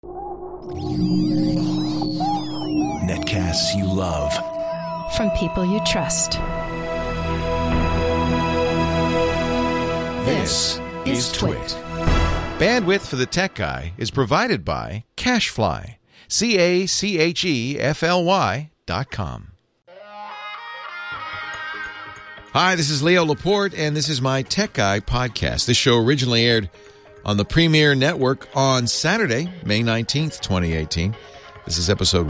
Netcasts you love. From people you trust. This is Twit. Bandwidth for the Tech Guy is provided by CacheFly. CacheFly.com. Hi, this is Leo Laporte, and this is my Tech Guy podcast. This show originally aired on the Premiere Network on Saturday, May 19th, 2018. This is episode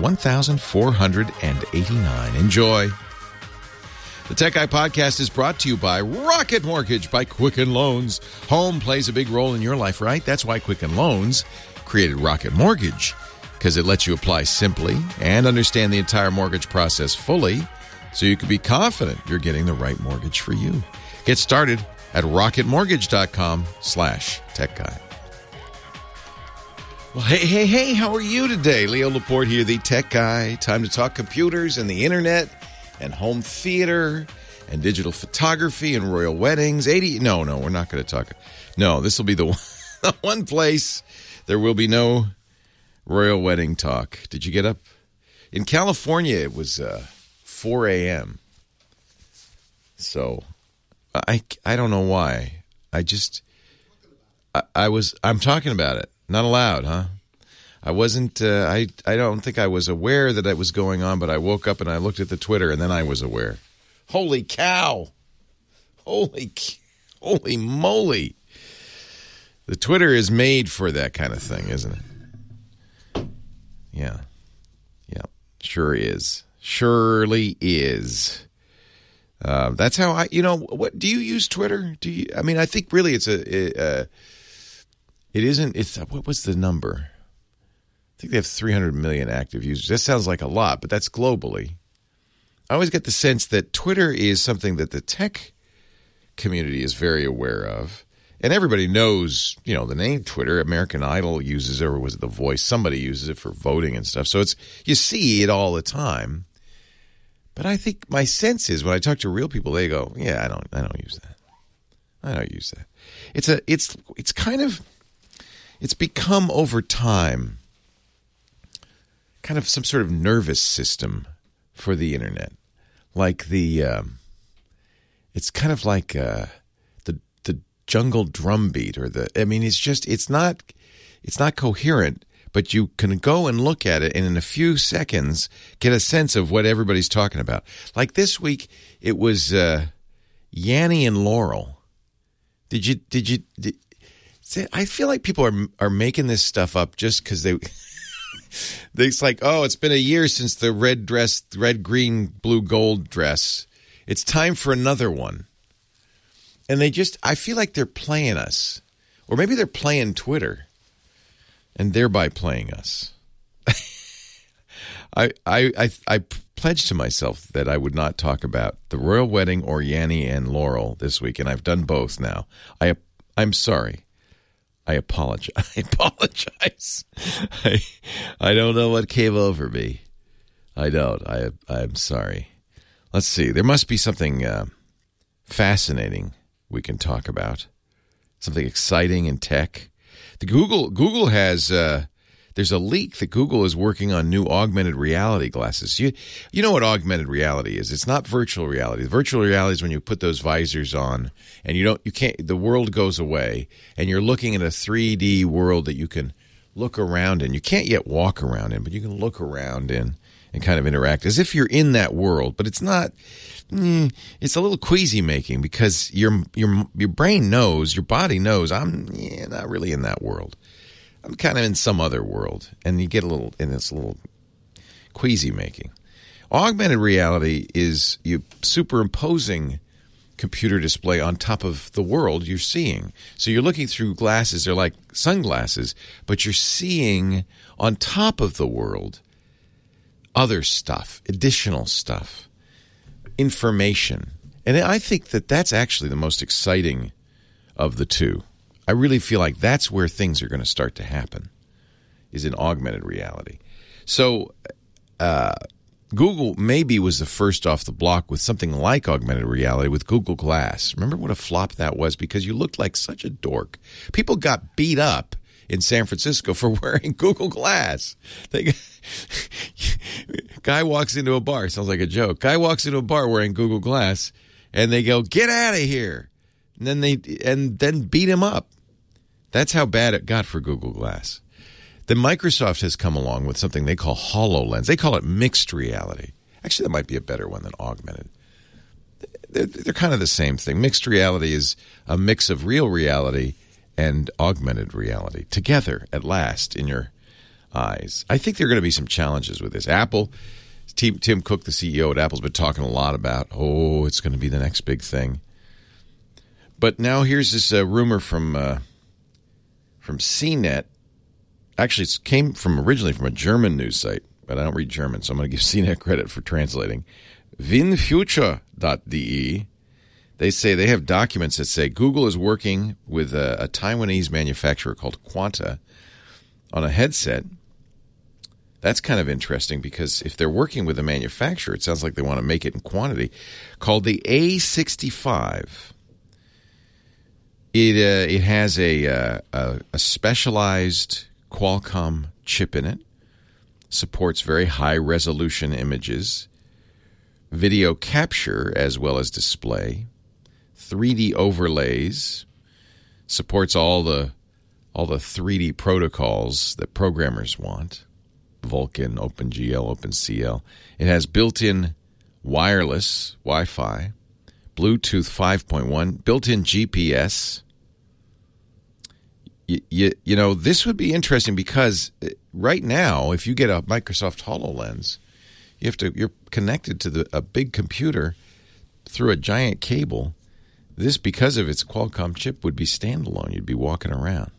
1489. Enjoy. The Tech Guy podcast is brought to you by Rocket Mortgage by Quicken Loans. Home plays a big role in your life, right? That's why Quicken Loans created Rocket Mortgage, because it lets you apply simply and understand the entire mortgage process fully, so you can be confident you're getting the right mortgage for you. Get started at rocketmortgage.com/techguy. Well, hey, how are you today? Leo Laporte here, the Tech Guy. Time to talk computers and the internet and home theater and digital photography and royal weddings. No, we're not going to talk. No, this will be the one place there will be no royal wedding talk. Did you get up? In California, it was 4 a.m. So I don't know why. I'm talking about it. Not allowed, huh? I wasn't, I don't think I was aware that it was going on, but I woke up and I looked at the Twitter and then I was aware. Holy cow. Holy moly. The Twitter is made for that kind of thing, isn't it? Yeah. Sure is. Surely is. That's how what do you use Twitter? I think really what was the number? I think they have 300 million active users. That sounds like a lot, but that's globally. I always get the sense that Twitter is something that the tech community is very aware of. And everybody knows, the name Twitter. American Idol uses it, or was it The Voice? Somebody uses it for voting and stuff. So you see it all the time. But I think my sense is when I talk to real people, they go, "Yeah, I don't use that. I don't use that." It's become over time kind of some sort of nervous system for the internet. Like it's kind of like the jungle drumbeat it's not coherent, but you can go and look at it and in a few seconds get a sense of what everybody's talking about. Like this week, it was Yanny and Laurel. I feel like people are making this stuff up just because it's like, oh, it's been a year since the red, green, blue, gold dress. It's time for another one. And I feel like they're playing us. Or maybe they're playing Twitter and thereby playing us. I pledged to myself that I would not talk about the royal wedding or Yanny and Laurel this week, and I've done both now. I'm sorry. I apologize. I don't know what came over me. I don't. I'm sorry. Let's see. There must be something fascinating we can talk about. Something exciting in tech. Google has there's a leak that Google is working on new augmented reality glasses. You know what augmented reality is? It's not virtual reality. Virtual reality is when you put those visors on and the world goes away and you're looking at a 3D world that you can look around in. You can't yet walk around in, but you can look around in and kind of interact as if you're in that world. But it's not. It's a little queasy making because your brain knows, your body knows, I'm not really in that world. I'm kind of in some other world, and you get it's a little queasy making. Augmented reality is you superimposing computer display on top of the world you're seeing. So you're looking through glasses, they're like sunglasses, but you're seeing on top of the world other stuff, additional stuff, information. And I think that that's actually the most exciting of the two. I really feel like that's where things are going to start to happen, is in augmented reality. So Google maybe was the first off the block with something like augmented reality with Google Glass. Remember what a flop that was? Because you looked like such a dork. People got beat up in San Francisco for wearing Google Glass. Guy walks into a bar. Sounds like a joke. Guy walks into a bar wearing Google Glass, and they go, "Get out of here!" And then beat him up. That's how bad it got for Google Glass. Then Microsoft has come along with something they call HoloLens. They call it mixed reality. Actually, that might be a better one than augmented. They're kind of the same thing. Mixed reality is a mix of real reality and augmented reality together at last in your eyes. I think there are going to be some challenges with this. Apple, Tim Cook, the CEO at Apple, has been talking a lot about, it's going to be the next big thing. But now here's this rumor from CNET. Actually, it came originally from a German news site, but I don't read German, so I'm going to give CNET credit for translating. Vinfuture.de. They say they have documents that say Google is working with a Taiwanese manufacturer called Quanta on a headset. That's kind of interesting because if they're working with a manufacturer, it sounds like they want to make it in quantity, called the A65. It has a specialized Qualcomm chip in it, supports very high-resolution images, video capture as well as display, 3D overlays, supports all the 3D protocols that programmers want, Vulkan, OpenGL, OpenCL. It has built-in wireless Wi-Fi, Bluetooth 5.1, built-in GPS. You know, this would be interesting because right now, if you get a Microsoft HoloLens, you're connected to a big computer through a giant cable. This, because of its Qualcomm chip, would be standalone. You'd be walking around.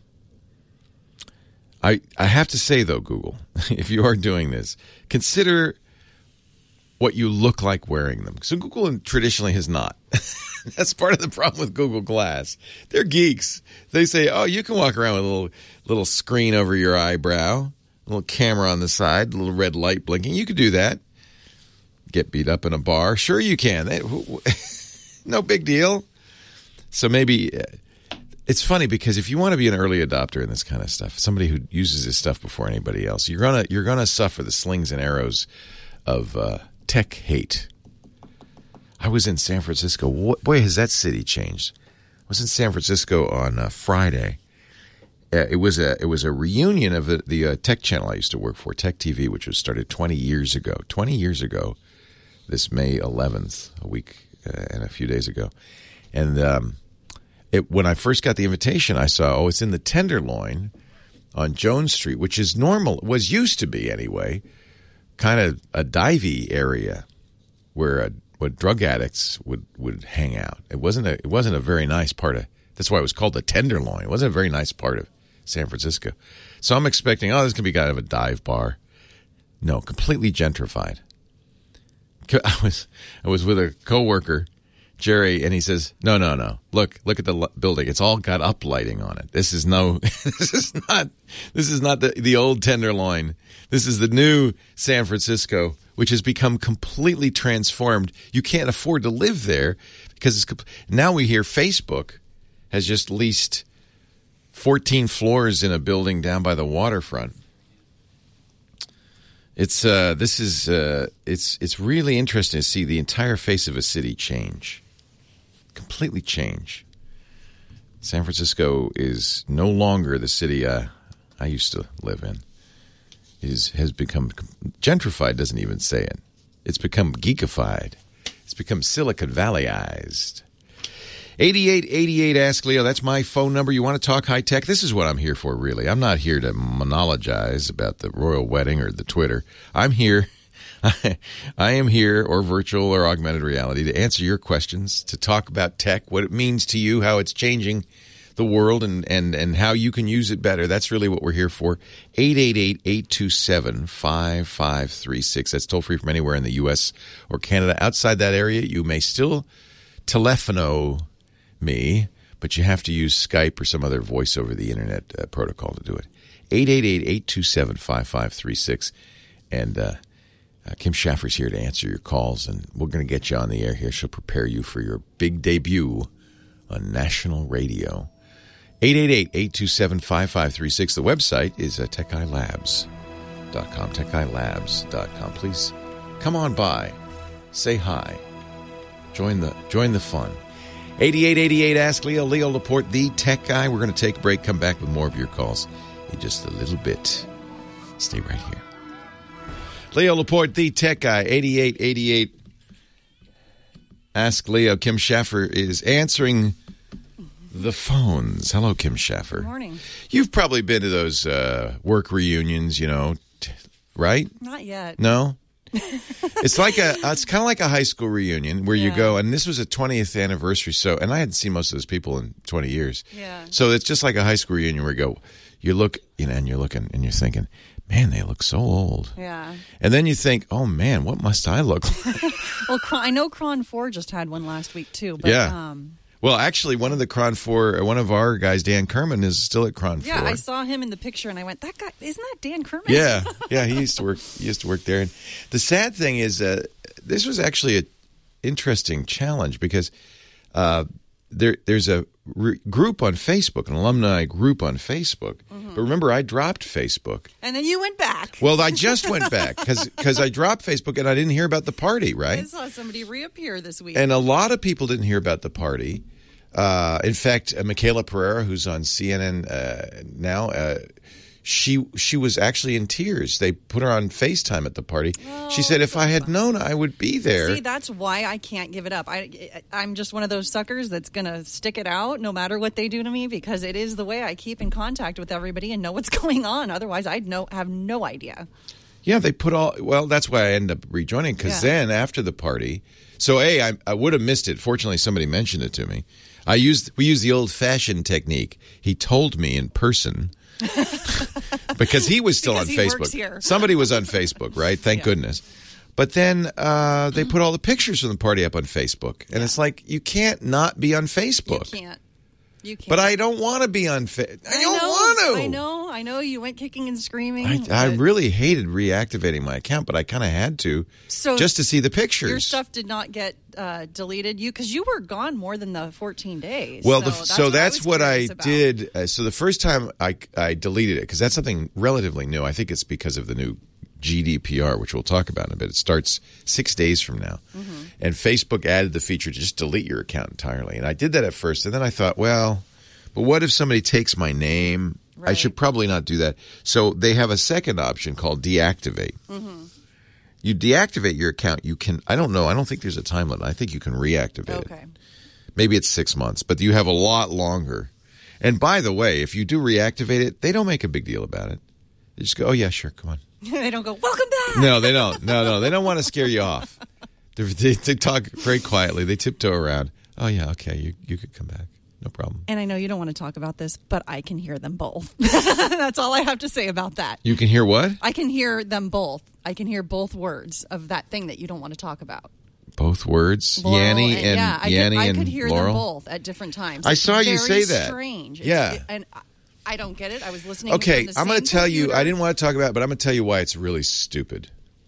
I have to say, though, Google, if you are doing this, consider what you look like wearing them. So Google traditionally has not. That's part of the problem with Google Glass. They're geeks. They say, you can walk around with a little screen over your eyebrow, a little camera on the side, a little red light blinking. You could do that. Get beat up in a bar. Sure you can. No big deal. So maybe it's funny because if you want to be an early adopter in this kind of stuff, somebody who uses this stuff before anybody else, you're gonna suffer the slings and arrows of tech hate. I was in San Francisco. Boy, has that city changed. I was in San Francisco on Friday. It was a reunion of the tech channel I used to work for, Tech TV, which was started 20 years ago. 20 years ago, this May 11th, a week and a few days ago. And when I first got the invitation, I saw, it's in the Tenderloin on Jones Street, which is used to be anyway, kind of a divey area where drug addicts would hang out. It wasn't a very nice part of. That's why it was called the Tenderloin. It wasn't a very nice part of San Francisco. So I'm expecting, this can be kind of a dive bar. No, completely gentrified. I was with a coworker, Jerry, and he says, No. Look at the building. It's all got uplighting on it. This is not the old Tenderloin. This is the new San Francisco, which has become completely transformed. You can't afford to live there because now we hear Facebook has just leased 14 floors in a building down by the waterfront. It's really interesting to see the entire face of a city change, completely change. San Francisco is no longer the city I used to live in. It has become gentrified. Doesn't even say it. It's become geekified. It's become Silicon Valleyized. 8888 Ask Leo. That's my phone number. You want to talk high tech? This is what I'm here for, really. I'm not here to monologize about the royal wedding or the Twitter. I'm here. I am here, or virtual or augmented reality, to answer your questions, to talk about tech, what it means to you, how it's changing the world, and how you can use it better. That's really what we're here for. 888-827-5536. That's toll free from anywhere in the U.S. or Canada. Outside that area, you may still telephono me, but you have to use Skype or some other voice over the internet protocol to do it. 888-827-5536. And Kim Schaffer's here to answer your calls, and we're going to get you on the air here. She'll prepare you for your big debut on national radio. 888-827-5536. The website is techguylabs.com, techguylabs.com. Please come on by. Say hi. Join the fun. 8888 Ask Leo, Leo Laporte, the tech guy. We're going to take a break, come back with more of your calls in just a little bit. Stay right here. Leo Laporte, the tech guy, 8888 Ask Leo. Kim Schaffer is answering the phones. Hello, Kim Schaffer. Good morning. You've probably been to those work reunions, right? Not yet. No? It's kind of like a high school reunion where you go, and this was a 20th anniversary, and I hadn't seen most of those people in 20 years. Yeah. So it's just like a high school reunion where you look, and you're looking, and you're thinking, man, they look so old. Yeah. And then you think, oh man, what must I look like? Well, I know Cron 4 just had one last week too. But, yeah. Well, actually, one of the Cron 4, one of our guys, Dan Kerman, is still at Cron 4. Yeah, I saw him in the picture, and I went, "That guy, isn't that Dan Kerman?" Yeah, he used to work there. And the sad thing is, this was actually an interesting challenge because there's a group on Facebook, an alumni group on Facebook. Mm-hmm. But remember, I dropped Facebook, and then you went back. Well, I just went back because I dropped Facebook and I didn't hear about the party. Right? I saw somebody reappear this week, and a lot of people didn't hear about the party. In fact, Michaela Pereira, who's on CNN now, she was actually in tears. They put her on FaceTime at the party. Oh, she said, if I had known, I would be there. See, that's why I can't give it up. I'm just one of those suckers that's going to stick it out no matter what they do to me, because it is the way I keep in contact with everybody and know what's going on. Otherwise, I'd have no idea. Yeah, they put that's why I ended up rejoining, because then after the party, I would have missed it. Fortunately, somebody mentioned it to me. We used the old-fashioned technique. He told me in person because he was still on Facebook. Works here. Somebody was on Facebook, right? Thank goodness. But then they put all the pictures from the party up on Facebook, and it's like you can't not be on Facebook. You can't. But I don't want to be on Facebook. I don't want to. I know. You went kicking and screaming. I really hated reactivating my account, but I kind of had to just to see the pictures. Your stuff did not get deleted, because you were gone more than the 14 days. Well, that's what I did. So the first time I deleted it, because that's something relatively new. I think it's because of the new GDPR, which we'll talk about in a bit. It starts 6 days from now. Mm-hmm. And Facebook added the feature to just delete your account entirely. And I did that at first, and then I thought, well, but what if somebody takes my name? Right. I should probably not do that. So they have a second option called deactivate. Mm-hmm. You deactivate your account. You can, I don't know, I don't think there's a time limit. I think you can reactivate it. Maybe it's 6 months, but you have a lot longer. And by the way, if you do reactivate it, they don't make a big deal about it. They just go, oh yeah, sure, come on. They don't go, welcome back. No, they don't. No, they don't want to scare you off. They talk very quietly. They tiptoe around. Oh, yeah, okay, you could come back. No problem. And I know you don't want to talk about this, but I can hear them both. That's all I have to say about that. You can hear what? I can hear them both. I can hear both words of that thing that you don't want to talk about. Both words? Yanny and Yanny I and could hear Laurel? them both at different times. I saw you say that. Very strange. Yeah. And I don't get it. I was listening. Okay, I'm going to tell you. I didn't want to talk about it, but I'm going to tell you why it's really stupid.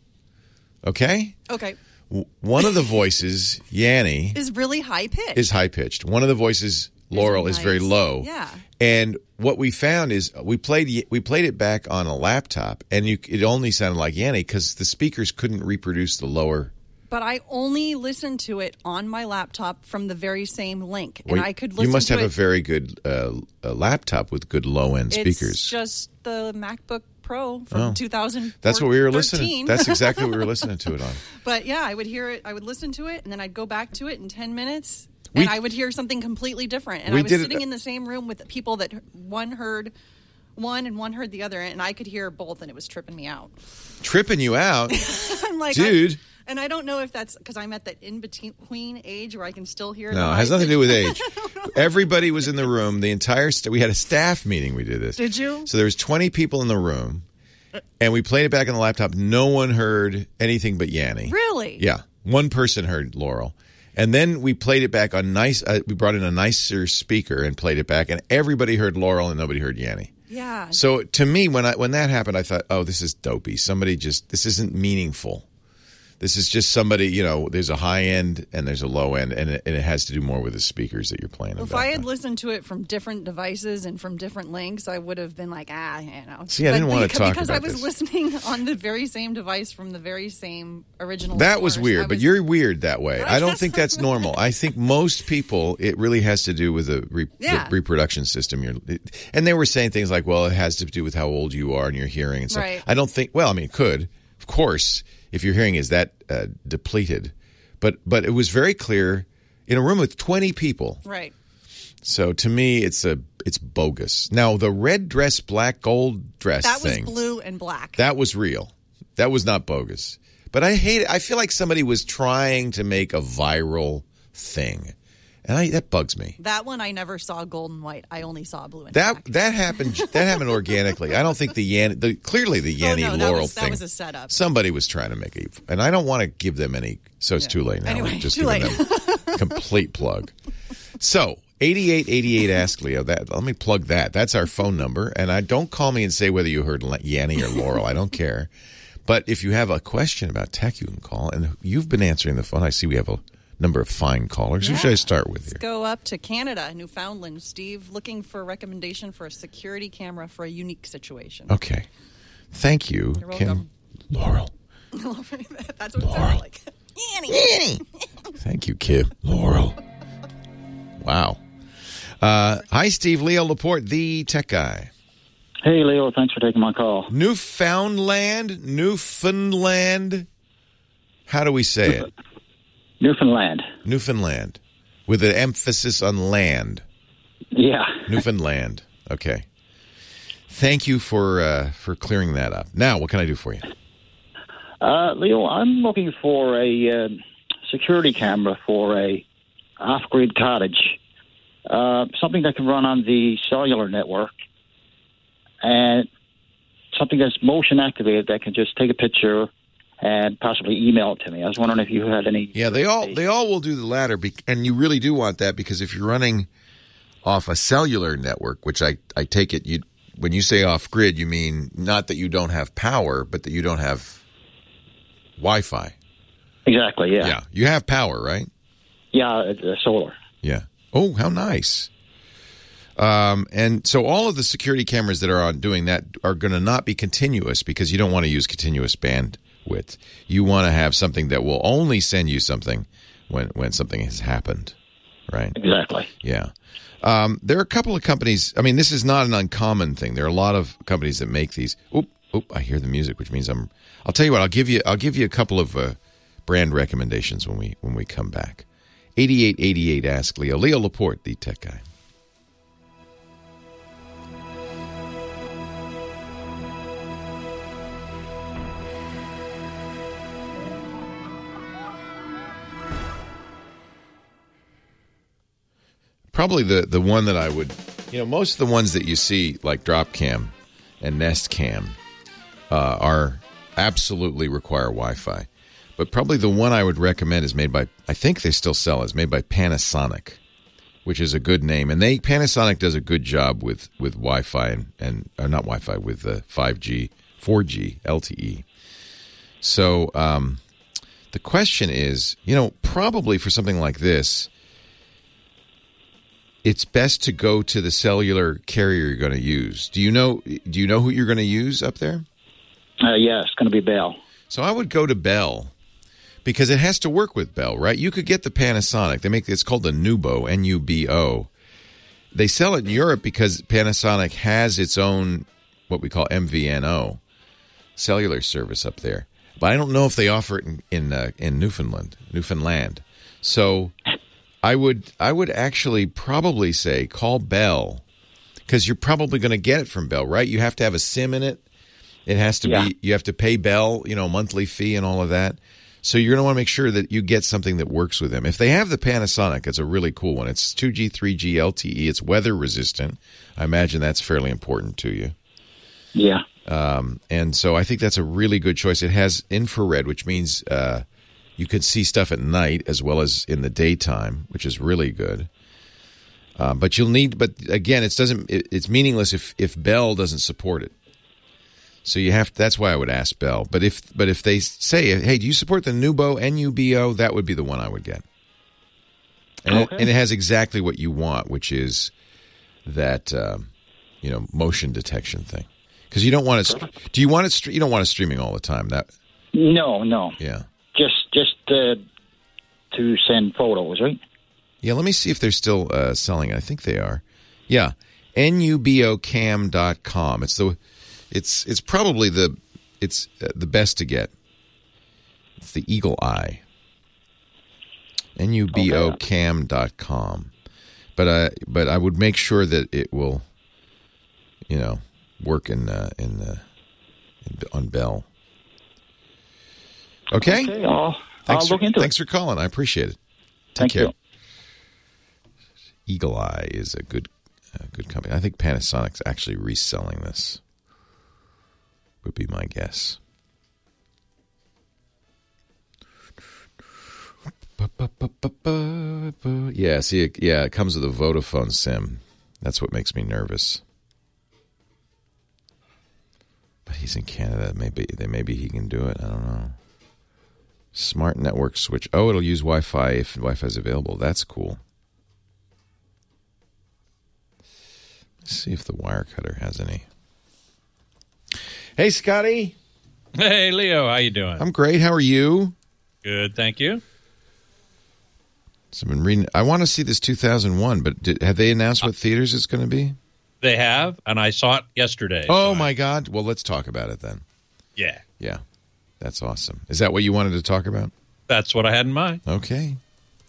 Okay? Okay. One of the voices, Yanny, is really high pitched. Is high pitched. One of the voices, Laurel, is very low. Yeah. And what we found is we played it back on a laptop, and it only sounded like Yanny because the speakers couldn't reproduce the lower. But I only listened to it on my laptop from the very same link, and I could listen to it. You must have a very good laptop with good low-end speakers. It's just the MacBook Pro from 2013. That's what we were listening. That's exactly what we were listening to it on. But yeah, I would hear it. I would listen to it, and then I'd go back to it in 10 minutes, and I would hear something completely different. And I was sitting in the same room with people that one heard one and one heard the other, and I could hear both, and it was tripping me out. Tripping you out? I'm like, dude. And I don't know if that's because I'm at that in-between age where I can still hear. No, it has nothing to do with age. Everybody was in the room. The entire we had a staff meeting. We did this. Did you? So there was 20 people in the room, and we played it back on the laptop. No one heard anything but Yanny. Really? Yeah. One person heard Laurel. And then we played it back on we brought in a nicer speaker and played it back, and everybody heard Laurel and nobody heard Yanny. Yeah. So to me, when that happened, I thought, oh, this is dopey. This isn't meaningful. This is just somebody, there's a high end and there's a low end, and it has to do more with the speakers that you're playing. Well, if I had listened to it from different devices and from different links, I would have been like, See, I didn't want to talk because about I was this. listening on the very same device from the very same original. That was source. weird, but you're weird that way. I don't think that's normal. I think most people, it really has to do with the reproduction system. And they were saying things like, well, it has to do with how old you are and your hearing and stuff. Right. I don't think, well, I mean, it could. Of course, if your hearing is that depleted. But it was very clear in a room with 20 people. Right. So to me, it's bogus. Now, the red dress, black, gold dress thing. That was blue and black. That was real. That was not bogus. But I hate it. I feel like somebody was trying to make a viral thing. And that bugs me. That one I never saw gold and white. I only saw blue and black. That happened organically. I don't think clearly the Yanni Laurel thing. That was a setup. Somebody was trying to make it, and I don't want to give them any. So it's too late now. Anyway, We're just too giving late. them complete plug. So 8888 Ask Leo. Let me plug that. That's our phone number, and don't call me and say whether you heard Yanni or Laurel. I don't care. But if you have a question about tech, you can call, and you've been answering the phone. I see we have a number of fine callers. Who should I start with here? Let's go up to Canada, Newfoundland. Steve, looking for a recommendation for a security camera for a unique situation. Okay. Thank you. You're welcome. Laurel. That's what it sounds like. Annie. Thank you, Kim. Laurel. Wow. Hi, Steve. Leo Laporte, the tech guy. Hey, Leo. Thanks for taking my call. Newfoundland. How do we say it? Newfoundland, with an emphasis on land. Yeah. Newfoundland. Okay. Thank you for clearing that up. Now, what can I do for you? Leo, I'm looking for a security camera for a off-grid cottage, something that can run on the cellular network, and something that's motion activated that can just take a picture and possibly email it to me. I was wondering if you had any. Yeah, they all will do the latter, and you really do want that because if you're running off a cellular network, which I take it when you say off grid, you mean not that you don't have power, but that you don't have Wi-Fi. Exactly. Yeah. Yeah, you have power, right? Yeah, it's solar. Yeah. Oh, how nice. And so all of the security cameras that are on doing that are going to not be continuous because you don't want to use continuous bandwidth. You want to have something that will only send you something when something has happened, right? Exactly. Yeah. There are a couple of companies. I mean, this is not an uncommon thing. There are a lot of companies that make these. Oop! I hear the music, which means I'll tell you what. I'll give you a couple of brand recommendations when we come back. 8888 Ask Leo. Leo Laporte, the tech guy. Probably the one that I would, most of the ones that you see like DropCam and Nest Cam are absolutely require Wi-Fi. But probably the one I would recommend is made by, I think they still sell it, it's made by Panasonic, which is a good name. And Panasonic does a good job with Wi-Fi and not Wi-Fi, with 5G, 4G, LTE. So the question is, probably for something like this, it's best to go to the cellular carrier you're going to use. Do you know who you're going to use up there? Yeah, it's going to be Bell. So I would go to Bell because it has to work with Bell, right? You could get the Panasonic. It's called the Nubo, N-U-B-O. They sell it in Europe because Panasonic has its own, what we call MVNO, cellular service up there. But I don't know if they offer it in Newfoundland. So I would actually probably say call Bell because you're probably going to get it from Bell, right? You have to have a SIM in it. It has to be. You have to pay Bell, monthly fee and all of that. So you're going to want to make sure that you get something that works with them. If they have the Panasonic, it's a really cool one. It's 2G, 3G, LTE. It's weather resistant. I imagine that's fairly important to you. Yeah. And so I think that's a really good choice. It has infrared, which means you can see stuff at night as well as in the daytime, which is really good. But again, it's meaningless if Bell doesn't support it. So you have. That's why I would ask Bell. But if they say, hey, do you support the Nubo NUBO? That would be the one I would get. And, and it has exactly what you want, which is that motion detection thing. Because you don't want it. Do you want it? You don't want it streaming all the time. No. Yeah. Just to send photos, right? Yeah. Let me see if they're still selling it. I think they are. Yeah. NUBOcam.com. It's probably the best to get. It's the Eagle Eye. NUBOcam.com. But I would make sure that it will, work on Bell. Okay. I'll look into it. Thanks for calling. I appreciate it. Take care. Eagle Eye is a good company. I think Panasonic's actually reselling this. Would be my guess. Yeah, it comes with a Vodafone SIM. That's what makes me nervous. But he's in Canada. Maybe he can do it. I don't know. Smart network switch. Oh, it'll use Wi-Fi if Wi-Fi is available. That's cool. Let's see if the Wirecutter has any. Hey, Scotty. Hey, Leo. How you doing? I'm great. How are you? Good, thank you. So I've been reading. I want to see this 2001, but have they announced what theaters it's going to be? They have, and I saw it yesterday. Oh, my God. Well, let's talk about it then. Yeah. Yeah. That's awesome. Is that what you wanted to talk about? That's what I had in mind. Okay.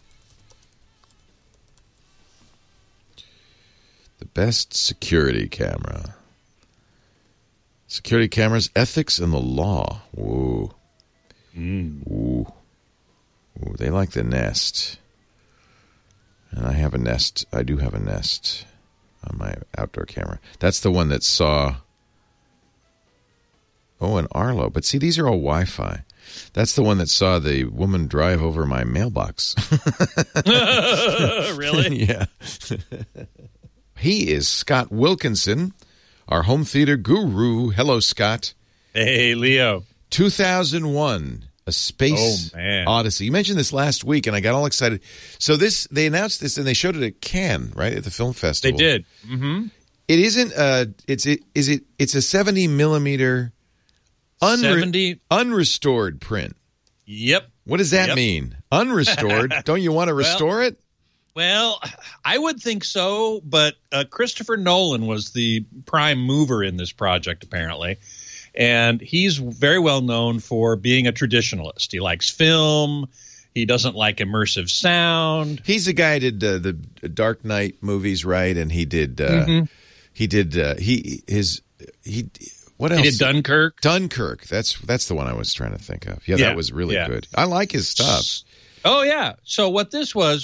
The best security camera. Security cameras, ethics, and the law. Whoa. Ooh. Ooh, they like the Nest. And I have a Nest. I do have a Nest on my outdoor camera. That's the one that saw... Oh, an Arlo. But see, these are all Wi-Fi. That's the one that saw the woman drive over my mailbox. Really? Yeah. He is Scott Wilkinson, our home theater guru. Hello, Scott. Hey, Leo. 2001, A Space Odyssey. You mentioned this last week, and I got all excited. So they announced this, and they showed it at Cannes, right, at the film festival. They did. Mm-hmm. It isn't. It's a 70 millimeter unrestored print. Yep. What does that mean? Unrestored? Don't you want to restore it? Well, I would think so, but Christopher Nolan was the prime mover in this project, apparently. And he's very well known for being a traditionalist. He likes film. He doesn't like immersive sound. He's the guy who did the Dark Knight movies, right? And he did. What else? He did Dunkirk. Dunkirk. That's the one I was trying to think of. Yeah, that was really good. I like his stuff. Oh yeah. So what this was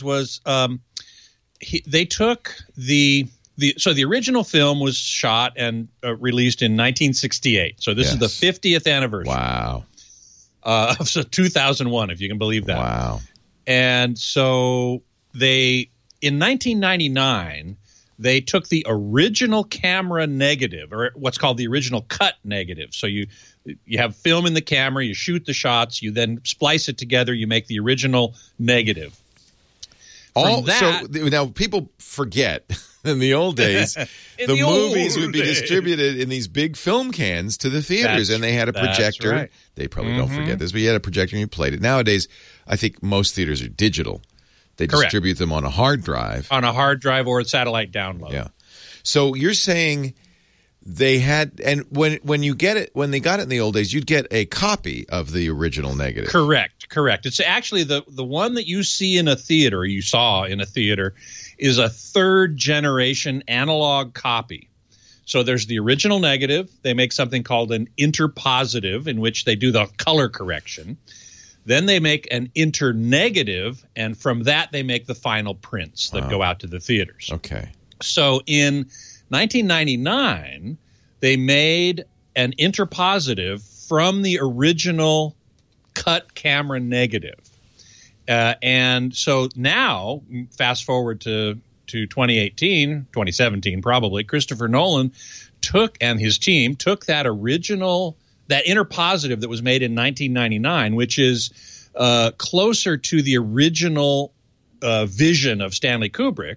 they took the original film was shot and released in 1968. So this is the 50th anniversary. Wow. Of 2001, if you can believe that. Wow. And so in 1999, they took the original camera negative, or what's called the original cut negative. So you have film in the camera, you shoot the shots, you then splice it together, you make the original negative. So now people forget in the old days, the movies would be distributed in these big film cans to the theaters, and they had a projector. Right. They probably don't forget this, but you had a projector and you played it. Nowadays, I think most theaters are digital. They distribute them on a hard drive. On a hard drive or a satellite download. Yeah. So you're saying they had, and when they got it in the old days, you'd get a copy of the original negative. Correct. It's actually the one that you see in a theater, you saw in a theater, is a third generation analog copy. So there's the original negative. They make something called an interpositive, in which they do the color correction. Then they make an internegative, and from that they make the final prints that go out to the theaters. Okay. So in 1999, they made an interpositive from the original cut camera negative. And so now, fast forward to 2017 probably, Christopher Nolan his team took that original, that interpositive that was made in 1999, which is closer to the original vision of Stanley Kubrick,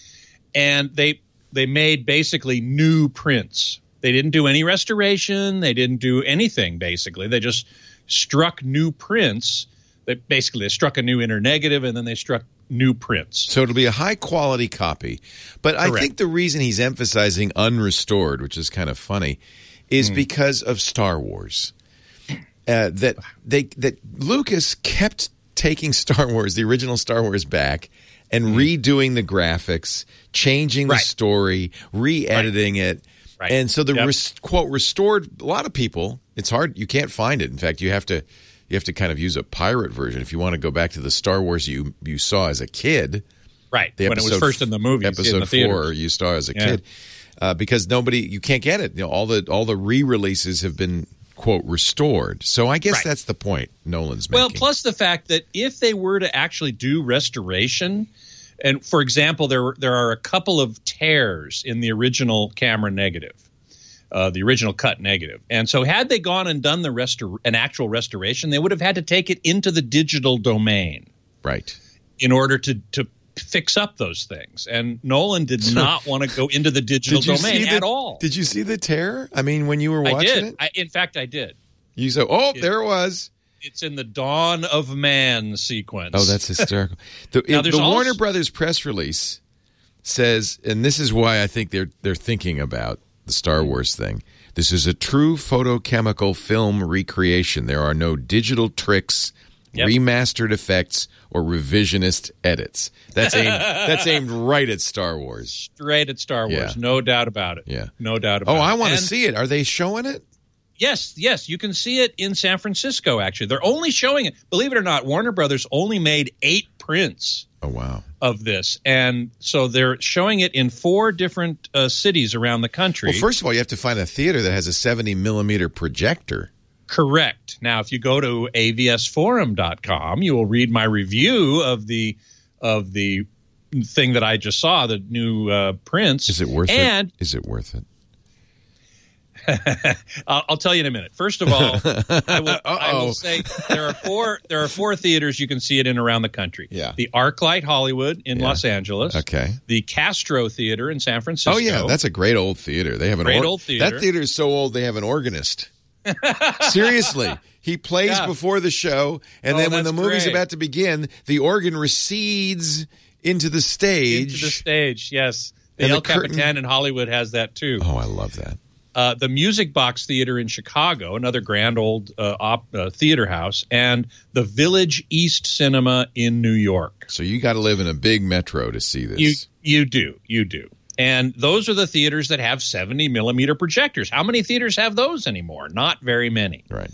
and they made basically new prints. They didn't do any restoration. They didn't do anything, basically. They just struck new prints. They struck a new inner negative, and then they struck new prints. So it'll be a high-quality copy. But Correct. I think the reason he's emphasizing unrestored, which is kind of funny, is because of Star Wars. That Lucas kept taking Star Wars, the original Star Wars, back and redoing the graphics, changing the story, re-editing it. Right. And so the quote restored, a lot of people, it's hard, you can't find it. In fact, you have to kind of use a pirate version if you want to go back to the Star Wars you saw as a kid. Right. When it was first in the movies, episode in the 4 you saw as a kid. Because you can't get it. All the re-releases have been, quote, restored. So I guess that's the point Nolan's making. Well, plus the fact that if they were to actually do restoration, and for example, there are a couple of tears in the original camera negative, the original cut negative. And so had they gone and done an actual restoration, they would have had to take it into the digital domain. Right. In order to fix up those things. And Nolan did not want to go into the digital domain at all. Did you see the tear? I mean, when you were watching it? In fact, I did. You said, there it was. It's in the Dawn of Man sequence. Oh, that's hysterical. The Warner Brothers press release says, and this is why I think they're thinking about the Star Wars thing. This is a true photochemical film recreation. There are no digital tricks, remastered effects, or revisionist edits. That's aimed right at Star Wars. Straight at Star Wars, no doubt about it. Yeah, no doubt about it. Oh, I want to see it. Are they showing it? Yes, you can see it in San Francisco, actually. They're only showing it. Believe it or not, Warner Brothers only made 8 prints of this. And so they're showing it in 4 different cities around the country. Well, first of all, you have to find a theater that has a 70-millimeter projector. Correct. Now, if you go to avsforum.com, you will read my review of the thing that I just saw, the new prints. Is it worth it? Is it worth it? I'll tell you in a minute. First of all, I will say there are 4 theaters you can see it in around the country. Yeah. The ArcLight Hollywood in Los Angeles. Okay. The Castro Theater in San Francisco. Oh yeah, that's a great old theater. They have old theater. That theater is so old they have an organist. Seriously. He plays before the show, and then when the movie's about to begin, the organ recedes into the stage. Into the stage, yes. The El Capitan in Hollywood has that too. Oh, I love that. The Music Box Theater in Chicago, another grand old theater house, and the Village East Cinema in New York. So you got to live in a big metro to see this. You do. And those are the theaters that have 70-millimeter projectors. How many theaters have those anymore? Not very many. Right.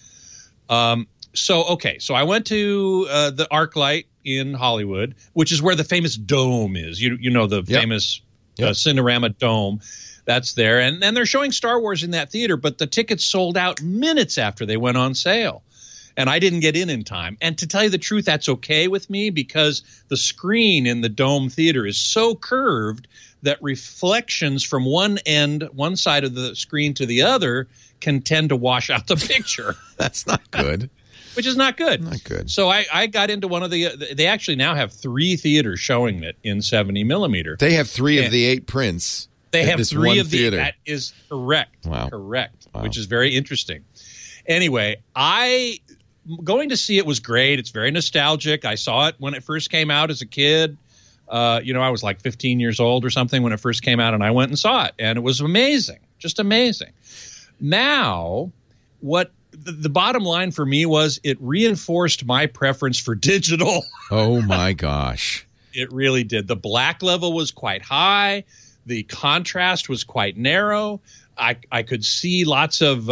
So I went to the ArcLight in Hollywood, which is where the famous dome is. You know the famous Cinerama Dome. That's there. And they're showing Star Wars in that theater, but the tickets sold out minutes after they went on sale. And I didn't get in time. And to tell you the truth, that's okay with me because the screen in the Dome Theater is so curved that reflections from one side of the screen to the other can tend to wash out the picture. That's not good. Which is not good. Not good. So I got into one of they actually now have 3 theaters showing it in 70-millimeter. They have 3 of the 8 prints. They have 3 of theater. That is correct. Wow. Correct. Wow. Which is very interesting. Anyway, going to see it was great. It's very nostalgic. I saw it when it first came out as a kid. I was like 15 years old or something when it first came out, and I went and saw it, and it was amazing. Just amazing. Now, what the bottom line for me was it reinforced my preference for digital. Oh, my gosh. It really did. The black level was quite high. The contrast was quite narrow. I could see lots of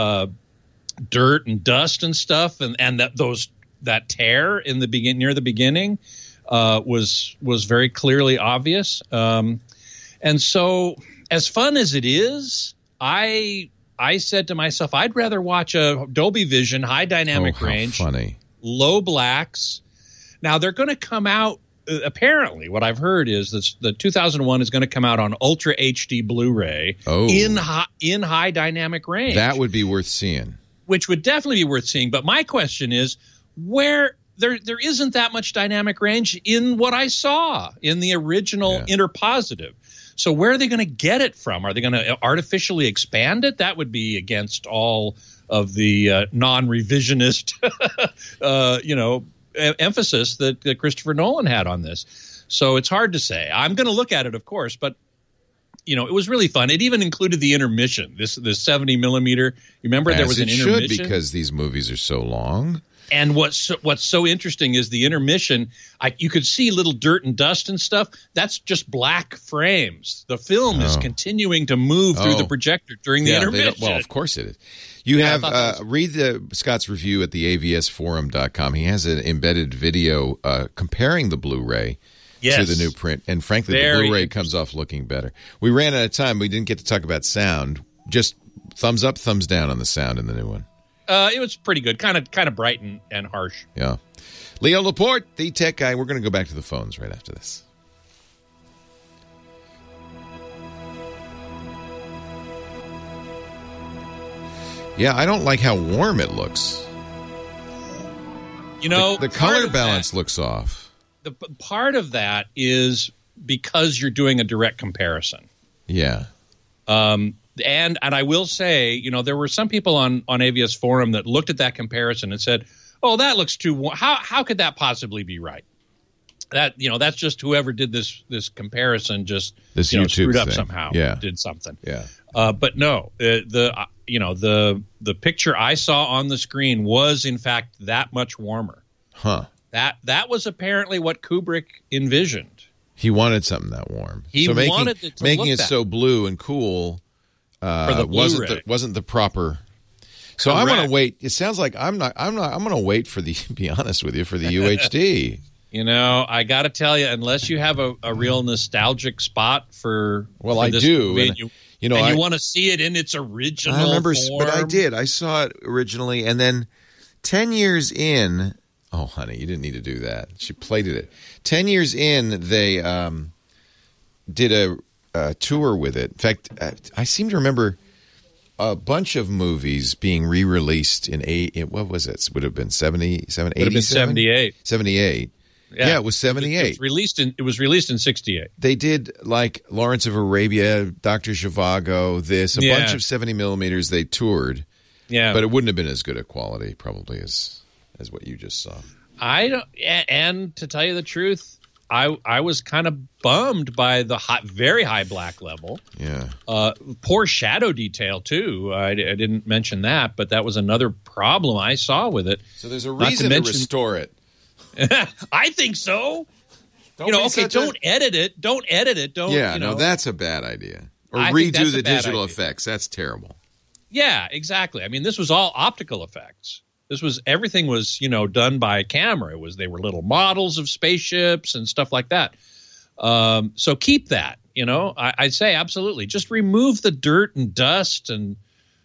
dirt and dust and stuff, and that tear in the near the beginning was very clearly obvious. And so, as fun as it is, I said to myself, I'd rather watch a Dolby Vision, high dynamic range, funny. Low blacks. Now they're going to come out apparently what I've heard is that the 2001 is going to come out on Ultra HD Blu-ray in high dynamic range. That would be worth seeing. Which would definitely be worth seeing. But my question is, where there isn't that much dynamic range in what I saw in the original interpositive. So where are they going to get it from? Are they going to artificially expand it? That would be against all of the non-revisionist, emphasis that Christopher Nolan had on this. So it's hard to say. I'm going to look at it, of course, but it was really fun. It even included the intermission. This 70 millimeter. You remember there was an intermission? Should, because these movies are so long. And what's so interesting is the intermission. You could see little dirt and dust and stuff. That's just black frames. The film is continuing to move through the projector during the intermission. Well, of course it is. You have read Scott's review at the avsforum.com. He has an embedded video comparing the Blu-ray to the new print, and frankly, the Blu-ray comes off looking better. We ran out of time. We didn't get to talk about sound. Just thumbs up, thumbs down on the sound in the new one. It was pretty good, kind of bright and harsh. Yeah. Leo Laporte, the tech guy. We're going to go back to the phones right after this. Yeah, I don't like how warm it looks. The color balance looks off. The part of that is because you're doing a direct comparison. Yeah. And I will say, there were some people on AVS Forum that looked at that comparison and said, "Oh, that looks too. How could that possibly be right?" That's just whoever did this comparison just screwed up somehow. Yeah. Did something. Yeah. But no, the picture I saw on the screen was in fact that much warmer. Huh. That was apparently what Kubrick envisioned. He wanted something that warm. He wanted it to making look it so blue and cool. For the Blu-ray. wasn't the proper. So Correct. I'm going to wait. It sounds like I'm going to wait for the. Be honest with you, for the UHD. I got to tell you, unless you have a real nostalgic spot for. Well, I do. Movie, and you want to see it in its original. I remember, form. But I did. I saw it originally, and then 10 years in. Oh, honey, you didn't need to do that. She plated it. 10 years in, they did a tour with it. In fact, I seem to remember a bunch of movies being re-released in what was it? Would have been 77, 87? Would have been 78. 78. Yeah, it was 78. It was released in 68. They did like Lawrence of Arabia, Dr. Zhivago, a bunch of 70 millimeters they toured. Yeah. But it wouldn't have been as good a quality probably as what you just saw. And to tell you the truth, I was kind of bummed by the very high black level. Yeah. Poor shadow detail, too. I didn't mention that, but that was another problem I saw with it. So there's a reason to restore it. I think so. Don't edit it. Don't edit it. No, that's a bad idea. Or redo the digital effects. That's terrible. Yeah, exactly. I mean, this was all optical effects. Everything was, done by camera. They were little models of spaceships and stuff like that. So keep that, I'd say absolutely. Just remove the dirt and dust and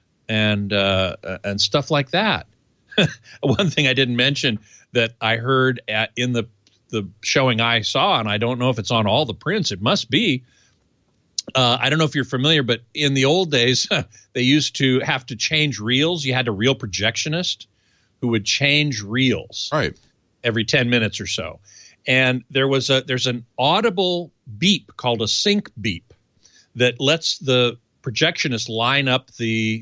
stuff like that. One thing I didn't mention that I heard in the showing I saw, and I don't know if it's on all the prints. It must be. I don't know if you're familiar, but in the old days, they used to have to change reels. You had a reel projectionist who would change reels every 10 minutes or so. And there's an audible beep called a sync beep that lets the projectionist line up the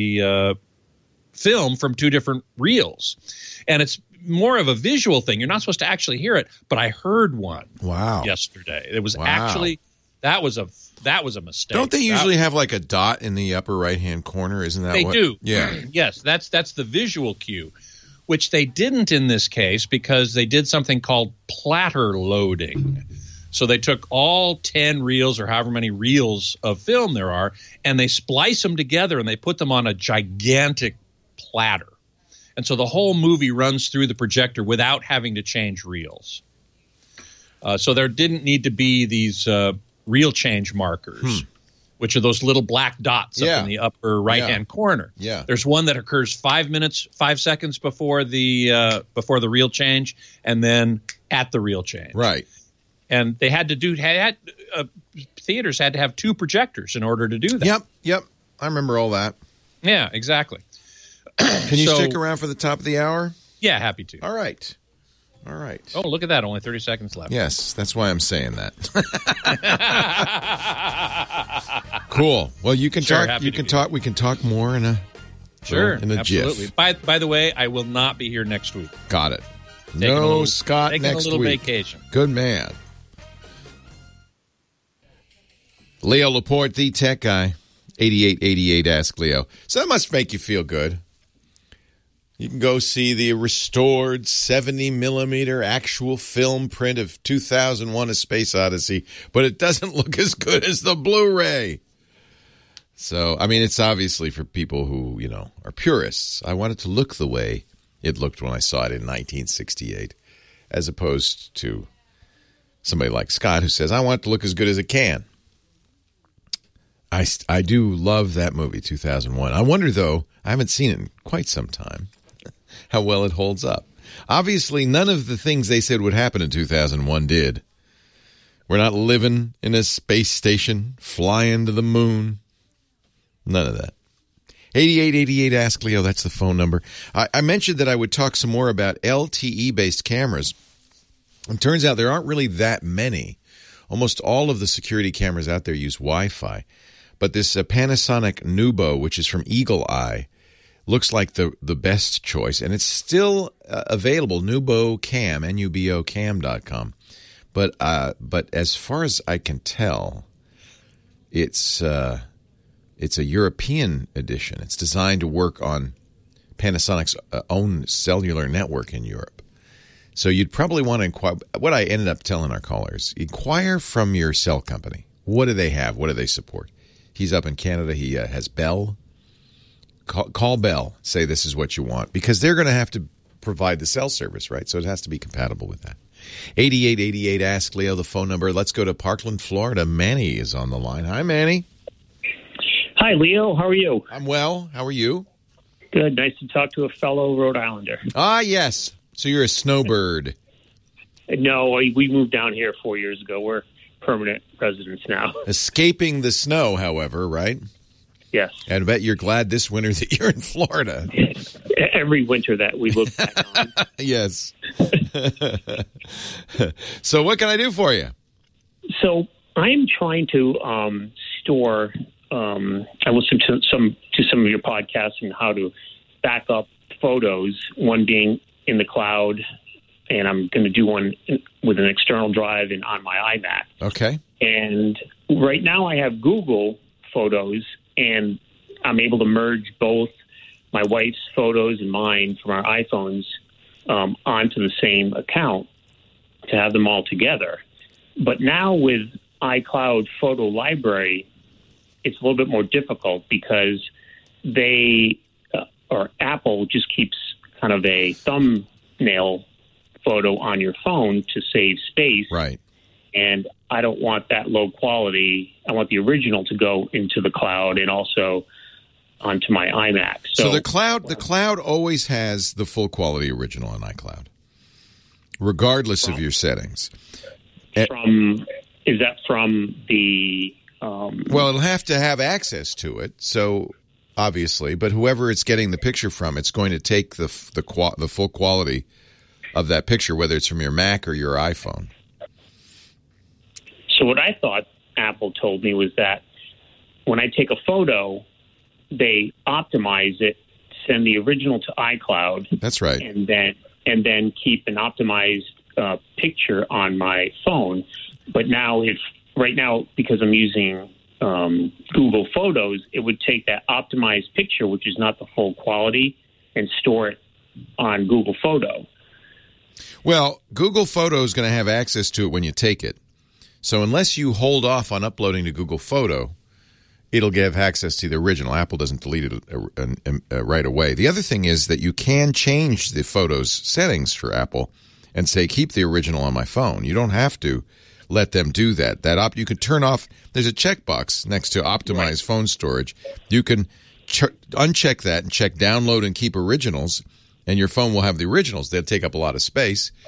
film from two different reels. And it's more of a visual thing. You're not supposed to actually hear it, but I heard one yesterday. It was actually that was a mistake. Don't they usually have like a dot in the upper right-hand corner? Isn't that they what? do? Yeah. Yes, that's the visual cue, which they didn't in this case because they did something called platter loading. So they took all 10 reels or however many reels of film there are, and they splice them together and they put them on a gigantic platter. And so the whole movie runs through the projector without having to change reels. So there didn't need to be these reel change markers, which are those little black dots up in the upper right-hand corner. Yeah. There's one that occurs 5 seconds before the reel change, and then at the reel change. Right. And they had to theaters had to have 2 projectors in order to do that. Yep. I remember all that. Yeah, exactly. Can you stick around for the top of the hour? Yeah, happy to. All right. Oh, look at that. Only 30 seconds left. Yes, that's why I'm saying that. Cool. Well, you can talk. You can talk. We can talk more in a absolutely. GIF. By the way, I will not be here next week. Got it. Scott taking next a little week. Vacation. Good man. Leo Laporte, the tech guy. 8888 Ask Leo. So that must make you feel good. You can go see the restored 70-millimeter actual film print of 2001: A Space Odyssey, but it doesn't look as good as the Blu-ray. So, I mean, it's obviously for people who, are purists. I want it to look the way it looked when I saw it in 1968, as opposed to somebody like Scott who says, I want it to look as good as it can. I do love that movie, 2001. I wonder, though, I haven't seen it in quite some time, how well it holds up. Obviously, none of the things they said would happen in 2001 did. We're not living in a space station, flying to the moon. None of that. 8888 Ask Leo, that's the phone number. I mentioned that I would talk some more about LTE-based cameras. It turns out there aren't really that many. Almost all of the security cameras out there use Wi-Fi. But this Panasonic Nubo, which is from Eagle Eye, looks like the best choice. And it's still available, Nubo Cam, NUBOcam.com. But as far as I can tell, it's a European edition. It's designed to work on Panasonic's own cellular network in Europe. So you'd probably want to inquire. What I ended up telling our callers, inquire from your cell company. What do they have? What do they support? He's up in Canada. He has Bell. Call Bell. Say this is what you want. Because they're going to have to provide the cell service, right? So it has to be compatible with that. 8888 Ask Leo, the phone number. Let's go to Parkland, Florida. Manny is on the line. Hi, Manny. Hi, Leo. How are you? I'm well. How are you? Good. Nice to talk to a fellow Rhode Islander. Ah, yes. So you're a snowbird. No, we moved down here 4 years ago. We're permanent residents now. Escaping the snow, however, right? Yes. And I bet you're glad this winter that you're in Florida. Every winter that we look back on. Yes. So what can I do for you? So I am trying to store. I listened to some of your podcasts and how to back up photos. One being in the cloud, and I'm going to do one with an external drive and on my iMac. Okay. And right now I have Google Photos, and I'm able to merge both my wife's photos and mine from our iPhones onto the same account to have them all together. But now with iCloud Photo Library, it's a little bit more difficult because Apple just keeps kind of a thumbnail photo on your phone to save space. Right. And I don't want that low quality. I want the original to go into the cloud and also onto my iMac. So the cloud always has the full quality original on iCloud, regardless of your settings. Is that from the... Well, it'll have to have access to it, so obviously, but whoever it's getting the picture from, it's going to take the full quality of that picture, whether it's from your Mac or your iPhone. So what I thought Apple told me was that when I take a photo, they optimize it, send the original to iCloud. That's right. And then keep an optimized picture on my phone. But now right now, because I'm using Google Photos, it would take that optimized picture, which is not the full quality, and store it on Google Photo. Well, Google Photo is going to have access to it when you take it. So unless you hold off on uploading to Google Photo, it'll give access to the original. Apple doesn't delete it right away. The other thing is that you can change the Photos settings for Apple and say, keep the original on my phone. You don't have to let them do that. You can turn off. There's a checkbox next to optimize phone storage. You can uncheck that and check download and keep originals, and your phone will have the originals. They'll take up a lot of space.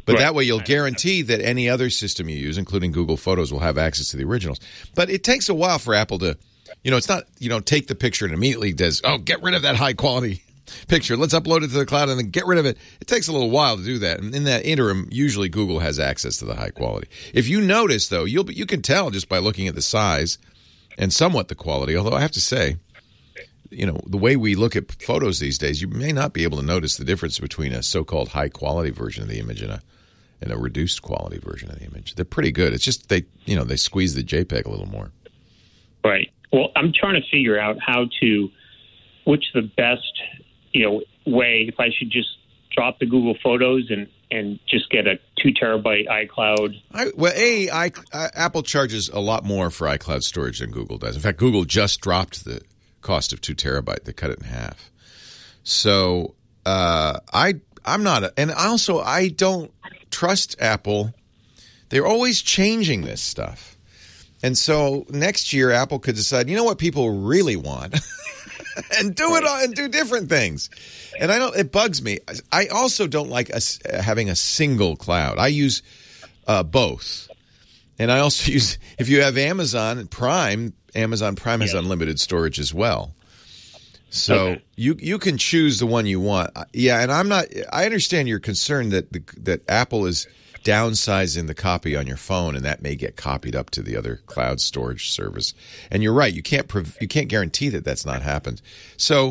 But that way you'll guarantee that any other system you use, including Google Photos, will have access to the originals. But it takes a while for Apple to, it's not, take the picture and immediately does, get rid of that high quality picture. Let's upload it to the cloud and then get rid of it. It takes a little while to do that. And in that interim, usually Google has access to the high quality. If you notice, though, you can tell just by looking at the size and somewhat the quality. Although I have to say, the way we look at photos these days, you may not be able to notice the difference between a so-called high-quality version of the image and a reduced quality version of the image. They're pretty good. It's just they squeeze the JPEG a little more. Right. Well, I'm trying to figure out which the best, way, if I should just drop the Google Photos and just get a 2 terabyte iCloud. Apple charges a lot more for iCloud storage than Google does. In fact, Google just dropped the cost of 2 terabyte. They cut it in half. So I'm not, and also I don't trust Apple. They're always changing this stuff. And so next year Apple could decide, what people really want and do it all and do different things. And it bugs me. I also don't like having a single cloud. I use both. And I also use, if you have Amazon Prime has unlimited storage as well. So you can choose the one you want. Yeah, and I understand your concern that Apple is downsizing the copy on your phone, and that may get copied up to the other cloud storage service. And you're right, you can't guarantee that that's not happened. So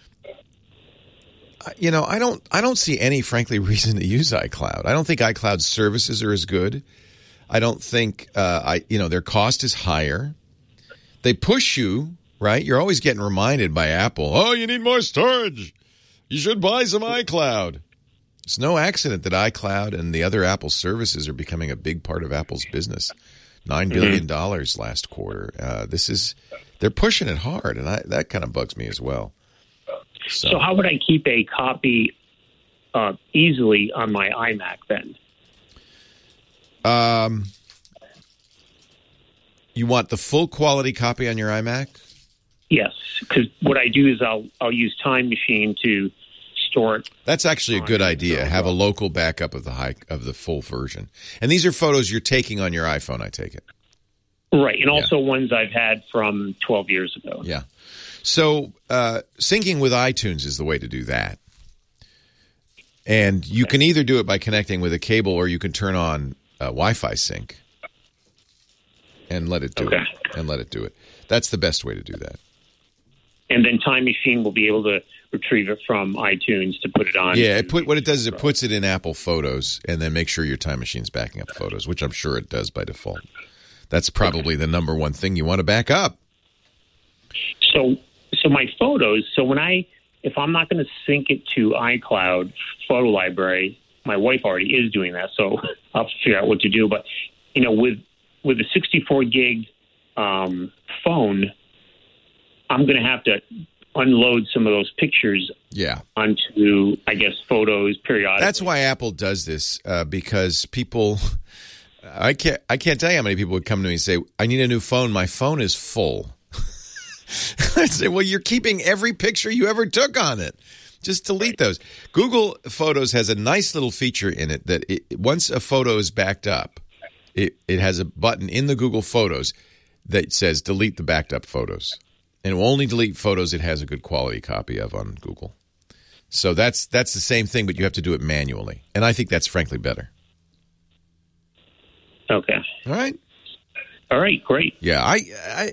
I don't see any, frankly, reason to use iCloud. I don't think iCloud services are as good. I don't think their cost is higher. They push you, right? You're always getting reminded by Apple, oh, you need more storage. You should buy some iCloud. It's no accident that iCloud and the other Apple services are becoming a big part of Apple's business. $9 billion last quarter. They're pushing it hard, and that kind of bugs me as well. So how would I keep a copy easily on my iMac then? You want the full quality copy on your iMac? Yes, because what I do is I'll use Time Machine to store it. That's actually a good idea. Have a local backup of the full version. And these are photos you're taking on your iPhone, I take it. Right, and also ones I've had from 12 years ago. Yeah. So syncing with iTunes is the way to do that. And you can either do it by connecting with a cable, or you can turn on Wi-Fi sync and let it do it. That's the best way to do that. And then Time Machine will be able to retrieve it from iTunes to put it on. Yeah, what it does is it puts it in Apple Photos and then make sure your Time Machine's backing up photos, which I'm sure it does by default. That's probably the number one thing you want to back up. So my photos, if I'm not going to sync it to iCloud Photo Library, my wife already is doing that, so I'll have to figure out what to do. But, with a 64 gig phone, I'm going to have to unload some of those pictures onto, I guess, Photos periodically. That's why Apple does this, because people... I can't tell you how many people would come to me and say, I need a new phone. My phone is full. I'd say, well, you're keeping every picture you ever took on it. Just delete those. Google Photos has a nice little feature in it that once a photo is backed up, it has a button in the Google Photos that says delete the backed up photos. And it will only delete photos it has a good quality copy of on Google. So that's the same thing, but you have to do it manually. And I think that's frankly better. Okay. All right, great. Yeah, I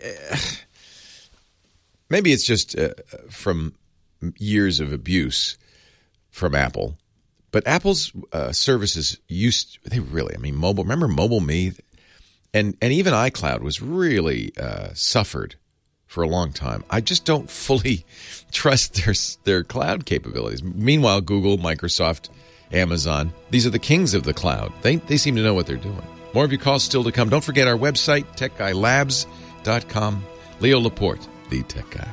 maybe it's just from years of abuse from Apple, but Apple's services mobile. Remember Mobile Me, and even iCloud was really suffered for a long time. I just don't fully trust their cloud capabilities. Meanwhile, Google, Microsoft, Amazon, these are the kings of the cloud. They seem to know what they're doing. More of your calls still to come. Don't forget our website, techguylabs.com. Leo Laporte, the Tech Guy.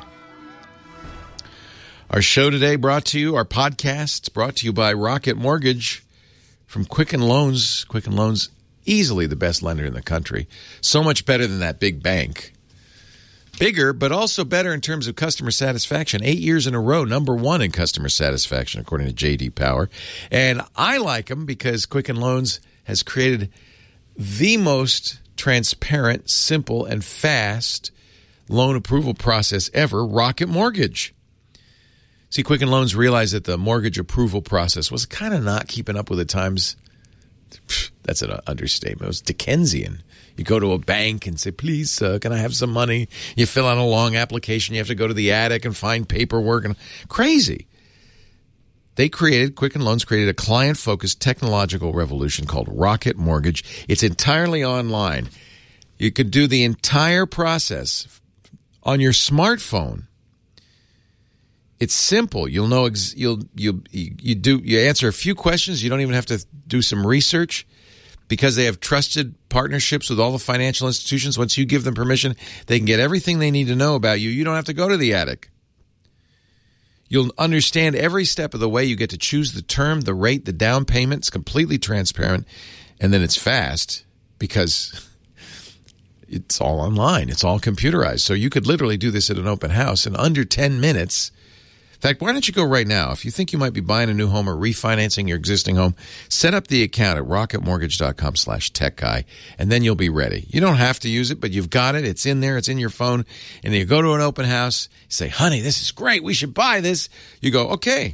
Our show today brought to you, our podcast brought to you by Rocket Mortgage from Quicken Loans. Quicken Loans, easily the best lender in the country. So much better than that big bank. bigger, but also better in terms of customer satisfaction. 8 years in a row, number one in customer satisfaction, according to J.D. Power. And I like them because Quicken Loans has created the most transparent, simple, and fast loan approval process ever, Rocket Mortgage. See, Quicken Loans realized that the mortgage approval process was kind of not keeping up with the times. That's an understatement. It was Dickensian. You go to a bank and say, please, can I have some money? You fill out a long application. You have to go to the attic and find paperwork. And crazy. Quicken Loans created a client-focused technological revolution called Rocket Mortgage. It's entirely online. You could do the entire process on your smartphone. It's simple. You'll know you answer a few questions. You don't even have to do some research because they have trusted partnerships with all the financial institutions. Once you give them permission, they can get everything they need to know about you. You don't have to go to the attic. You'll understand every step of the way. You get to choose the term, the rate, the down payment. It's completely transparent, and then it's fast because it's all online. It's all computerized. So you could literally do this at an open house in under 10 minutes. In fact, why don't you go right now? If you think you might be buying a new home or refinancing your existing home, set up the account at rocketmortgage.com/techguy, and then you'll be ready. You don't have to use it, but you've got it. It's in there. It's in your phone. And then you go to an open house. You say, honey, this is great. We should buy this. You go, okay.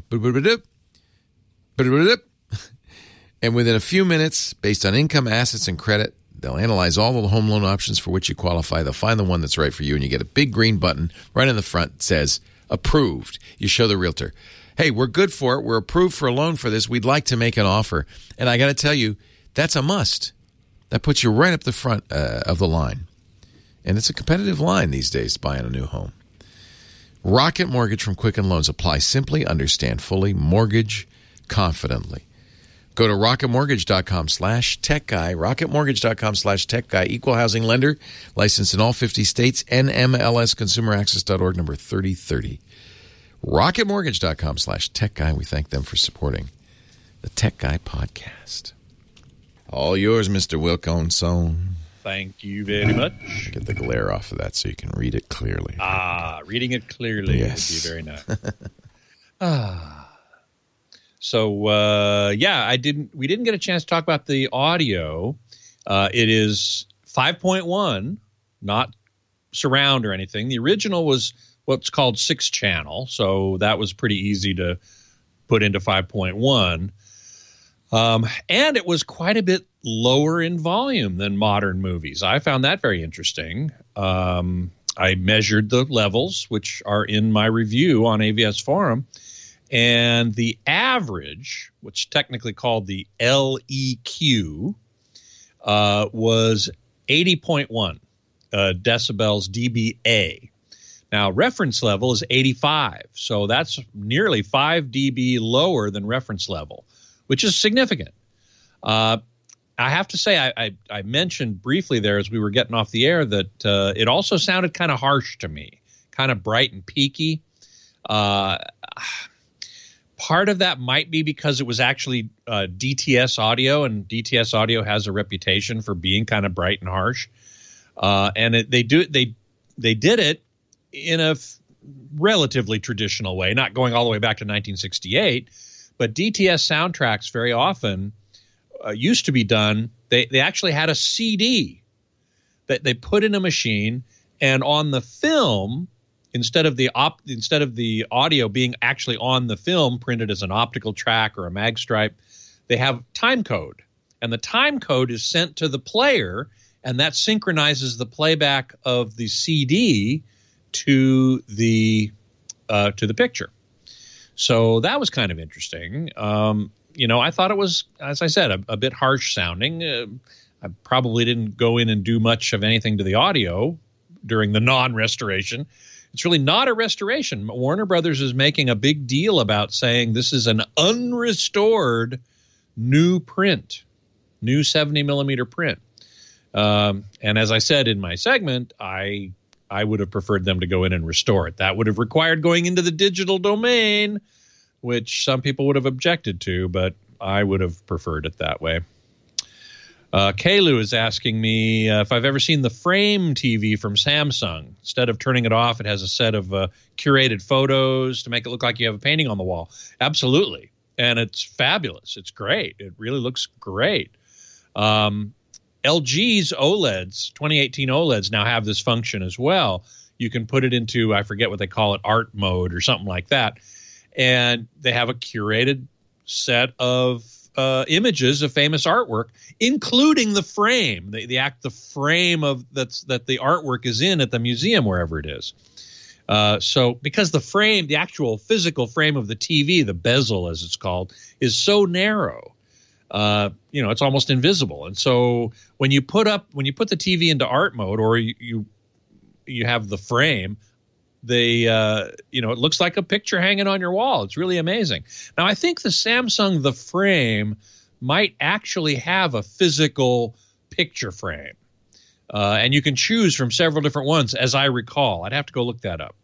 And within a few minutes, based on income, assets, and credit, they'll analyze all of the home loan options for which you qualify. They'll find the one that's right for you, and you get a big green button right in the front that says, approved. You show the realtor, hey, we're good for it. We're approved for a loan for this. We'd like to make an offer. And I got to tell you, that's a must. That puts you right up the front of the line. And it's a competitive line these days, buying a new home. Rocket Mortgage from Quicken Loans. Apply simply, understand fully, mortgage confidently. Go to rocketmortgage.com/techguy, rocketmortgage.com/techguy, equal housing lender, licensed in all 50 states, NMLS, consumeraccess.org, number 3030. Rocketmortgage.com/techguy. We thank them for supporting the Tech Guy podcast. All yours, Mr. Wilkinson. Thank you very much. Get the glare off of that so you can read it clearly. Reading it clearly would be very nice. So, we didn't get a chance to talk about the audio. It is 5.1, not surround or anything. The original was what's called 6-channel, so that was pretty easy to put into 5.1. And it was quite a bit lower in volume than modern movies. I found that very interesting. I measured the levels, which are in my review on AVS Forum. And the average, which is technically called the LEQ, was 80.1 decibels dBA. Now, reference level is 85, so that's nearly 5 dB lower than reference level, which is significant. I have to say, I mentioned briefly there as we were getting off the air that it also sounded kind of harsh to me, kind of bright and peaky. Part of that might be because it was actually DTS audio, and DTS audio has a reputation for being kind of bright and harsh. And they did it in a relatively traditional way, not going all the way back to 1968. But DTS soundtracks very often used to be done. They actually had a CD that they put in a machine, and on the film, instead of the audio being actually on the film printed as an optical track or a mag stripe, they have time code, and the time code is sent to the player, and that synchronizes the playback of the CD to the picture. So that was kind of interesting. I thought it was, as I said, a bit harsh sounding. I probably didn't go in and do much of anything to the audio during the non-restoration. It's really not a restoration. Warner Brothers is making a big deal about saying this is an unrestored new print, new 70-millimeter print. And as I said in my segment, I would have preferred them to go in and restore it. That would have required going into the digital domain, which some people would have objected to, but I would have preferred it that way. Kalu is asking me if I've ever seen the Frame TV from Samsung. Instead of turning it off, it has a set of curated photos to make it look like you have a painting on the wall. Absolutely. And it's fabulous. It's great. It really looks great. LG's OLEDs, 2018 OLEDs, now have this function as well. You can put it into, I forget what they call it, art mode or something like that. And they have a curated set of images of famous artwork, including the frame, the frame of that the artwork is in at the museum, wherever it is. So because the frame, the actual physical frame of the TV, the bezel as it's called, is so narrow, it's almost invisible. And so when you put the TV into art mode, or you have the frame, it looks like a picture hanging on your wall. It's really amazing. Now, I think the Samsung The Frame might actually have a physical picture frame. And you can choose from several different ones, as I recall. I'd have to go look that up.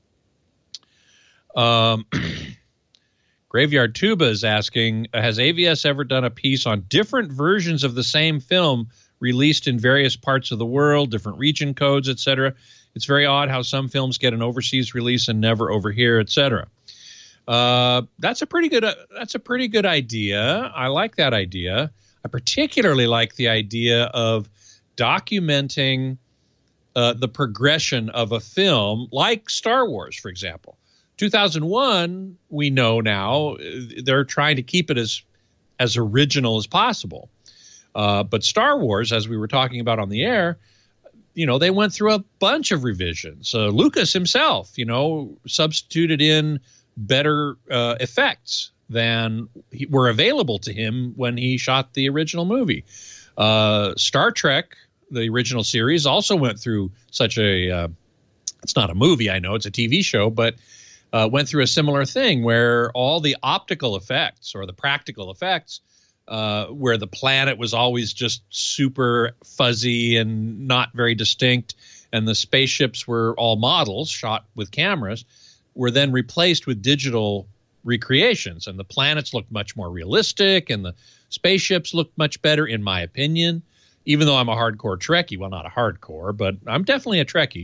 Graveyard Tuba is asking, has AVS ever done a piece on different versions of the same film released in various parts of the world, different region codes, etc.? It's very odd how some films get an overseas release and never over here, etc. That's a pretty good idea. I like that idea. I particularly like the idea of documenting the progression of a film, like Star Wars, for example. 2001, we know now, they're trying to keep it as original as possible. But Star Wars, as we were talking about on the air, they went through a bunch of revisions. Lucas himself, substituted in better effects than were available to him when he shot the original movie. Star Trek, the original series, also went through such it's not a movie, I know, it's a TV show, but went through a similar thing where all the optical effects or the practical effects, where the planet was always just super fuzzy and not very distinct, and the spaceships were all models shot with cameras, were then replaced with digital recreations, and the planets looked much more realistic, and the spaceships looked much better, in my opinion, even though I'm a hardcore Trekkie. Well, not a hardcore, but I'm definitely a Trekkie.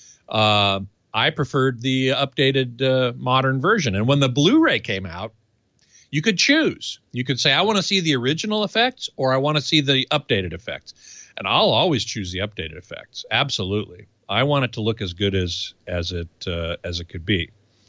I preferred the updated modern version. And when the Blu-ray came out, you could choose. You could say, I want to see the original effects or I want to see the updated effects. And I'll always choose the updated effects. Absolutely. I want it to look as good as it could be.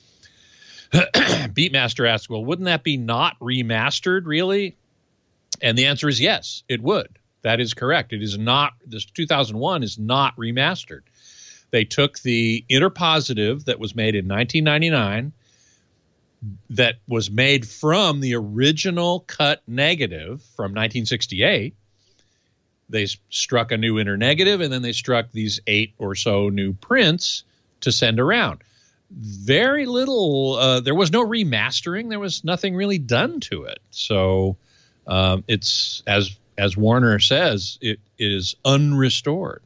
Beatmaster asks, well, wouldn't that be not remastered, really? And the answer is yes, it would. That is correct. It is not. This 2001 is not remastered. They took the interpositive that was made in 1999, that was made from the original cut negative from 1968. They struck a new inner negative, and then they struck these 8 or so new prints to send around. Very little. There was no remastering. There was nothing really done to it. So it's, as Warner says, it is unrestored.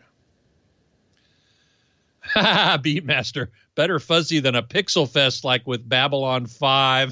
Beatmaster, better fuzzy than a Pixel Fest like with Babylon 5.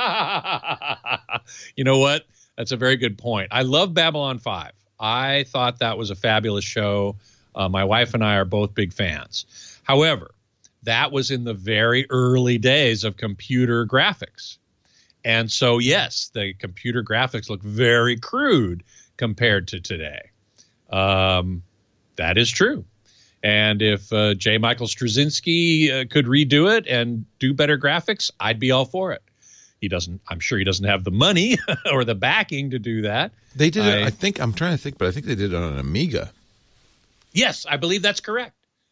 You know what? That's a very good point. I love Babylon 5. I thought that was a fabulous show. My wife and I are both big fans. However, that was in the very early days of computer graphics. And so, yes, the computer graphics look very crude compared to today. That is true. And if J. Michael Straczynski could redo it and do better graphics, I'd be all for it. He doesn't. I'm sure he doesn't have the money or the backing to do that. They did it. I think I'm trying to think, but I think they did it on an Amiga. Yes, I believe that's correct.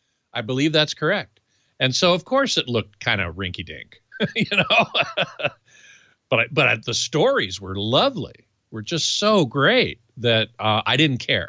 And so, of course, it looked kind of rinky-dink, But the stories were lovely. Were just so great that I didn't care.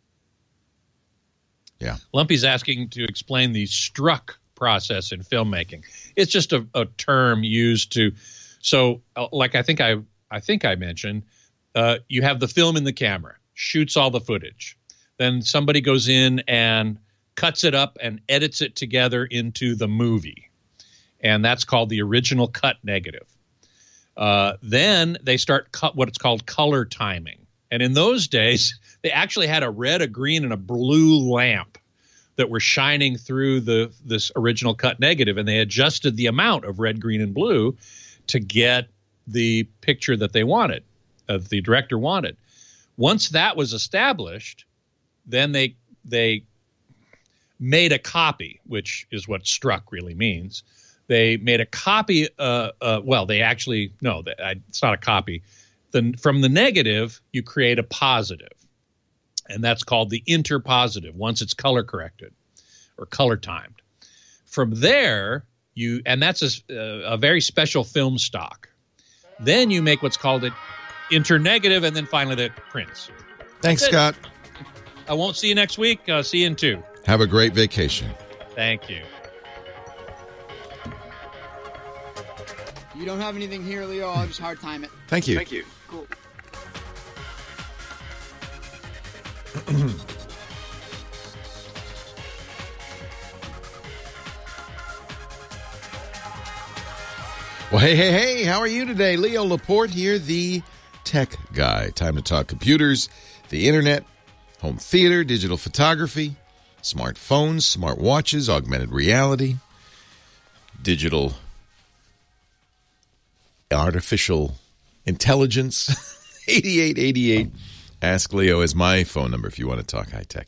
Yeah. Lumpy's asking to explain the struck process in filmmaking. It's just a term used to. So, like I think I mentioned, you have the film in the camera, shoots all the footage. Then somebody goes in and cuts it up and edits it together into the movie. And that's called the original cut negative. Then they start what's called color timing. And in those days, They actually had a red, a green, and a blue lamp that were shining through this original cut negative, and they adjusted the amount of red, green, and blue to get the picture that they wanted, the director wanted. Once that was established, then they made a copy, which is what struck really means. They made a copy. It's not a copy. From the negative, you create a positive. And that's called the interpositive once it's color corrected or color timed. From there, and that's a very special film stock. Then you make what's called an internegative, and then finally the prints. Thanks, Scott. I won't see you next week. See you in 2. Have a great vacation. Thank you. You don't have anything here, Leo. I'll just hard time it. Thank you. Thank you. Cool. Well, hey, how are you today? Leo Laporte here, the tech guy. Time to talk computers, the internet, home theater, digital photography, smartphones, smart watches, augmented reality, digital artificial intelligence. 8888. Ask Leo is my phone number if you want to talk high tech.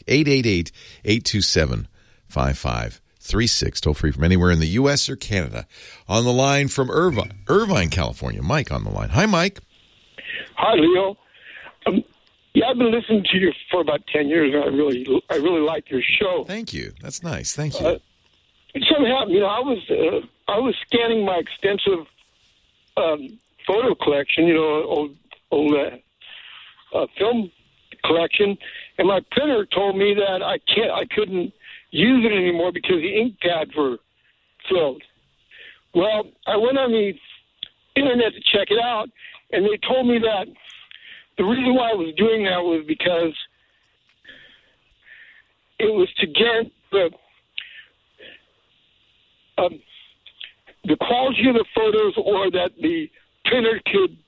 888-827-5536. Toll free from anywhere in the U.S. or Canada. On the line from Irvine, California. Mike on the line. Hi, Mike. Hi, Leo. I've been listening to you for about 10 years, and I really like your show. Thank you. That's nice. Thank you. Something happened. I was scanning my extensive photo collection, old film collection, and my printer told me that I couldn't use it anymore because the ink pads were filled. Well, I went on the internet to check it out, and they told me that the reason why I was doing that was because it was to get the quality of the photos, or that the printer could,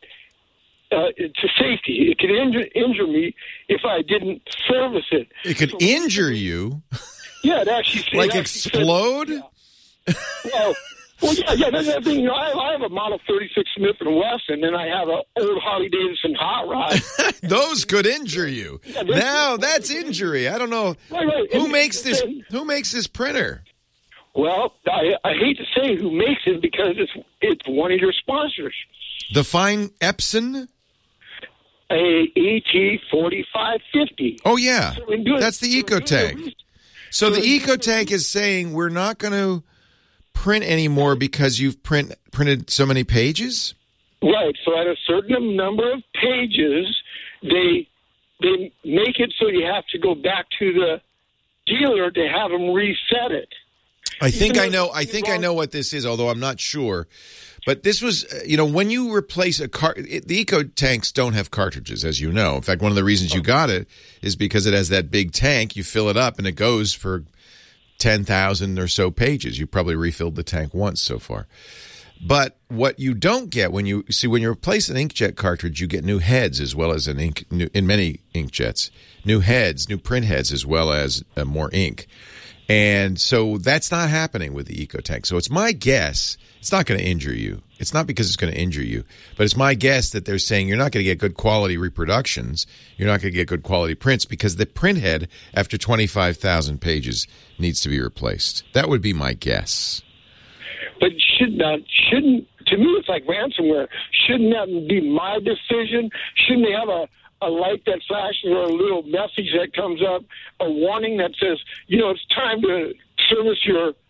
to safety. It could injure me if I didn't service it. It could injure you? Yeah, it actually explode? Yeah. Well, yeah. That's the thing. I have a Model 36 Smith & Wesson, and I have an old Harley-Davidson hot rod. Those could injure you. Yeah, now that's injury. I don't know. Right. Who makes this printer? Well, I hate to say who makes it because it's one of your sponsors. The fine Epson? A ET4550. Oh, yeah. So that's the EcoTank. So the EcoTank is saying we're not going to print anymore because you've printed so many pages? Right. So at a certain number of pages, they make it so you have to go back to the dealer to have them reset it. I think I know what this is, although I'm not sure. But this was, when you replace the EcoTanks don't have cartridges, as you know. In fact, one of the reasons you got it is because it has that big tank. You fill it up, and it goes for 10,000 or so pages. You probably refilled the tank once so far. But what you don't get when you replace an inkjet cartridge, you get new heads as well as in many inkjets, new heads, new print heads, as well as more ink. And so that's not happening with the EcoTank. So it's my guess it's not going to injure you. It's not because it's going to injure you, but it's my guess that they're saying you're not going to get good quality reproductions. You're not going to get good quality prints because the print head after 25,000 pages needs to be replaced. That would be my guess. But shouldn't to me it's like ransomware. Shouldn't that be my decision? Shouldn't they have a light that flashes or a little message that comes up, a warning that says, it's time to service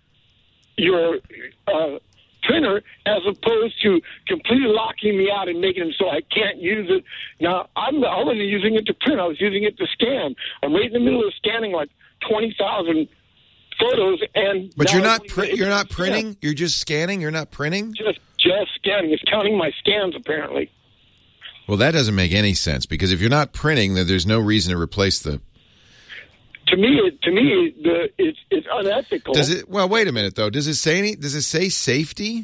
your printer, as opposed to completely locking me out and making it so I can't use it. Now, I wasn't using it to print. I was using it to scan. I'm right in the middle of scanning like 20,000 photos. But you're not printing? You're just scanning? You're not printing? Just scanning. It's counting my scans, apparently. Well, that doesn't make any sense, because if you're not printing, then there's no reason to replace the... To me, it's unethical. Does it? Well, wait a minute though. Does it say safety?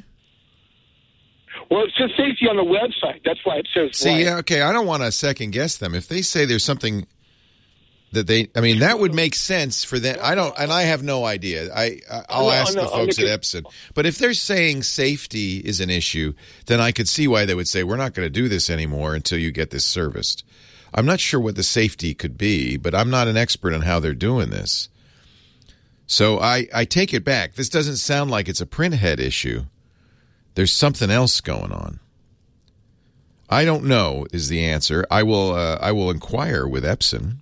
Well, it says safety on the website. That's why it says. See, yeah, okay. I don't want to second guess them. If they say there's something that would make sense for them. I have no idea. I'll ask the folks at Epson. But if they're saying safety is an issue, then I could see why they would say, we're not going to do this anymore until you get this serviced. I'm not sure what the safety could be, but I'm not an expert on how they're doing this. So I take it back. This doesn't sound like it's a printhead issue. There's something else going on. I don't know is the answer. I will inquire with Epson.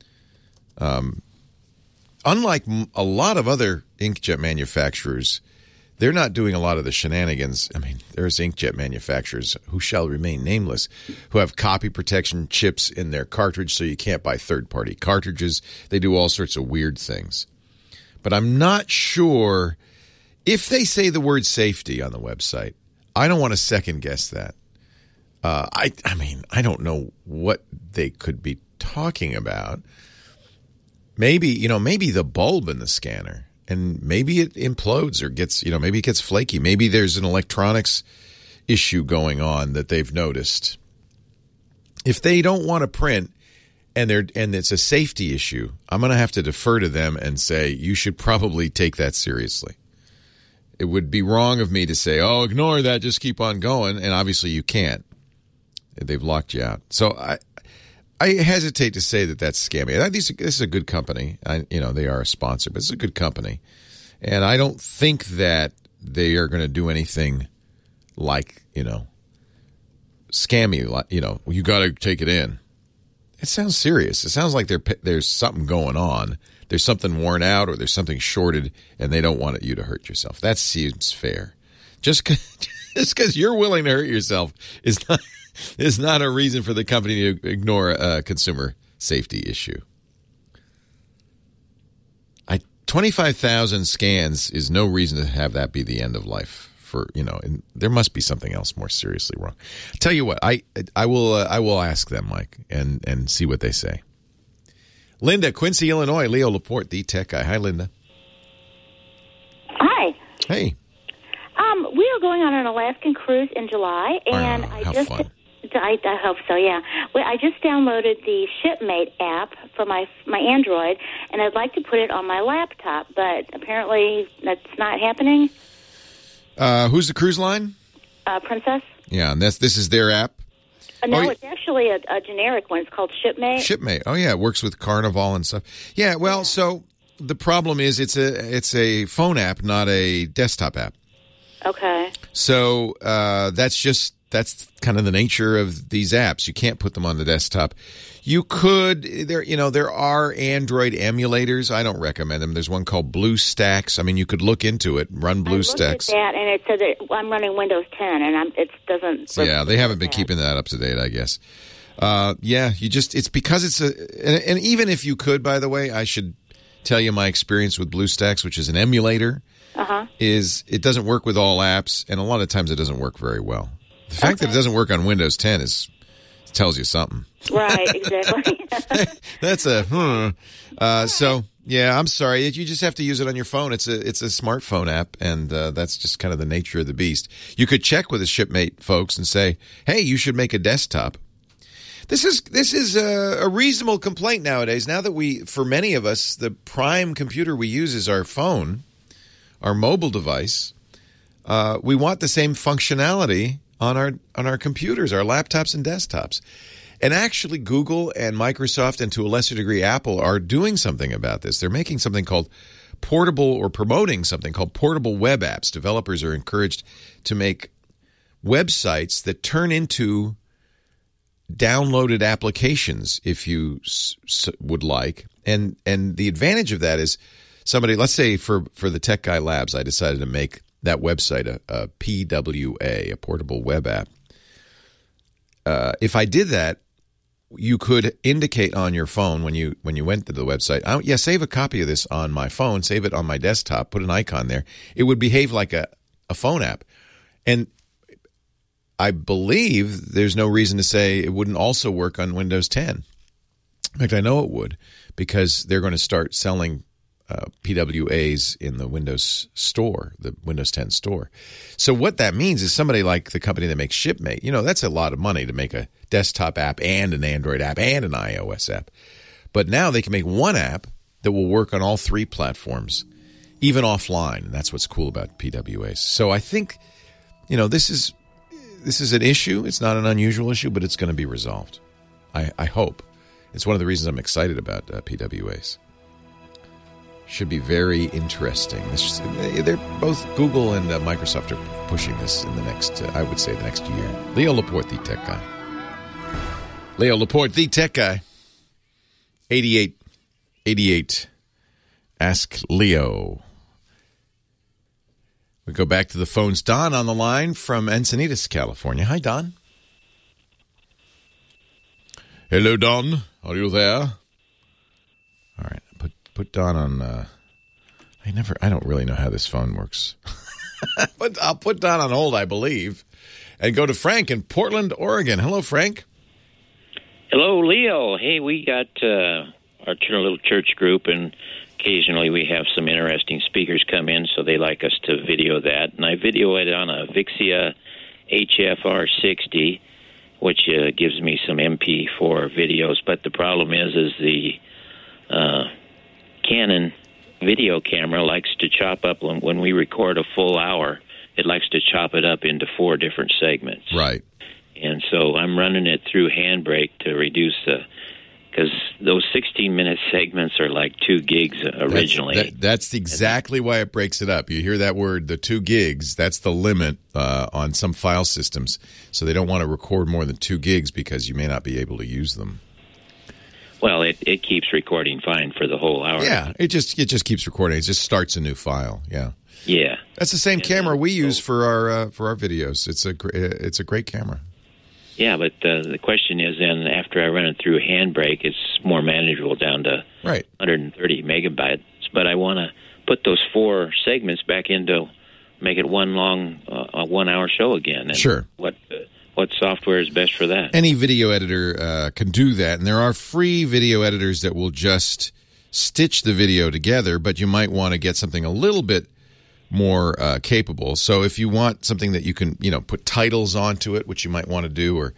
Unlike a lot of other inkjet manufacturers, they're not doing a lot of the shenanigans. I mean, there's inkjet manufacturers who shall remain nameless who have copy protection chips in their cartridge so you can't buy third-party cartridges. They do all sorts of weird things. But I'm not sure if they say the word safety on the website. I don't want to second-guess that. I don't know what they could be talking about. Maybe the bulb in the scanner, and maybe it implodes or maybe it gets flaky. Maybe there's an electronics issue going on that they've noticed. If they don't want to print and it's a safety issue, I'm going to have to defer to them and say, you should probably take that seriously. It would be wrong of me to say, oh, ignore that, just keep on going. And obviously you can't. They've locked you out. So I hesitate to say that that's scammy. This is a good company. They are a sponsor, but it's a good company. And I don't think that they are going to do anything like, scammy. You got to take it in. It sounds serious. It sounds like there's something going on. There's something worn out or there's something shorted, and they don't want you to hurt yourself. That seems fair. Just because you're willing to hurt yourself is not a reason for the company to ignore a consumer safety issue. 25,000 scans is no reason to have that be the end of life. And there must be something else more seriously wrong. Tell you what, I will ask them, Mike, and see what they say. Linda, Quincy, Illinois. Leo Laporte, the tech guy. Hi, Linda. Hi. Hey. We are going on an Alaskan cruise in July, and I hope so, yeah. Well, I just downloaded the Shipmate app for my Android, and I'd like to put it on my laptop, but apparently that's not happening. Who's the cruise line? Princess. Yeah, and this is their app? No, it's actually a generic one. It's called Shipmate. Shipmate. Oh, yeah, it works with Carnival and stuff. Yeah, well, so the problem is it's a phone app, not a desktop app. Okay. So that's kind of the nature of these apps. You can't put them on the desktop. You could, there are Android emulators. I don't recommend them. There's one called BlueStacks. I mean, you could look into it, run BlueStacks. I looked at that, and it said that I'm running Windows 10, and it doesn't. Yeah, they haven't been keeping that up to date, I guess. It's because and even if you could, by the way, I should tell you my experience with BlueStacks, which is an emulator. Is it doesn't work with all apps, and a lot of times it doesn't work very well. The fact that it doesn't work on Windows 10 tells you something. Right, exactly. That's so yeah, I'm sorry. You just have to use it on your phone. It's a smartphone app, and that's just kind of the nature of the beast. You could check with the Shipmate folks and say, hey, you should make a desktop. This is a reasonable complaint nowadays. Now that for many of us, the prime computer we use is our phone, our mobile device. We want the same functionality on our computers, our laptops and desktops. And actually, Google and Microsoft, and to a lesser degree Apple, are doing something about this. They're making something called promoting something called portable web apps. Developers are encouraged to make websites that turn into downloaded applications, if you would like. And the advantage of that is somebody, let's say for the Tech Guy Labs, I decided to make that website a PWA, a portable web app. If I did that, you could indicate on your phone when you went to the website, save a copy of this on my phone, save it on my desktop, put an icon there. It would behave like a phone app. And I believe there's no reason to say it wouldn't also work on Windows 10. In fact, I know it would, because they're going to start selling PWAs in the Windows store, the Windows 10 store. So what that means is somebody like the company that makes Shipmate, that's a lot of money to make a desktop app and an Android app and an iOS app. But now they can make one app that will work on all 3 platforms, even offline. And that's what's cool about PWAs. So I think, this is an issue. It's not an unusual issue, but it's going to be resolved. I hope. It's one of the reasons I'm excited about PWAs. Should be very interesting. They're both Google and Microsoft are pushing this in the next, I would say, the next year. Leo Laporte, the tech guy. Leo Laporte, the tech guy. 88. Ask Leo. We go back to the phones. Don on the line from Encinitas, California. Hi, Don. Hello, Don. Are you there? All right. Put Don on. I don't really know how this phone works. But I'll put Don on hold, I believe, and go to Frank in Portland, Oregon. Hello, Frank. Hello, Leo. Hey, we got our little church group, and occasionally we have some interesting speakers come in, so they like us to video that. And I video it on a Vixia HFR60, which gives me some MP4 videos. But the problem is the Canon video camera likes to chop up when we record a full hour. It likes to chop it up into 4 different segments. Right. And so I'm running it through Handbrake to reduce because those 16-minute segments are like 2 gigs originally. That's exactly why it breaks it up. You hear that word, the 2 gigs, that's the limit on some file systems. So they don't want to record more than 2 gigs because you may not be able to use them. Well, it keeps recording fine for the whole hour. Yeah, it just keeps recording. It just starts a new file. Yeah. Yeah. That's the same camera we use for our videos. It's a great camera. Yeah, but the question is then after I run it through Handbrake, it's more manageable down to 130 megabytes. But I want to put those 4 segments back into make it one long 1 hour show again. And sure. What software is best for that? Any video editor can do that, and there are free video editors that will just stitch the video together, but you might want to get something a little bit more capable. So if you want something that you can, put titles onto it, which you might want to do, or,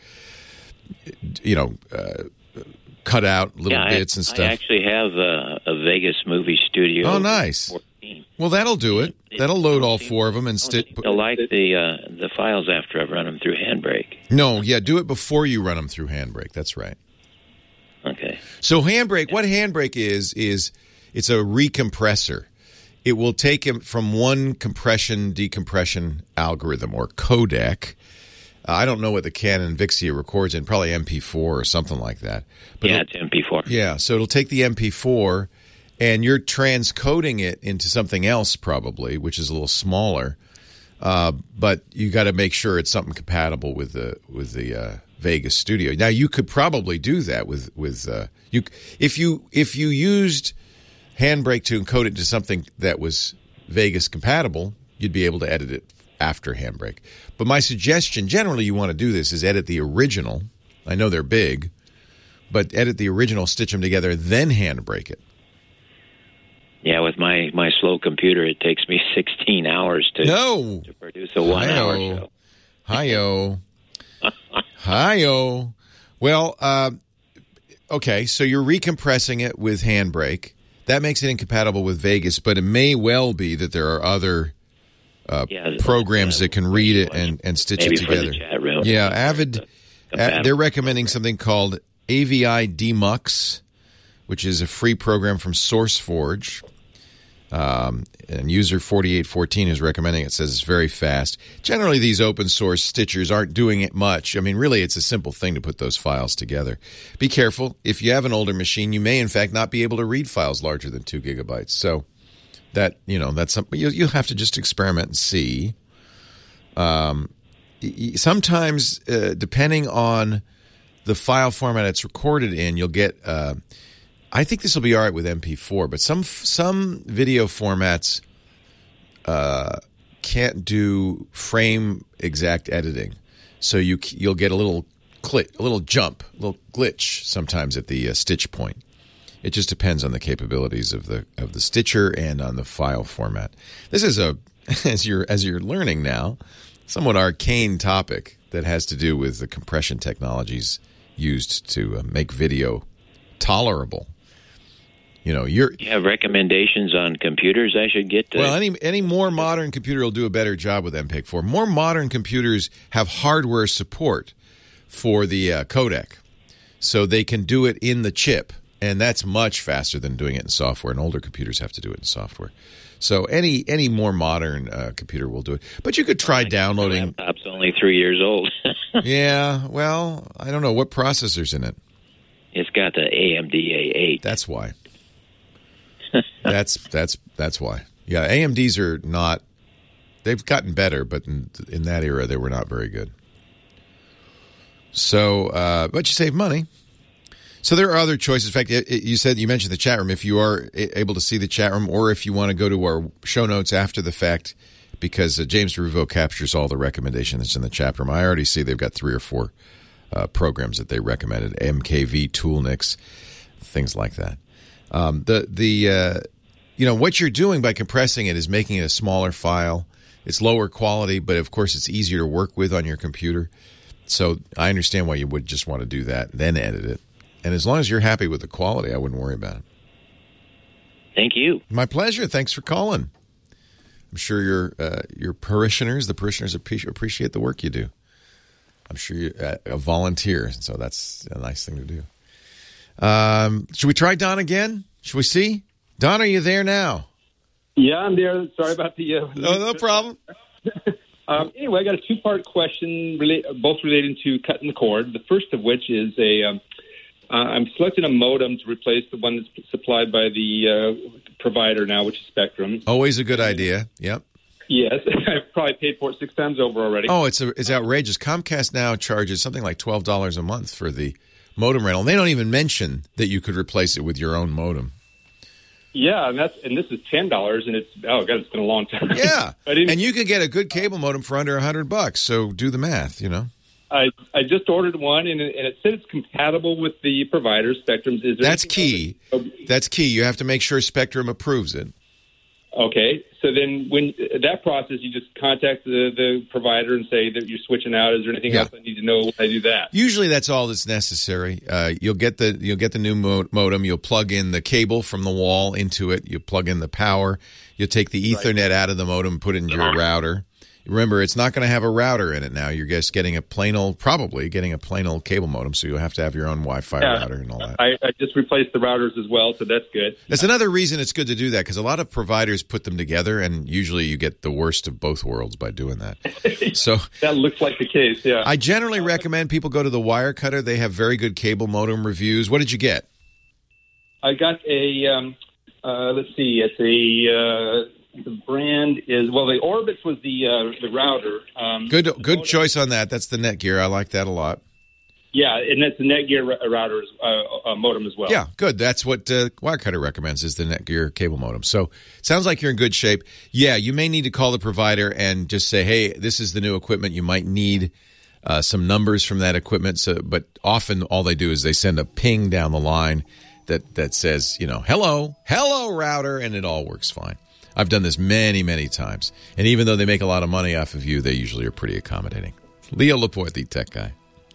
cut out little bits and stuff. I actually have a Vegas movie studio. Oh, nice. 14. Well, that'll do it. That'll load all 4 of them and stitch. I like the files after I've run them through Handbrake. No, yeah, do it before you run them through Handbrake. That's right. Okay. So Handbrake, what Handbrake is it's a recompressor. It will take him from one compression-decompression algorithm or codec. I don't know what the Canon Vixia records in, probably MP4 or something like that. But yeah, it's MP4. Yeah, so it'll take the MP4, and you're transcoding it into something else probably, which is a little smaller. But you got to make sure it's something compatible with the Vegas Studio. Now, you could probably do that with if you used Handbrake to encode it into something that was Vegas compatible, you'd be able to edit it after Handbrake. But my suggestion, generally you want to do this, is edit the original. I know they're big, but edit the original, stitch them together, then Handbrake it. Yeah, with my slow computer, it takes me 16 hours to produce a 1 hour show. Hi-yo. Hi-yo. Well, okay, so you're recompressing it with Handbrake. That makes it incompatible with Vegas, but it may well be that there are other programs that can read it and stitch it together. For the chat room. Yeah, Avid, they're recommending something called AVI Demux, which is a free program from SourceForge. And user 4814 is recommending it, says it's very fast. Generally, these open source stitchers aren't doing it much. I mean, really, it's a simple thing to put those files together. Be careful. If you have an older machine, you may, in fact, not be able to read files larger than 2 gigabytes. So that's something you'll have to just experiment and see. Sometimes, depending on the file format it's recorded in, you'll get I think this will be all right with MP4, but some video formats can't do frame exact editing, so you'll get a little jump, a little glitch sometimes at the stitch point. It just depends on the capabilities of the stitcher and on the file format. This is as you're learning now, somewhat arcane topic that has to do with the compression technologies used to make video tolerable. You have recommendations on computers I should get to? Well, any more modern computer will do a better job with MPEG-4. More modern computers have hardware support for the codec, so they can do it in the chip, and that's much faster than doing it in software, and older computers have to do it in software. So any more modern computer will do it. But you could try downloading. My laptop's only 3 years old. Yeah, well, I don't know. What processor's in it? It's got the AMD A8. That's why. That's why. Yeah, AMDs are not. They've gotten better, but in that era, they were not very good. So, but you save money. So there are other choices. In fact, you mentioned the chat room. If you are able to see the chat room, or if you want to go to our show notes after the fact, because James Ruvo captures all the recommendations in the chat room. I already see they've got 3 or 4 programs that they recommended: MKV, Toolnix, things like that. What you're doing by compressing it is making it a smaller file. It's lower quality, but of course it's easier to work with on your computer. So I understand why you would just want to do that, then edit it. And as long as you're happy with the quality, I wouldn't worry about it. Thank you. My pleasure. Thanks for calling. I'm sure your parishioners, the parishioners appreciate the work you do. I'm sure you're a volunteer, so that's a nice thing to do. Should we try Don again? Should we see? Don, are you there now? Yeah, I'm there. Sorry about the... No problem. Anyway, I got a 2-part question, both relating to cutting the cord. The first of which is I'm selecting a modem to replace the one that's supplied by the provider now, which is Spectrum. Always a good idea. Yep. Yes, I've probably paid for it 6 times over already. Oh, it's outrageous. Comcast now charges something like $12 a month for the modem rental. They don't even mention that you could replace it with your own modem. Yeah, and this is $10, and it's been a long time. Yeah, and you could get a good cable modem for under $100. So do the math, I just ordered one, and it said it's compatible with the provider, Spectrum's. That's key. That's key. You have to make sure Spectrum approves it. Okay, so then when that process, you just contact the provider and say that you're switching out. Is there anything else I need to know when I do that? Usually, that's all that's necessary. You'll get the new modem. You'll plug in the cable from the wall into it. You plug in the power. You'll take the Ethernet out of the modem and put it into your router. Remember, it's not going to have a router in it now. You're just getting probably getting a plain old cable modem, so you'll have to have your own Wi-Fi router and all that. I just replaced the routers as well, so that's good. That's another reason it's good to do that, because a lot of providers put them together, and usually you get the worst of both worlds by doing that. So that looks like the case, yeah. I generally recommend people go to the Wirecutter. They have very good cable modem reviews. What did you get? I got a, let's see, it's a... the brand is, the Orbitz was the router. Good choice on that. That's the Netgear. I like that a lot. Yeah, and that's the Netgear router modem as well. Yeah, good. That's what Wirecutter recommends, is the Netgear cable modem. So it sounds like you're in good shape. Yeah, you may need to call the provider and just say, hey, this is the new equipment. You might need some numbers from that equipment. But often all they do is they send a ping down the line that says, hello router, and it all works fine. I've done this many, many times. And even though they make a lot of money off of you, they usually are pretty accommodating. Leo Laporte, the tech guy.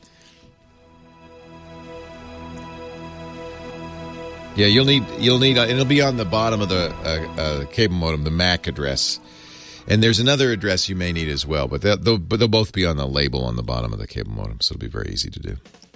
Yeah, you'll need, and it'll be on the bottom of the cable modem, the MAC address. And there's another address you may need as well, but they'll both be on the label on the bottom of the cable modem, so it'll be very easy to do.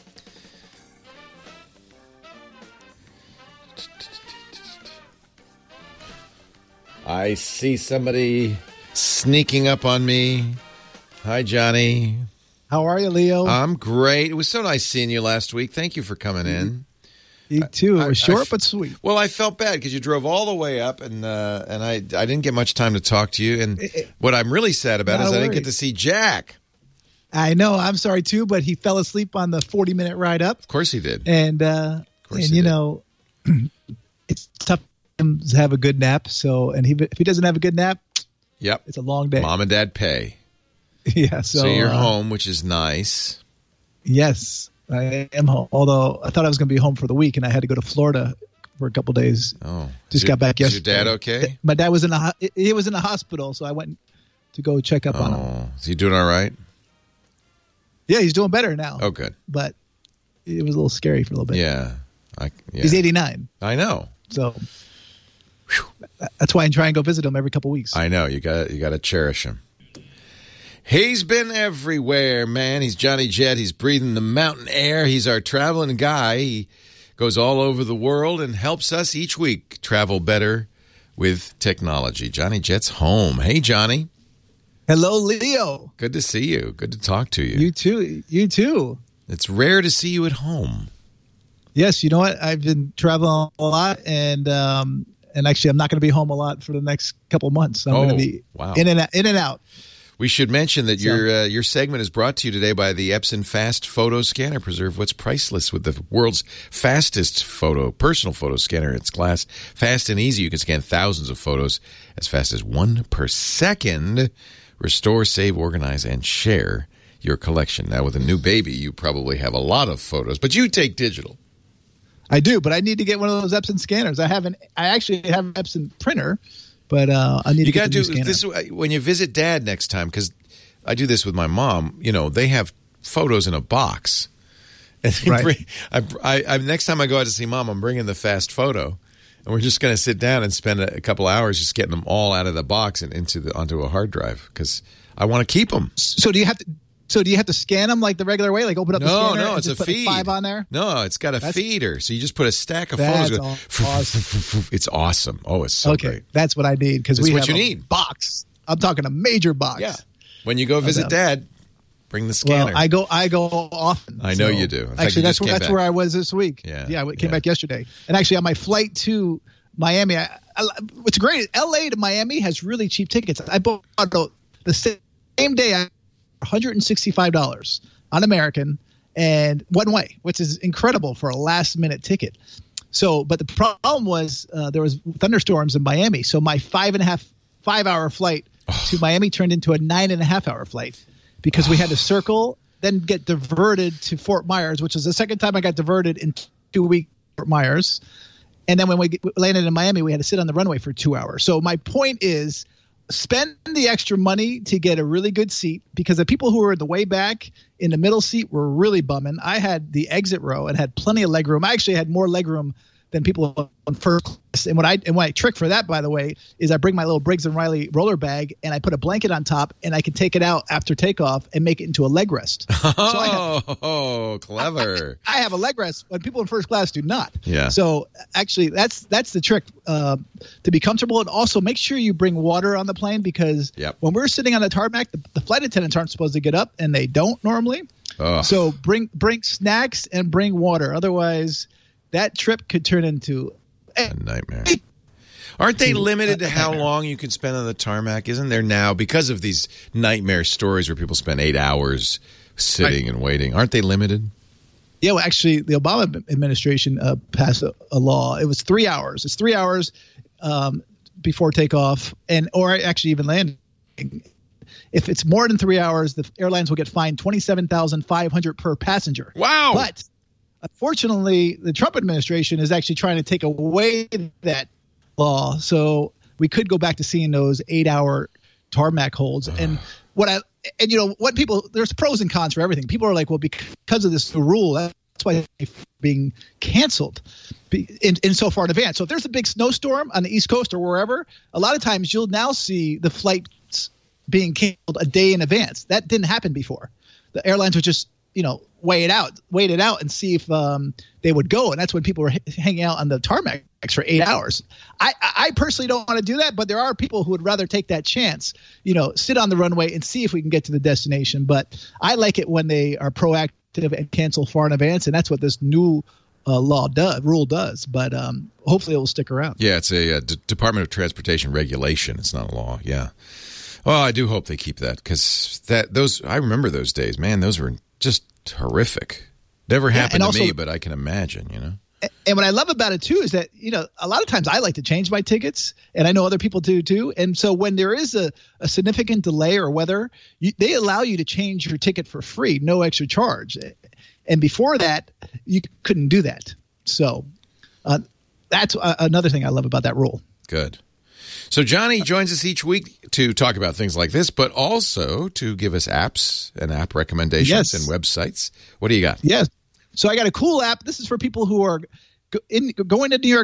I see somebody sneaking up on me. Hi, Johnny. How are you, Leo? I'm great. It was so nice seeing you last week. Thank you for coming in. You too. It was short but sweet. Well, I felt bad because you drove all the way up, and I didn't get much time to talk to you. And what I'm really sad about is I didn't get to see Jack. I know. I'm sorry, too, but he fell asleep on the 40-minute ride up. Of course he did. And it's tough to have a good nap. So, and if he doesn't have a good nap, it's a long day. Mom and Dad pay. Yeah. So you're home, which is nice. Yes, I am home. Although I thought I was going to be home for the week, and I had to go to Florida for a couple of days. Oh, just got back yesterday. Is your dad okay? My dad was in the hospital, so I went to go check up on him. Is he doing all right? Yeah, he's doing better now. Oh, good. But it was a little scary for a little bit. Yeah. He's 89. I know. So that's why I try and go visit him every couple weeks. I know. You got to cherish him. He's been everywhere, man. He's Johnny Jet. He's breathing the mountain air. He's our traveling guy. He goes all over the world and helps us each week travel better with technology. Johnny Jet's home. Hey, Johnny. Hello, Leo. Good to see you. Good to talk to you. You too. You too. It's rare to see you at home. Yes, you know what? I've been traveling a lot, and actually, I'm not going to be home a lot for the next couple months. I'm going to be in and out. We should mention that your segment is brought to you today by the Epson Fast Photo Scanner. Preserve what's priceless with the world's fastest personal photo scanner in its class. Fast and easy. You can scan thousands of photos as fast as 1 per second. Restore, save, organize, and share your collection. Now, with a new baby, you probably have a lot of photos, but you take digital. I do, but I need to get one of those Epson scanners. I actually have an Epson printer. But I need to get the new scanner. This when you visit Dad next time, because I do this with my mom. You know, they have photos in a box. And right. Next time I go out to see Mom, I'm bringing the fast photo, and we're just going to sit down and spend a couple hours just getting them all out of the box and onto a hard drive because I want to keep them. So do you have to scan them like the regular way, like open up the scanner? No, it's a feed. 5 on there. No, it's got a feeder, so you just put a stack of photos. Awesome. It's awesome. Oh, it's so great. That's what I need because we have a box. I'm talking a major box. Yeah. When you go visit Dad, bring the scanner. Well, I go often. I know you do. In actually, fact, that's where I was this week. Yeah, I came back yesterday, and actually on my flight to Miami, what's great, LA to Miami has really cheap tickets. I bought the same day. $165 on American and one way, which is incredible for a last minute ticket. So, but the problem was there was thunderstorms in Miami. So my 5.5-hour flight to Miami turned into a 9.5-hour flight because we had to circle, then get diverted to Fort Myers, which is the second time I got diverted in 2 weeks Fort Myers. And then when we landed in Miami, we had to sit on the runway for 2 hours. So my point is, spend the extra money to get a really good seat because the people who were in the way back in the middle seat were really bumming. I had the exit row and had plenty of leg room. I actually had more leg room than people on first class. And what I trick for that, by the way, is I bring my little Briggs & Riley roller bag and I put a blanket on top and I can take it out after takeoff and make it into a leg rest. Clever. I have a leg rest when people in first class do not. Yeah. So actually that's the trick to be comfortable, and also make sure you bring water on the plane because when we're sitting on the tarmac, the flight attendants aren't supposed to get up and they don't normally. So bring snacks and bring water. Otherwise, that trip could turn into a nightmare. Aren't they limited to how long you can spend on the tarmac? Isn't there now, because of these nightmare stories where people spend 8 hours sitting and waiting? Aren't they limited? Yeah, well, actually, the Obama administration passed a law. It was 3 hours. It's 3 hours before takeoff, or actually even landing. If it's more than 3 hours, the airlines will get fined $27,500 per passenger. Wow! But unfortunately, the Trump administration is actually trying to take away that law, so we could go back to seeing those 8-hour tarmac holds. And there's pros and cons for everything. People are like, well, because of this rule, that's why it's being canceled in so far in advance. So if there's a big snowstorm on the East Coast or wherever, a lot of times you'll now see the flights being canceled a day in advance. That didn't happen before. The airlines would just wait it out and see if they would go. And that's when people were hanging out on the tarmac for 8 hours. I personally don't want to do that, but there are people who would rather take that chance, sit on the runway and see if we can get to the destination. But I like it when they are proactive and cancel far in advance. And that's what this new rule does. But hopefully it will stick around. Yeah, it's a Department of Transportation regulation. It's not a law. Yeah. Well, I do hope they keep that because I remember those days, man. Those were just horrific. Never happened to me, but I can imagine, And what I love about it too is that, a lot of times I like to change my tickets, and I know other people do too. And so when there is a significant delay or weather, they allow you to change your ticket for free, no extra charge. And before that, you couldn't do that. So that's another thing I love about that rule. Good. So Johnny joins us each week to talk about things like this, but also to give us apps and app recommendations and websites. What do you got? Yes. So I got a cool app. This is for people who are going to New York City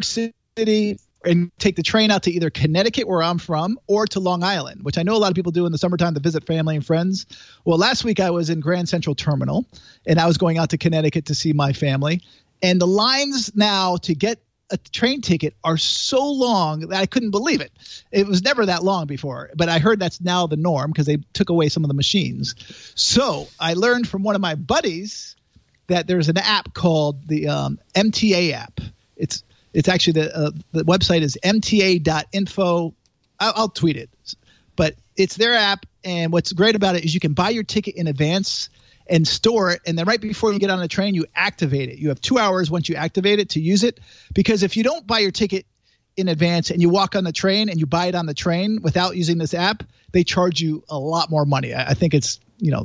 City and take the train out to either Connecticut, where I'm from, or to Long Island, which I know a lot of people do in the summertime to visit family and friends. Well, last week I was in Grand Central Terminal, and I was going out to Connecticut to see my family. And the lines now to get a train ticket are so long that I couldn't believe it. It was never that long before, but I heard that's now the norm because they took away some of the machines. So I learned from one of my buddies that there's an app called the MTA app. It's actually the website is mta.info. I'll tweet it, but it's their app. And what's great about it is you can buy your ticket in advance and store it. And then right before you get on the train, you activate it. You have 2 hours once you activate it to use it. Because if you don't buy your ticket in advance and you walk on the train and you buy it on the train without using this app, they charge you a lot more money. I think it's, 30%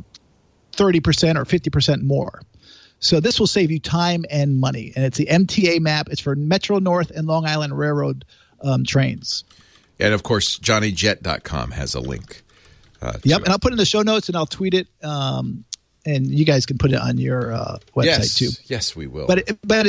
or 50% more. So this will save you time and money. And it's the MTA map. It's for Metro North and Long Island Railroad trains. And, of course, JohnnyJet.com has a link. Yep, and I'll put it in the show notes and I'll tweet it. And you guys can put it on your website too. Yes, we will. But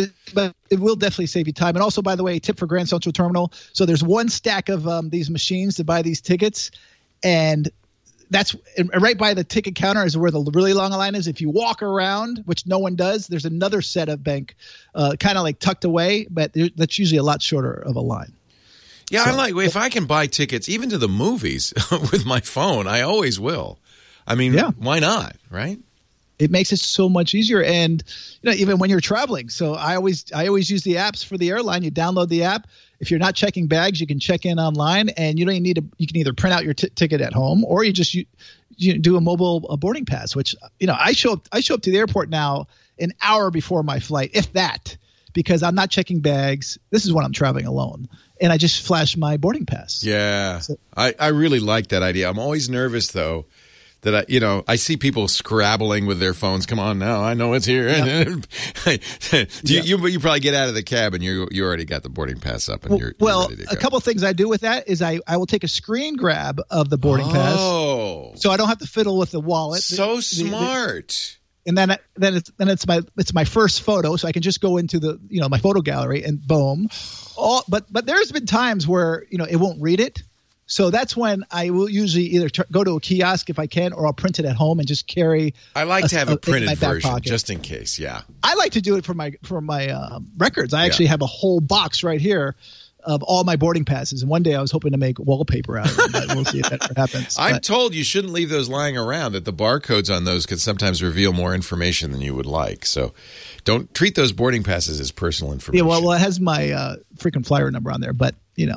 it will definitely save you time. And also, by the way, a tip for Grand Central Terminal. So there's one stack of these machines to buy these tickets. And that's right by the ticket counter is where the really long line is. If you walk around, which no one does, there's another set of bank kind of like tucked away, but that's usually a lot shorter of a line. Yeah, so, if I can buy tickets even to the movies with my phone, I always will. I mean, why not, right? It makes it so much easier, and even when you're traveling. So I always use the apps for the airline. You download the app. If you're not checking bags, you can check in online, and you don't need to. You can either print out your ticket at home, or you just you do a mobile boarding pass. Which I show up to the airport now an hour before my flight, if that, because I'm not checking bags. This is when I'm traveling alone, and I just flash my boarding pass. Yeah, so, I really like that idea. I'm always nervous though. That I see people scrabbling with their phones. Come on now, I know it's here. Yep. You probably get out of the cab and you already got the boarding pass up and you're ready to go. A couple things I do with that is I will take a screen grab of the boarding pass, so I don't have to fiddle with the wallet. So smart. And then it's my first photo, so I can just go into the my photo gallery and boom. But there's been times where it won't read it. So that's when I will usually either go to a kiosk if I can, or I'll print it at home and just carry. I like to have a printed version just in case. Yeah, I like to do it for my records. I actually have a whole box right here of all my boarding passes. And one day I was hoping to make wallpaper out of them, but we'll see if that ever happens. I'm told you shouldn't leave those lying around. That the barcodes on those could sometimes reveal more information than you would like. So don't treat those boarding passes as personal information. Yeah, well, it has my frequent flyer number on there, but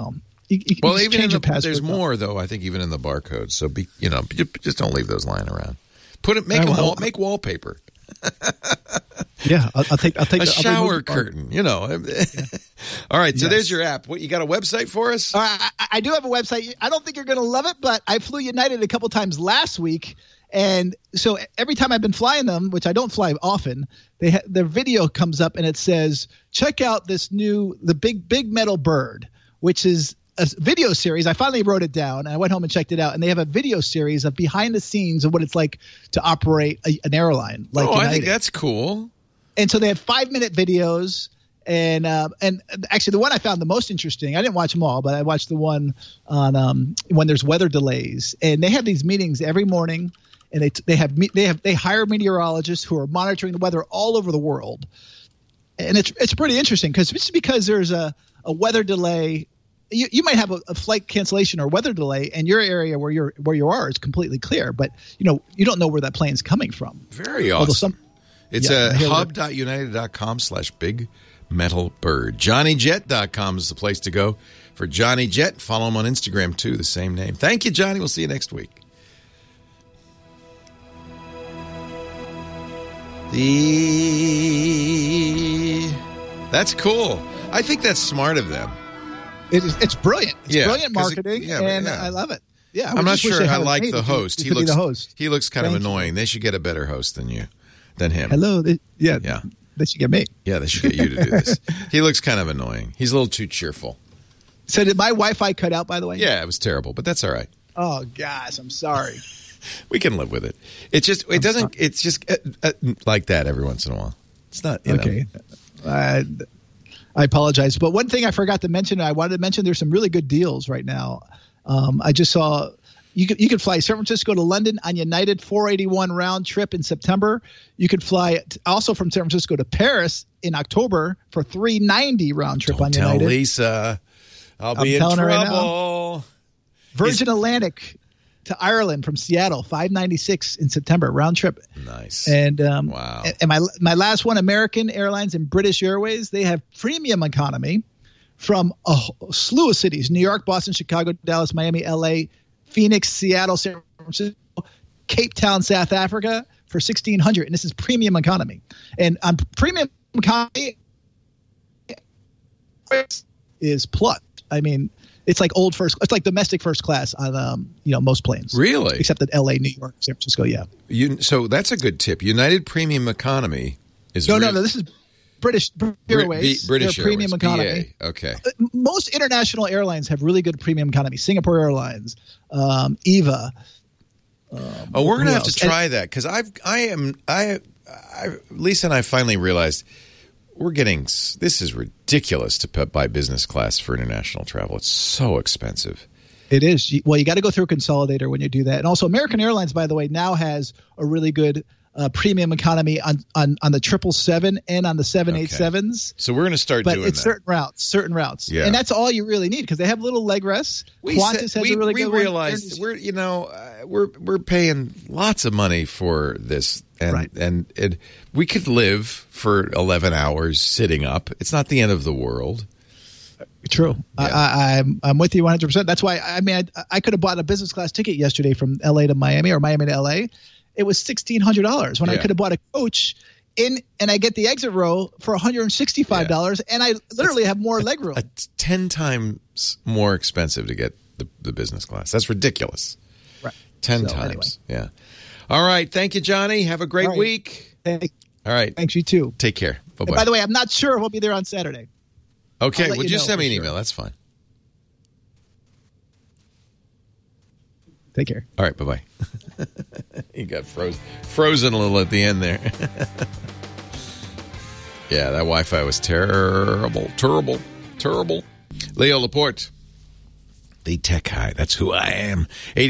even there's more though. I think even in the barcode. So just don't leave those lying around. Make wallpaper. Yeah, I'll take a shower curtain. All right, so there's your app. What, you got a website for us? I do have a website. I don't think you're going to love it, but I flew United a couple times last week. And so every time I've been flying them, which I don't fly often, their video comes up and it says, check out the big metal bird, which is a video series. I finally wrote it down and I went home and checked it out. And they have a video series of behind the scenes of what it's like to operate an airline. I think that's cool. And so they have 5-minute videos. And actually, the one I found the most interesting, I didn't watch them all, but I watched the one on when there's weather delays. And they have these meetings every morning, and they hire meteorologists who are monitoring the weather all over the world. And it's pretty interesting because there's a weather delay. You might have a flight cancellation or weather delay, and your area where you are is completely clear, but you don't know where that plane's coming from. Very awesome. It's hub.united.com/big metal bird. JohnnyJet.com is the place to go for Johnny Jet. Follow him on Instagram too, the same name. Thank you, Johnny. We'll see you next week. That's cool. I think that's smart of them. It's brilliant. It's brilliant marketing, I love it. Yeah, I'm not sure I like the host. He looks kind of annoying. They should get a better host than him. Hello. They should get me. Yeah, they should get you to do this. He looks kind of annoying. He's a little too cheerful. So did my Wi-Fi cut out, by the way? Yeah, it was terrible, but that's all right. Oh, gosh, I'm sorry. We can live with it. It's just like that every once in a while. It's not, okay. I apologize. But one thing I forgot to mention, I wanted to mention there's some really good deals right now. I just saw you could fly San Francisco to London on United 481 round trip in September. You could fly also from San Francisco to Paris in October for 390 round trip on United. Tell Lisa, I'll be in trouble. Virgin Atlantic to Ireland from Seattle, 596 in September, round trip. Nice. And wow. And my last one, American Airlines and British Airways, they have premium economy from a slew of cities: New York, Boston, Chicago, Dallas, Miami, LA, Phoenix, Seattle, San Francisco, Cape Town, South Africa for $1,600. And this is premium economy. And on premium economy is plus. I mean, it's like it's like domestic first class on most planes. Really? Except at LA, New York, San Francisco, yeah. So that's a good tip. United Premium Economy is no, this is British Airways. British premium Airways, economy. BA. Okay. Most international airlines have really good premium economy. Singapore Airlines, EVA. We're gonna have to try that because Lisa and I finally realized this is ridiculous to buy business class for international travel. It's so expensive. It is. Well, you got to go through a consolidator when you do that. And also American Airlines, by the way, now has a really good premium economy on the 777 and on the 787s. So we're going to start doing that. But it's certain routes. Yeah. And that's all you really need because they have little leg rests. Qantas has a really good one. We realized we're paying lots of money for this. And we could live for 11 hours sitting up. It's not the end of the world. True. Yeah. I'm with you 100%. That's why I could have bought a business class ticket yesterday from LA to Miami or Miami to LA. It was $1,600 when I could have bought a coach and I get the exit row for $165 and I literally have more leg room. 10 times more expensive to get the business class. That's ridiculous. Right. 10 times. Anyway. Yeah. All right. Thank you, Johnny. Have a great week. All right. Thanks, you too. Take care. Bye-bye. And by the way, I'm not sure if we'll be there on Saturday. Okay. Well, just send me an email. That's fine. Take care. All right. Bye-bye. You got frozen a little at the end there. Yeah, that Wi-Fi was terrible. Leo Laporte, the tech guy. That's who I am.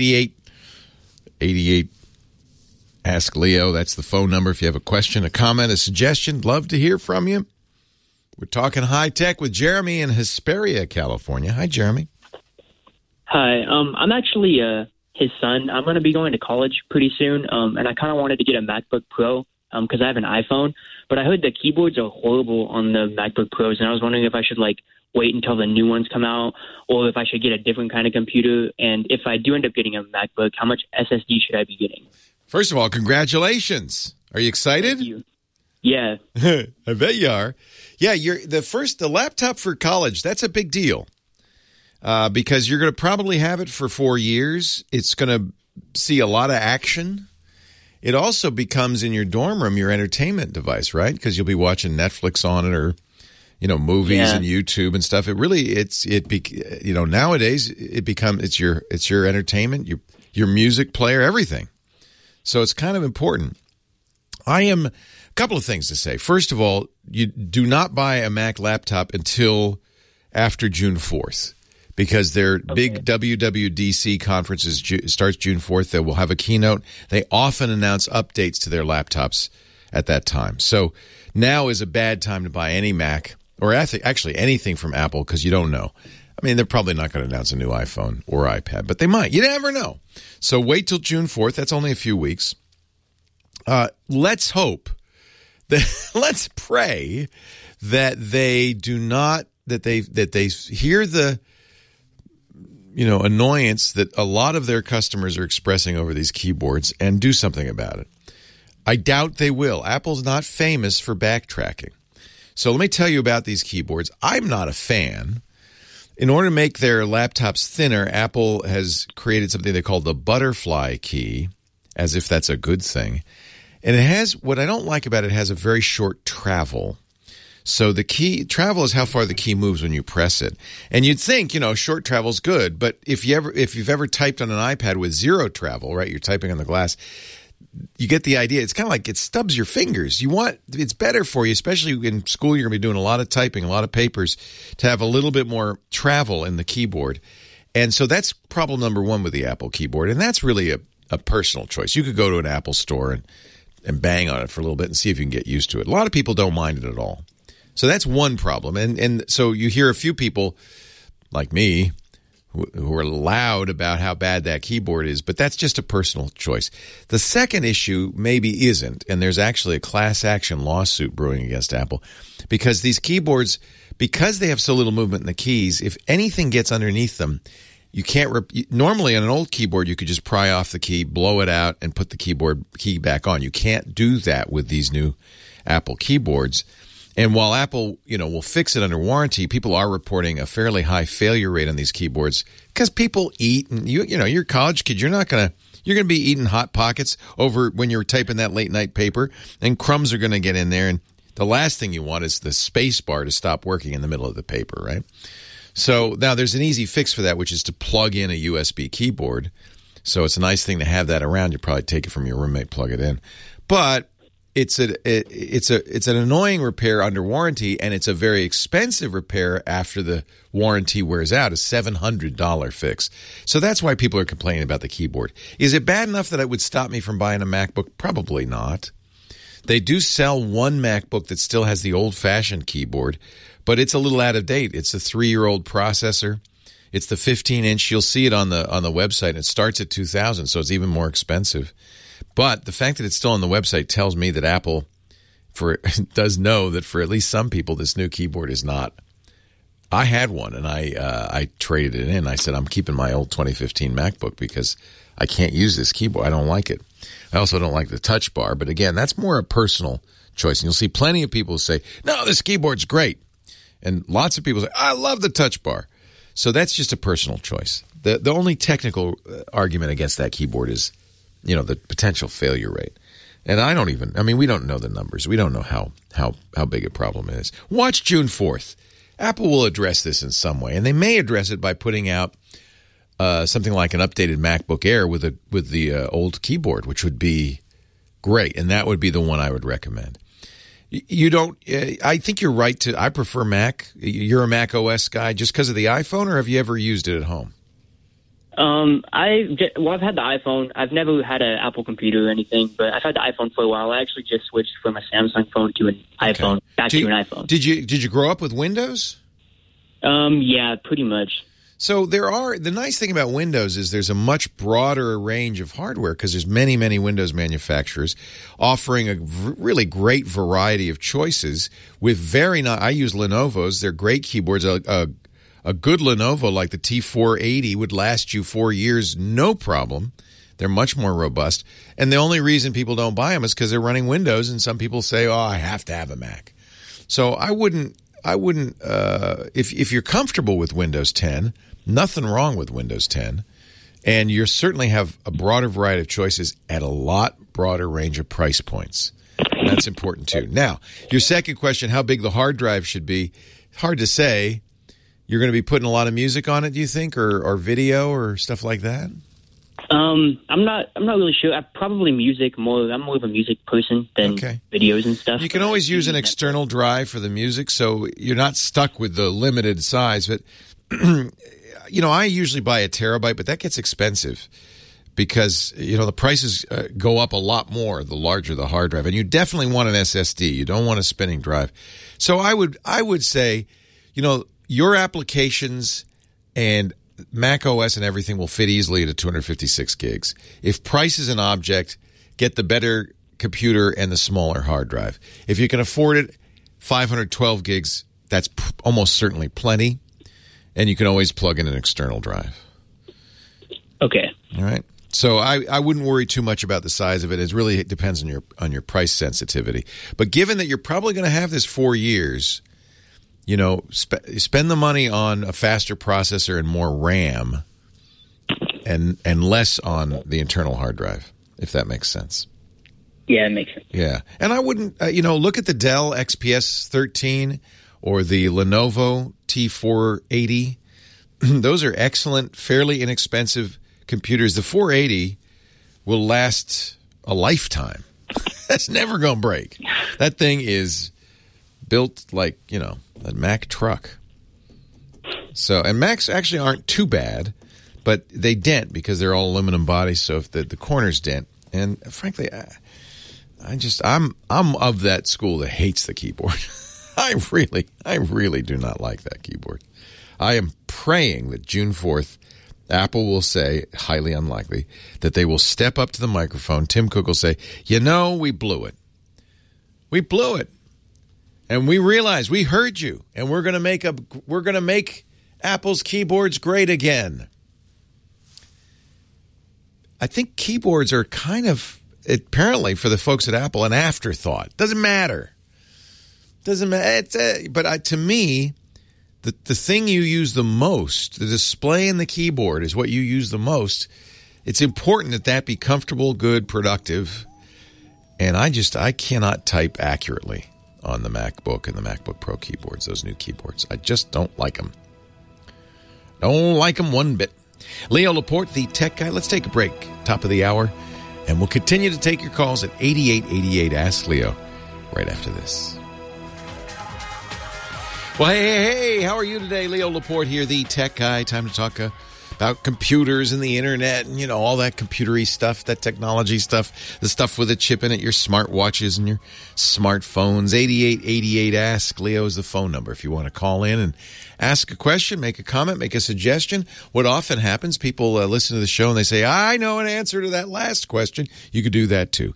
88. Ask Leo. That's the phone number if you have a question, a comment, a suggestion. Love to hear from you. We're talking high tech with Jeremy in Hesperia, California. Hi, Jeremy. Hi. I'm actually his son. I'm going to be going to college pretty soon, and I kind of wanted to get a MacBook Pro because I have an iPhone. But I heard the keyboards are horrible on the MacBook Pros, and I was wondering if I should wait until the new ones come out, or if I should get a different kind of computer. And if I do end up getting a MacBook, how much SSD should I be getting? First of all, congratulations. Are you excited? Thank you. Yeah. I bet you are. Yeah, the laptop for college, that's a big deal. Because you're going to probably have it for 4 years. It's going to see a lot of action. It also becomes in your dorm room your entertainment device, right? Because you'll be watching Netflix on it or movies and YouTube and stuff. It really nowadays it's your entertainment, your music player, everything. So it's kind of important. A couple of things to say. First of all, you do not buy a Mac laptop until after June 4th. Because their big WWDC conference starts June 4th. They will have a keynote. They often announce updates to their laptops at that time. So now is a bad time to buy any Mac or actually anything from Apple because you don't know. I mean, they're probably not going to announce a new iPhone or iPad, but they might. You never know. So wait till June 4th. That's only a few weeks. Let's hope let's pray that they do not that they hear the annoyance that a lot of their customers are expressing over these keyboards and do something about it. I doubt they will. Apple's not famous for backtracking. So let me tell you about these keyboards. I'm not a fan. In order to make their laptops thinner, Apple has created something they call the butterfly key, as if that's a good thing. And it has, what I don't like about it, has a very short travel. So the key travel is how far the key moves when you press it. And you'd think, short travel is good, but if you've ever typed on an iPad with zero travel, right, you're typing on the glass, you get the idea. It's kind of like it stubs your fingers. It's better for you, especially in school. You're going to be doing a lot of typing, a lot of papers, to have a little bit more travel in the keyboard. And so that's problem number one with the Apple keyboard. And that's really a personal choice. You could go to an Apple store and bang on it for a little bit and see if you can get used to it. A lot of people don't mind it at all. So that's one problem. And so you hear a few people like me who are loud about how bad that keyboard is, but that's just a personal choice. The second issue maybe isn't, and there's actually a class action lawsuit brewing against Apple, because these keyboards, because they have so little movement in the keys, if anything gets underneath them, you can't normally on an old keyboard you could just pry off the key, blow it out, and put the keyboard key back on. You can't do that with these new Apple keyboards. And while Apple, will fix it under warranty, people are reporting a fairly high failure rate on these keyboards because people eat, and you're a college kid, you're going to be eating Hot Pockets over when you're typing that late night paper, and crumbs are going to get in there, and the last thing you want is the space bar to stop working in the middle of the paper, right? So now there's an easy fix for that, which is to plug in a USB keyboard. So it's a nice thing to have that around. You probably take it from your roommate, plug it in, but it's an annoying repair under warranty, and it's a very expensive repair after the warranty wears out, a $700 fix. So that's why people are complaining about the keyboard. Is it bad enough that it would stop me from buying a MacBook? Probably not. They do sell one MacBook that still has the old-fashioned keyboard, but it's a little out of date. It's a 3-year-old processor. It's the 15-inch. You'll see it on the website. It starts at $2,000, so it's even more expensive. But the fact that it's still on the website tells me that Apple does know that for at least some people, this new keyboard is not. I had one, and I traded it in. I said, I'm keeping my old 2015 MacBook because I can't use this keyboard. I don't like it. I also don't like the touch bar. But again, that's more a personal choice. And you'll see plenty of people say, no, this keyboard's great. And lots of people say, I love the touch bar. So that's just a personal choice. The only technical argument against that keyboard is, the potential failure rate. And we don't know the numbers. We don't know how big a problem it is. Watch June 4th. Apple will address this in some way, and they may address it by putting out something like an updated MacBook Air with the old keyboard, which would be great, and that would be the one I would recommend. I think you're right I prefer Mac. You're a Mac OS guy just because of the iPhone, or have you ever used it at home? I've had the iPhone. I've never had an Apple computer or anything, but I've had the iPhone for a while. I actually just switched from a Samsung phone to an iPhone, back to an iPhone. Did you grow up with Windows? Yeah, pretty much. So the nice thing about Windows is there's a much broader range of hardware because there's many, many Windows manufacturers offering a really great variety of choices with I use Lenovo's. They're great keyboards. A good Lenovo like the T480 would last you 4 years, no problem. They're much more robust. And the only reason people don't buy them is because they're running Windows, and some people say, I have to have a Mac. So I wouldn't if you're comfortable with Windows 10, nothing wrong with Windows 10. And you certainly have a broader variety of choices at a lot broader range of price points. And that's important too. Now, your second question, how big the hard drive should be, hard to say. You're going to be putting a lot of music on it, do you think, or video or stuff like that? I'm not really sure. Probably music more. I'm more of a music person than videos and stuff. You can always use an external drive for the music, so you're not stuck with the limited size. But I usually buy a terabyte, but that gets expensive because the prices go up a lot more the larger the hard drive, and you definitely want an SSD. You don't want a spinning drive. So I would say, your applications and Mac OS and everything will fit easily into 256 gigs. If price is an object, get the better computer and the smaller hard drive. If you can afford it, 512 gigs, that's almost certainly plenty. And you can always plug in an external drive. Okay. All right. So I wouldn't worry too much about the size of it. It really depends on your price sensitivity. But given that you're probably going to have this 4 years, spend the money on a faster processor and more RAM and less on the internal hard drive, if that makes sense. Yeah, it makes sense. Yeah. And I wouldn't, look at the Dell XPS 13 or the Lenovo T480. Those are excellent, fairly inexpensive computers. The 480 will last a lifetime. That's never going to break. That thing is built like, a Mac truck. So, and Macs actually aren't too bad, but they dent because they're all aluminum bodies. So if the corners dent, and frankly, I'm of that school that hates the keyboard. I really do not like that keyboard. I am praying that June 4th, Apple will say, highly unlikely, that they will step up to the microphone. Tim Cook will say, we blew it. We blew it. And we realized we heard you, and we're going to make Apple's keyboards great again. I think keyboards are kind of, apparently for the folks at Apple, an afterthought. Doesn't matter. But to me, the thing you use the most, the display and the keyboard is what you use the most. It's important that be comfortable, good, productive. And I cannot type accurately on the MacBook and the MacBook Pro keyboards, those new keyboards. I just don't like them. Don't like them one bit. Leo Laporte, the tech guy. Let's take a break, top of the hour, and we'll continue to take your calls at 8888 Ask Leo right after this. Well, hey, how are you today? Leo Laporte here, the tech guy. Time to talk about computers and the internet and, all that computery stuff, that technology stuff, the stuff with a chip in it, your smartwatches and your smartphones. 8888 Ask Leo is the phone number if you want to call in and ask a question, make a comment, make a suggestion. What often happens, people listen to the show and they say, I know an answer to that last question. You could do that too.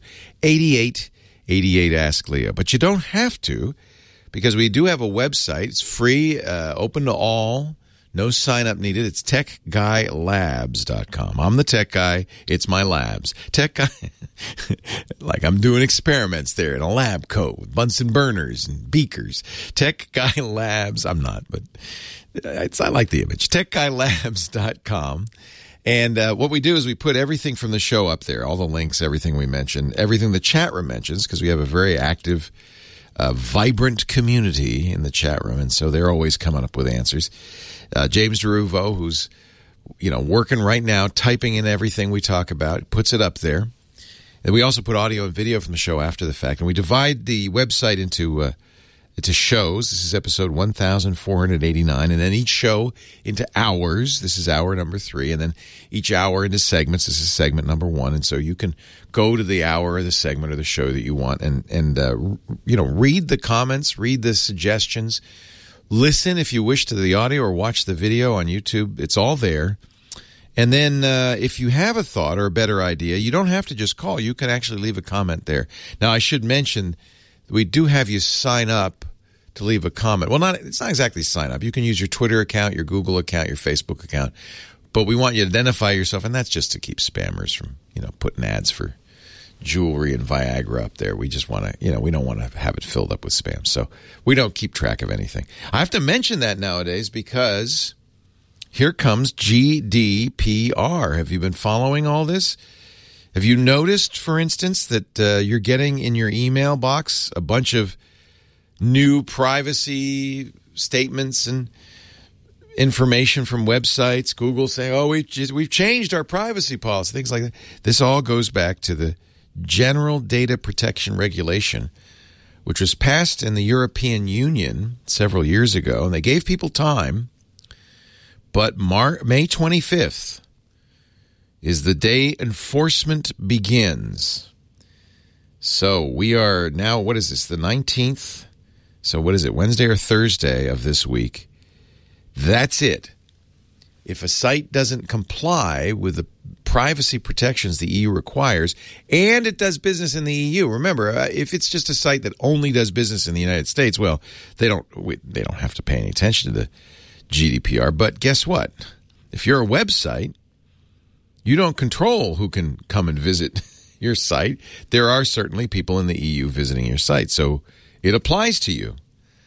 8888 Ask Leo. But you don't have to, because we do have a website. It's free, open to all. No sign-up needed. It's techguylabs.com. I'm the tech guy. It's my labs. Tech guy, like I'm doing experiments there in a lab coat with Bunsen burners and beakers. Tech Guy Labs. I'm not, but I like the image. techguylabs.com. And what we do is we put everything from the show up there, all the links, everything we mentioned, everything the chat room mentions, because we have a very active, vibrant community in the chat room, and so they're always coming up with answers. James DeRuvo, who's working right now, typing in everything we talk about, puts it up there. And we also put audio and video from the show after the fact, and we divide the website into shows. This is episode 1489, and then each show into hours. This is hour number 3, and then each hour into segments. This is segment number 1, and so you can go to the hour or the segment or the show that you want, and read the comments, read the suggestions, listen if you wish to the audio or watch the video on YouTube. It's all there. And then if you have a thought or a better idea, you don't have to just call. You can actually leave a comment there. Now, I should mention, we do have you sign up to leave a comment. Well, it's not exactly sign up. You can use your Twitter account, your Google account, your Facebook account. But we want you to identify yourself, and that's just to keep spammers from, putting ads for jewelry and Viagra up there. We just want to, we don't want to have it filled up with spam. So we don't keep track of anything. I have to mention that nowadays because here comes GDPR. Have you been following all this? Have you noticed, for instance, that you're getting in your email box a bunch of new privacy statements and information from websites? Google saying, we've changed our privacy policy, things like that. This all goes back to the General Data Protection Regulation, which was passed in the European Union several years ago, and they gave people time. But May 25th is the day enforcement begins. So we are now, what is this, the 19th? So what is it, Wednesday or Thursday of this week? That's it. If a site doesn't comply with the privacy protections the EU requires, and it does business in the EU. Remember, if it's just a site that only does business in the United States, well, they don't have to pay any attention to the GDPR. But guess what? If you're a website, you don't control who can come and visit your site. There are certainly people in the EU visiting your site, so it applies to you.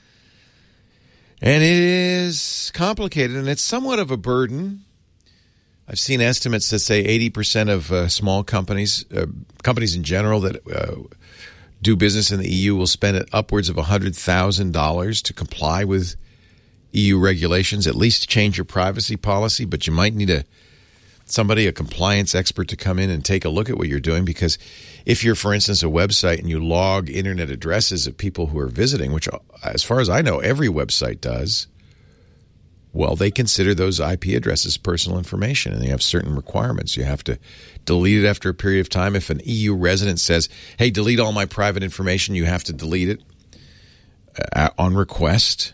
And it is complicated, and it's somewhat of a burden. I've seen estimates that say 80% of small companies, companies in general that do business in the EU will spend upwards of $100,000 to comply with EU regulations, at least to change your privacy policy, but you might need somebody, a compliance expert, to come in and take a look at what you're doing. Because if you're, for instance, a website and you log internet addresses of people who are visiting, which as far as I know, every website does, well, they consider those IP addresses personal information, and they have certain requirements. You have to delete it after a period of time. If an EU resident says, hey, delete all my private information, you have to delete it on request.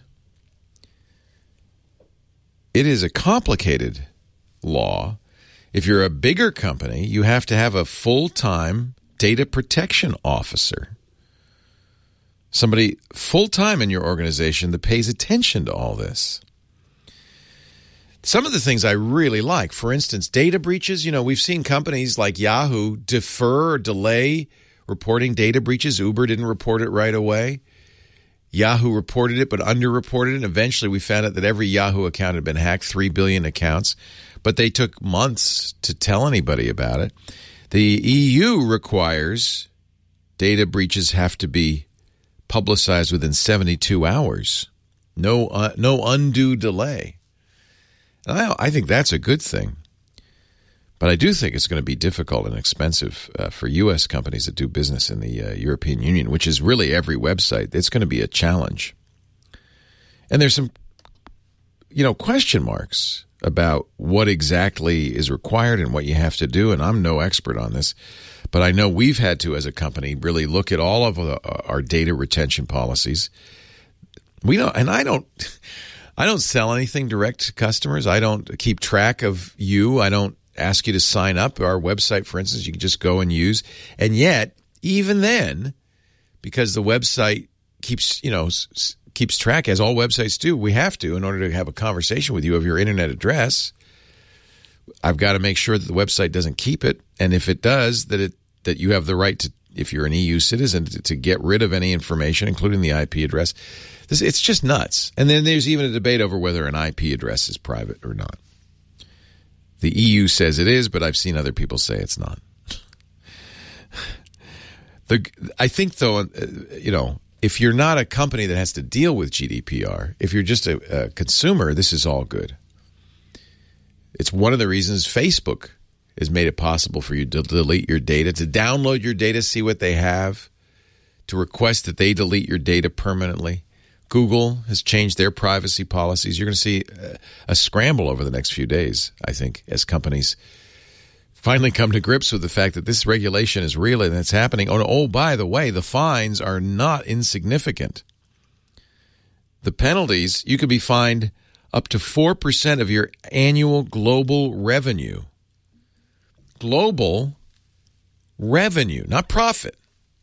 It is a complicated law. If you're a bigger company, you have to have a full-time data protection officer, somebody full-time in your organization that pays attention to all this. Some of the things I really like, for instance, data breaches. We've seen companies like Yahoo defer or delay reporting data breaches. Uber didn't report it right away. Yahoo reported it but underreported it. And eventually we found out that every Yahoo account had been hacked, 3 billion accounts. But they took months to tell anybody about it. The EU requires data breaches have to be publicized within 72 hours. No undue delay. And I think that's a good thing. But I do think it's going to be difficult and expensive for U.S. companies that do business in the European Union, which is really every website. It's going to be a challenge. And there's some, question marks about what exactly is required and what you have to do. And I'm no expert on this, but I know we've had to, as a company, really look at all of our data retention policies. I don't sell anything direct to customers. I don't keep track of you. I don't ask you to sign up. Our website, for instance, you can just go and use. And yet, even then, because the website keeps track, as all websites do, we have to, in order to have a conversation with you of your internet address, I've got to make sure that the website doesn't keep it. And if it does, that you have the right to, if you're an EU citizen, to get rid of any information, including the IP address. It's just nuts. And then there's even a debate over whether an IP address is private or not. The EU says it is, but I've seen other people say it's not. I think, though, if you're not a company that has to deal with GDPR, if you're just a consumer, this is all good. It's one of the reasons Facebook has made it possible for you to delete your data, to download your data, see what they have, to request that they delete your data permanently. Google has changed their privacy policies. You're going to see a scramble over the next few days, I think, as companies finally come to grips with the fact that this regulation is real and it's happening. Oh, by the way, the fines are not insignificant. The penalties, you could be fined up to 4% of your annual global revenue. Global revenue, not profit.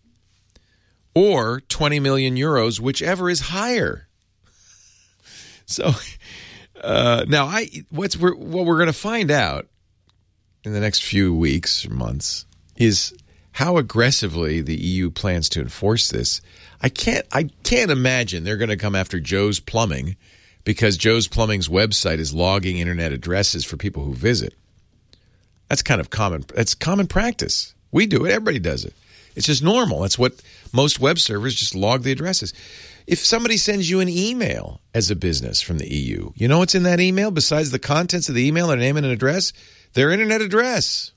Or 20 million euros, whichever is higher. So now, what we're going to find out in the next few weeks or months is how aggressively the EU plans to enforce this. I can't imagine they're going to come after Joe's Plumbing because Joe's Plumbing's website is logging internet addresses for people who visit. That's kind of common. That's common practice. We do it. Everybody does it. It's just normal. That's what most web servers just log the addresses. If somebody sends you an email as a business from the EU, you know what's in that email besides the contents of the email, their name and an address? Their internet address.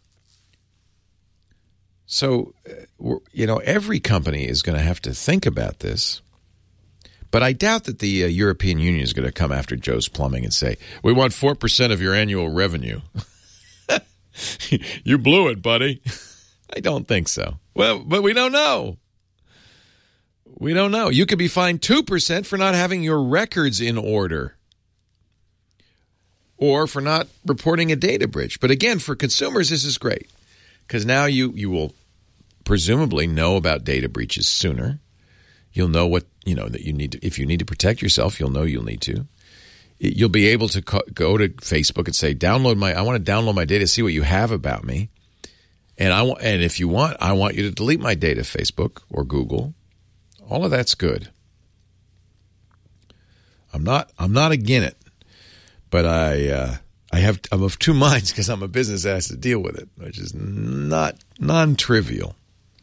So, every company is going to have to think about this. But I doubt that the European Union is going to come after Joe's Plumbing and say, we want 4% of your annual revenue. You blew it, buddy. I don't think so. Well, but we don't know. We don't know. You could be fined 2% for not having your records in order or for not reporting a data breach. But again, for consumers, this is great because now you will presumably know about data breaches sooner. You'll know what, that you need to, if you need to protect yourself, you'll know you'll need to. You'll be able to go to Facebook and say, I want to download my data, see what you have about me. And if you want, I want you to delete my data, Facebook or Google. All of that's good. I'm not against it, but I'm of two minds because I'm a business that has to deal with it, which is not non-trivial.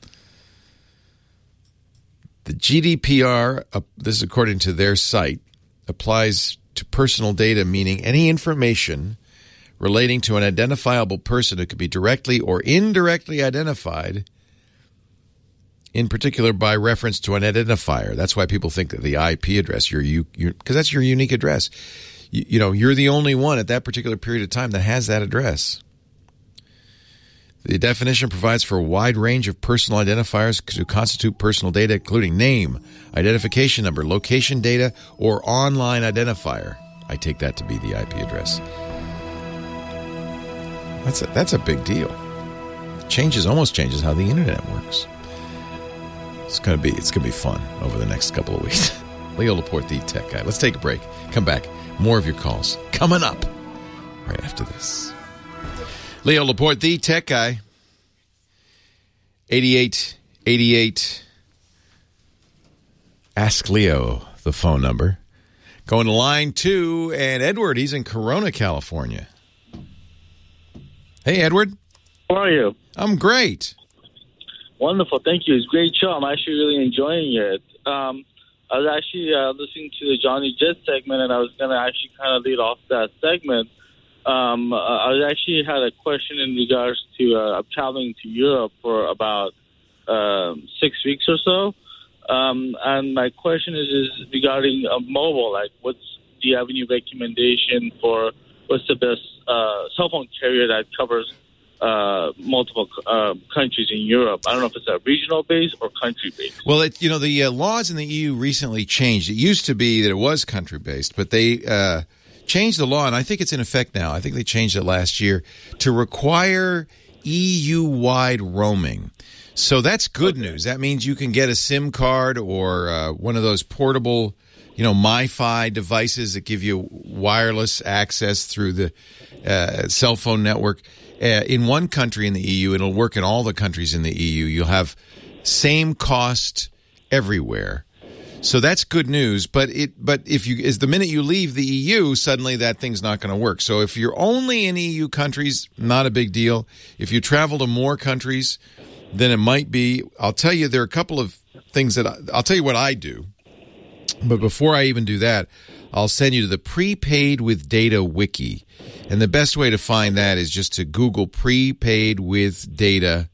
The GDPR, this is according to their site, applies to personal data, meaning any information relating to an identifiable person who could be directly or indirectly identified, in particular by reference to an identifier. That's why people think that the IP address, because that's your unique address. You're the only one at that particular period of time that has that address. The definition provides for a wide range of personal identifiers to constitute personal data, including name, identification number, location data, or online identifier. I take that to be the IP address. That's a big deal. Almost changes how the internet works. It's gonna be fun over the next couple of weeks. Leo Laporte, the tech guy. Let's take a break. Come back. More of your calls coming up right after this. Leo Laporte, the tech guy. 8888. Ask Leo, the phone number. Going to line 2, and Edward, he's in Corona, California. Hey, Edward. How are you? I'm great. Wonderful. Thank you. It's a great show. I'm actually really enjoying it. I was actually listening to the Johnny Jet segment, and I was going to actually kind of lead off that segment. I actually had a question in regards to traveling to Europe for about 6 weeks or so. And my question is regarding mobile. Like, do you have any recommendation for what's the best cell phone carrier that covers multiple countries in Europe? I don't know if it's a regional base or country based. Well, the laws in the EU recently changed. It used to be that it was country based, but they changed the law, and I think it's in effect now. I think they changed it last year to require EU-wide roaming. So that's good news. That means you can get a SIM card or one of those portable, MiFi devices that give you wireless access through the cell phone network in one country in the EU. It'll work in all the countries in the EU. You'll have same cost everywhere. So that's good news. But the minute you leave the EU, suddenly that thing's not going to work. So if you're only in EU countries, not a big deal. If you travel to more countries, then it might be. I'll tell you, there are a couple of things I'll tell you what I do. But before I even do that, I'll send you to the Prepaid with Data Wiki. And the best way to find that is just to Google Prepaid with Data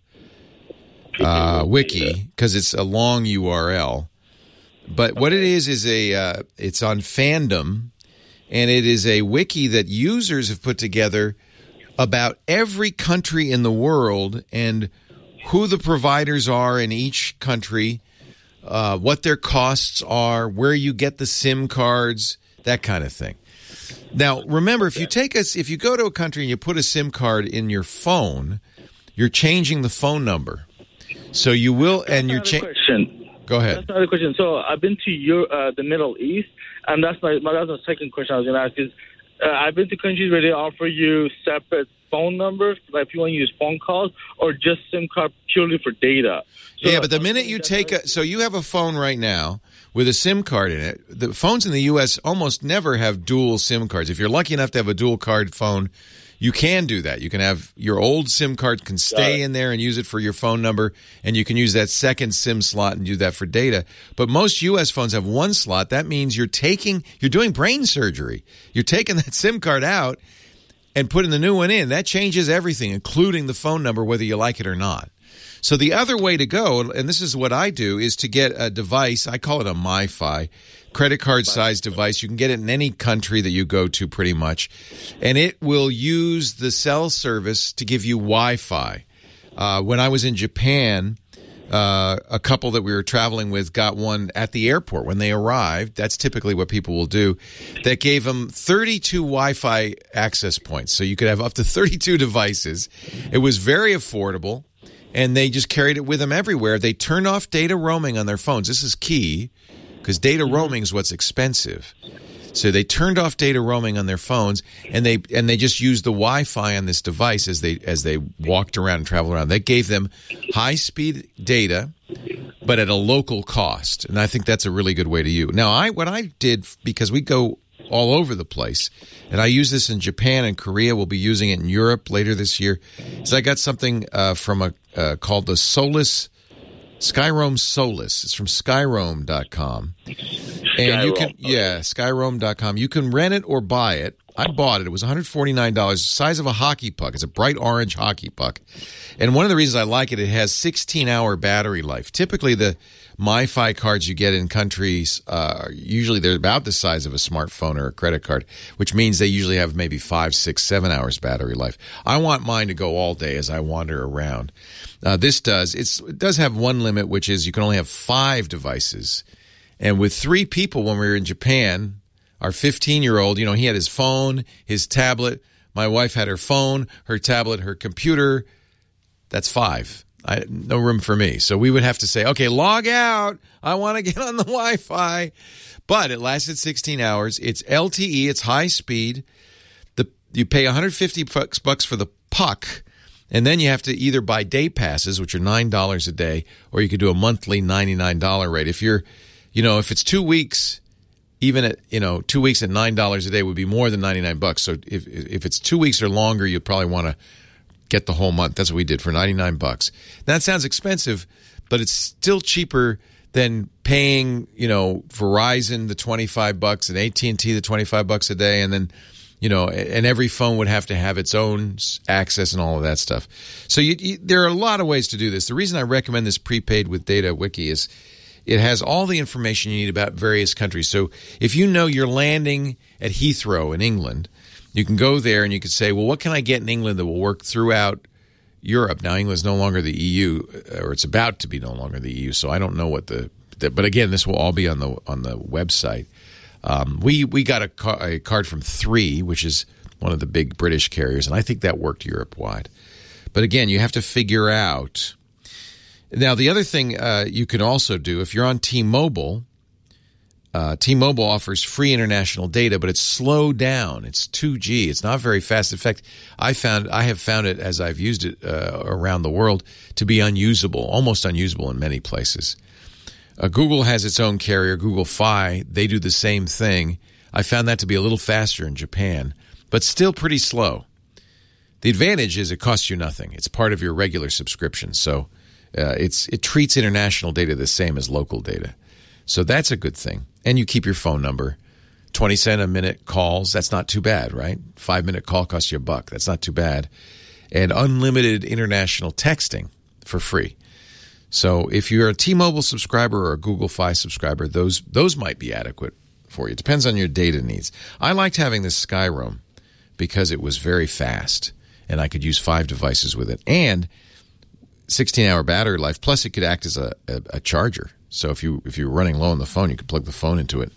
Wiki, because it's a long URL. But what it is it's on Fandom, and it is a wiki that users have put together about every country in the world and who the providers are in each country, what their costs are, where you get the SIM cards, that kind of thing. Now, remember, if you go to a country and you put a SIM card in your phone, you're changing the phone number. So you will, and you're changing. Go ahead. That's another question. So I've been to the Middle East, and that's my second question I was going to ask is, I've been to countries where they offer you separate phone numbers, like if you want to use phone calls, or just SIM card purely for data. So yeah, but the minute you so you have a phone right now with a SIM card in it. The phones in the U.S. almost never have dual SIM cards. If you're lucky enough to have a dual card phone, you can do that. You can have your old SIM card can stay in there and use it for your phone number, and you can use that second SIM slot and do that for data. But most U.S. phones have one slot. That means you're doing brain surgery. You're taking that SIM card out and putting the new one in. That changes everything, including the phone number, whether you like it or not. So the other way to go, and this is what I do, is to get a device. I call it a MiFi, credit card size device. You can get it in any country that you go to pretty much. And it will use the cell service to give you Wi-Fi. When I was in Japan, a couple that we were traveling with got one at the airport when they arrived. That's typically what people will do. That gave them 32 Wi-Fi access points. So you could have up to 32 devices. It was very affordable. And they just carried it with them everywhere. They turned off data roaming on their phones. This is key because data roaming is what's expensive. So they turned off data roaming on their phones, and they just used the Wi-Fi on this device as they walked around and traveled around. That gave them high-speed data, but at a local cost. And I think that's a really good way to use. Now, what I did, because we go all over the place, and I use this in Japan and Korea. We'll be using it in Europe later this year. So I got something from called the Skyroam Solus. It's from Skyroam.com. And you can, Skyroam.com. You can rent it or buy it. I bought it. It was $149, the size of a hockey puck. It's a bright orange hockey puck. And one of the reasons I like it, it has 16-hour battery life. Typically, the MiFi cards you get in countries, usually they're about the size of a smartphone or a credit card, which means they usually have maybe 5, 6, 7 hours battery life. I want mine to go all day as I wander around. This does. It does have one limit, which is you can only have 5 devices. And with 3 people when we were in Japan, our 15-year-old, he had his phone, his tablet. My wife had her phone, her tablet, her computer. That's 5. No room for me. So we would have to say, okay, log out. I want to get on the Wi-Fi. But it lasted 16 hours. It's LTE. It's high speed. You pay $150 for the puck, and then you have to either buy day passes, which are $9 a day, or you could do a monthly $99 rate. If if it's 2 weeks, even at 2 weeks at $9 a day would be more than $99. So if it's 2 weeks or longer, you'd probably want to get the whole month. That's what we did for $99. That sounds expensive, but it's still cheaper than paying, Verizon the $25 and AT&T the $25 a day, and then, and every phone would have to have its own access and all of that stuff. So there are a lot of ways to do this. The reason I recommend this prepaid with Data Wiki is it has all the information you need about various countries. So if you're landing at Heathrow in England, you can go there and you can say, well, what can I get in England that will work throughout Europe? Now, England's no longer the EU, or it's about to be no longer the EU, so I don't know what but again, this will all be on the website. We got a card from 3, which is one of the big British carriers, and I think that worked Europe-wide. But again, you have to figure out. Now, the other thing you can also do, if you're on T-Mobile, T-Mobile offers free international data, but it's slowed down. It's 2G. It's not very fast. In fact, I have found it, as I've used it around the world, to be unusable, almost unusable in many places. Google has its own carrier, Google Fi. They do the same thing. I found that to be a little faster in Japan, but still pretty slow. The advantage is it costs you nothing. It's part of your regular subscription, so it treats international data the same as local data. So that's a good thing. And you keep your phone number. 20 cents a minute calls, that's not too bad, right? 5-minute call costs you $1. That's not too bad. And unlimited international texting for free. So if you're a T-Mobile subscriber or a Google Fi subscriber, those might be adequate for you. It depends on your data needs. I liked having this Skyroam because it was very fast, and I could use 5 devices with it. And 16-hour battery life, plus it could act as a charger. So if you're running low on the phone, you can plug the phone into it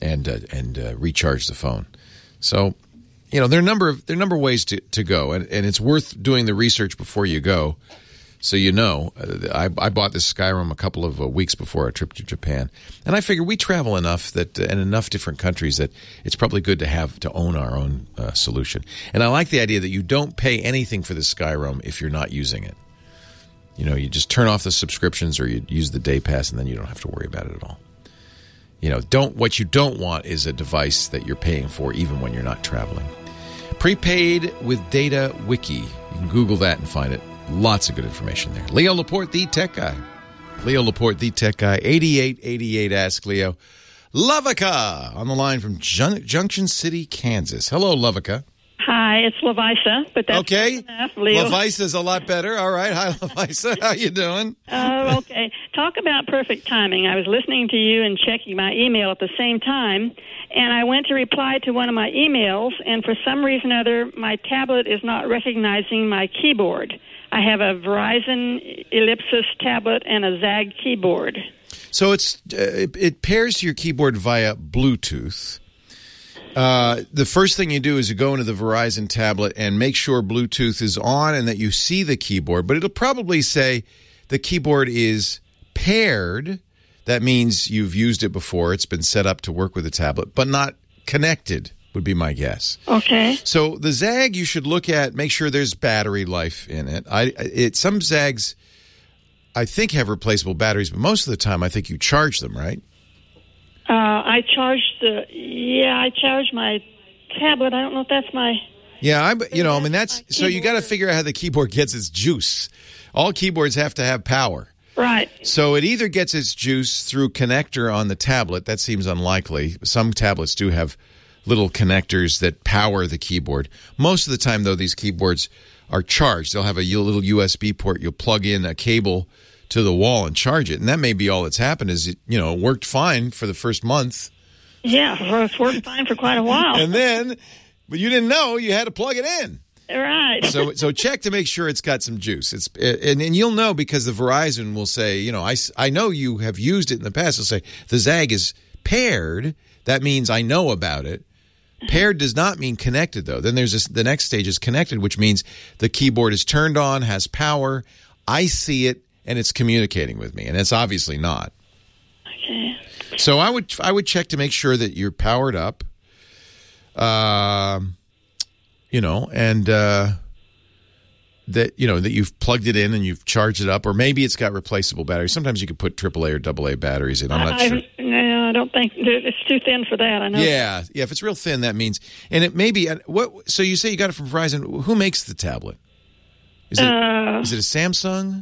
and recharge the phone. So, there are a number of ways to go, and it's worth doing the research before you go. So I bought this Skyroam a couple of weeks before our trip to Japan, and I figure we travel enough that in enough different countries that it's probably good to own our own solution. And I like the idea that you don't pay anything for the Skyroam if you're not using it. You just turn off the subscriptions or you use the day pass, and then you don't have to worry about it at all. What you don't want is a device that you're paying for even when you're not traveling. Prepaid with Data Wiki. You can Google that and find it. Lots of good information there. Leo Laporte, the tech guy. Leo Laporte, the tech guy. 8888 Ask Leo. Lovica on the line from Junction City, Kansas. Hello, Lovica. Hi, it's Lavisa, but that's okay. Enough, Leo. Lavisa's a lot better. All right. Hi, Lavisa. How you doing? Okay. Talk about perfect timing. I was listening to you and checking my email at the same time, and I went to reply to one of my emails, and for some reason or other, my tablet is not recognizing my keyboard. I have a Verizon Ellipsis tablet and a ZAG keyboard. So it pairs to your keyboard via Bluetooth. The first thing you do is you go into the Verizon tablet and make sure Bluetooth is on and that you see the keyboard. But it'll probably say the keyboard is paired. That means you've used it before. It's been set up to work with the tablet, but not connected would be my guess. Okay. So the ZAG you should look at, make sure there's battery life in it. Some ZAGs, I think, have replaceable batteries, but most of the time I think you charge them, right? I charge my tablet. I don't know if that's my... Yeah, that's... So you got to figure out how the keyboard gets its juice. All keyboards have to have power. Right. So it either gets its juice through connector on the tablet. That seems unlikely. Some tablets do have little connectors that power the keyboard. Most of the time, though, these keyboards are charged. They'll have a little USB port. You'll plug in a cable to the wall and charge it. And that may be all that's happened is, it worked fine for the first month. Yeah, well, it's worked fine for quite a while. And then, but you didn't know you had to plug it in. Right. So check to make sure it's got some juice. And you'll know because the Verizon will say, I know you have used it in the past. It'll say the ZAG is paired. That means I know about it. Paired does not mean connected, though. Then there's the next stage is connected, which means the keyboard is turned on, has power. I see it, and it's communicating with me, and it's obviously not. Okay. So I would check to make sure that you're powered up, and that you've plugged it in and you've charged it up, or maybe it's got replaceable batteries. Sometimes you could put AAA or AA batteries in. I'm not sure. No, I don't think it's too thin for that. I know. Yeah. If it's real thin, that means, and it may be what. So you say you got it from Verizon. Who makes the tablet? Is it a Samsung?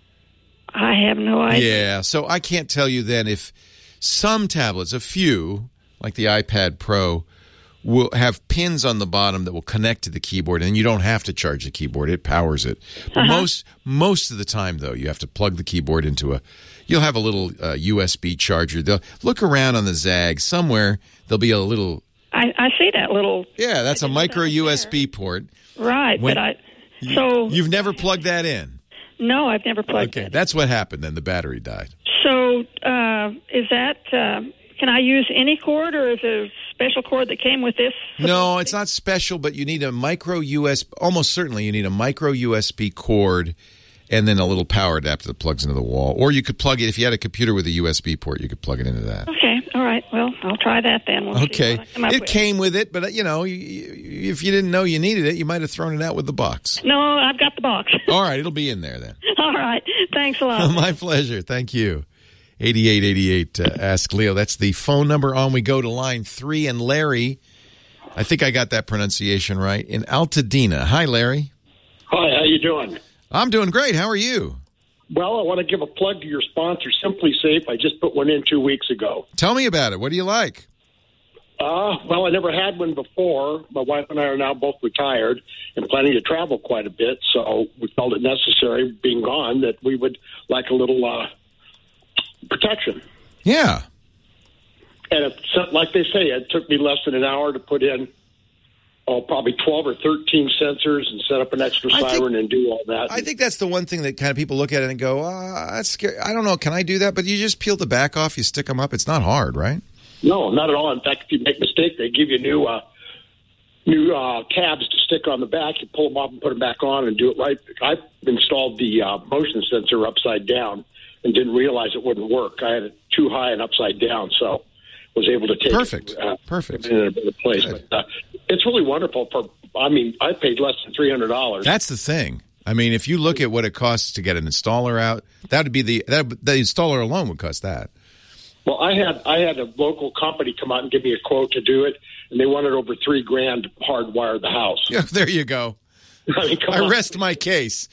I have no idea. Yeah. So I can't tell you then if some tablets, a few like the iPad Pro, will have pins on the bottom that will connect to the keyboard, and you don't have to charge the keyboard. It powers it. But most of the time, though, you have to plug the keyboard into you'll have a little USB charger. They'll look around on the ZAG. Somewhere there'll be a little... I see that little... Yeah, that's a micro USB port. Right, You've never plugged that in? No, I've never plugged it. Okay, that's what happened then. The battery died. So is that... can I use any cord, or is there a special cord that came with this? No, it's not special, but you need a micro USB. Almost certainly, you need a micro USB cord, and then a little power adapter that plugs into the wall. Or you could plug it if you had a computer with a USB port. You could plug it into that. Okay, all right. Well, I'll try that then. Okay, it came with it, but if you didn't know you needed it, you might have thrown it out with the box. No, I've got the box. All right, it'll be in there then. All right, thanks a lot. My pleasure. Thank you. 8888 Ask Leo. That's the phone number. On we go to line 3, and Larry, I think I got that pronunciation right, in Altadena. Hi, Larry. Hi, how you doing? I'm doing great. How are you? Well, I want to give a plug to your sponsor, Simply Safe. I just put one in 2 weeks ago. Tell me about it. What do you like? Well, I never had one before. My wife and I are now both retired and planning to travel quite a bit, so we felt it necessary, being gone, that we would like a little... protection. Yeah. And like they say, it took me less than an hour to put in probably 12 or 13 sensors and set up an extra siren and do all that. I think that's the one thing that kind of people look at it and go, that's scary. I don't know. Can I do that? But you just peel the back off, you stick them up. It's not hard, right? No, not at all. In fact, if you make a mistake, they give you new tabs to stick on the back. You pull them off and put them back on and do it right. I've installed the motion sensor upside down and didn't realize it wouldn't work. I had it too high and upside down, so was able to take Perfect. Put it in a better place. But it's really wonderful. I paid less than $300. That's the thing. I mean, if you look at what it costs to get an installer out, that would be the installer alone would cost that. Well, I had a local company come out and give me a quote to do it, and they wanted over $3,000 to hardwire the house. Yeah, there you go. I rest my case.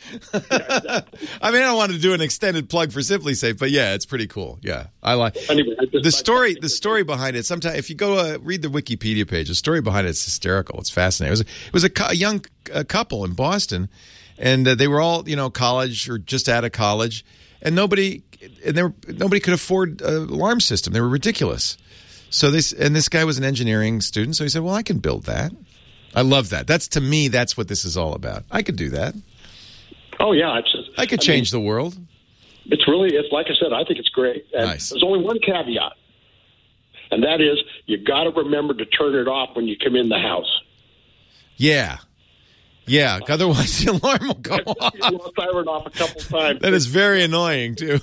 I mean, I don't want to do an extended plug for Simply Safe, but yeah, it's pretty cool. Yeah, I like the story. The story behind it. Sometimes, if you go read the Wikipedia page, the story behind it is hysterical. It's fascinating. It was a young couple in Boston, and they were all college or just out of college, and nobody could afford an alarm system. They were ridiculous. So this guy was an engineering student, so he said, "Well, I can build that." I love that. To me, that's what this is all about. I could do that. Oh, yeah. I could change the world. It's like I said, I think it's great. And nice. There's only one caveat, and that is you got to remember to turn it off when you come in the house. Yeah. Yeah, otherwise the alarm will go off. You'll siren off a couple times. That is very annoying, too.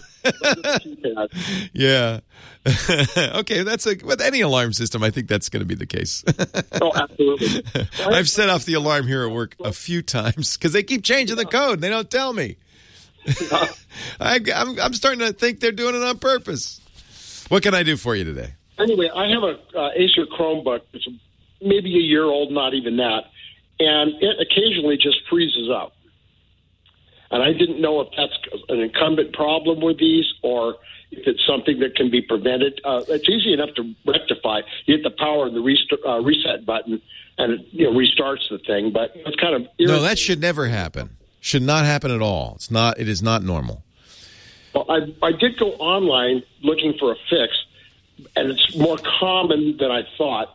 Yeah. Okay, with any alarm system, I think that's going to be the case. Oh, absolutely. I've set off the alarm here at work a few times because they keep changing the code and they don't tell me. I'm starting to think they're doing it on purpose. What can I do for you today? Anyway, I have a Acer Chromebook. It's maybe a year old, not even that. And it occasionally just freezes up. And I didn't know if that's an incumbent problem with these or if it's something that can be prevented. It's easy enough to rectify. You hit the power and the reset button, and it restarts the thing. But it's kind of irritating. No, that should never happen. Should not happen at all. It's not. It is not normal. Well, I did go online looking for a fix, and it's more common than I thought.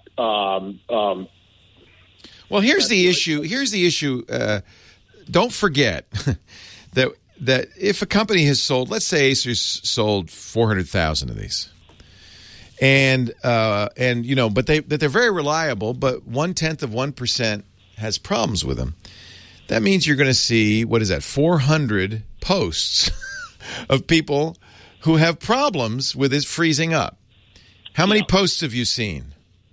Well, here's the issue. Here's the issue. Don't forget that if a company has sold, let's say Acer's sold 400,000 of these, and but they're very reliable, but 0.1% has problems with them. That means you're going to see 400 posts of people who have problems with it freezing up. How many posts have you seen?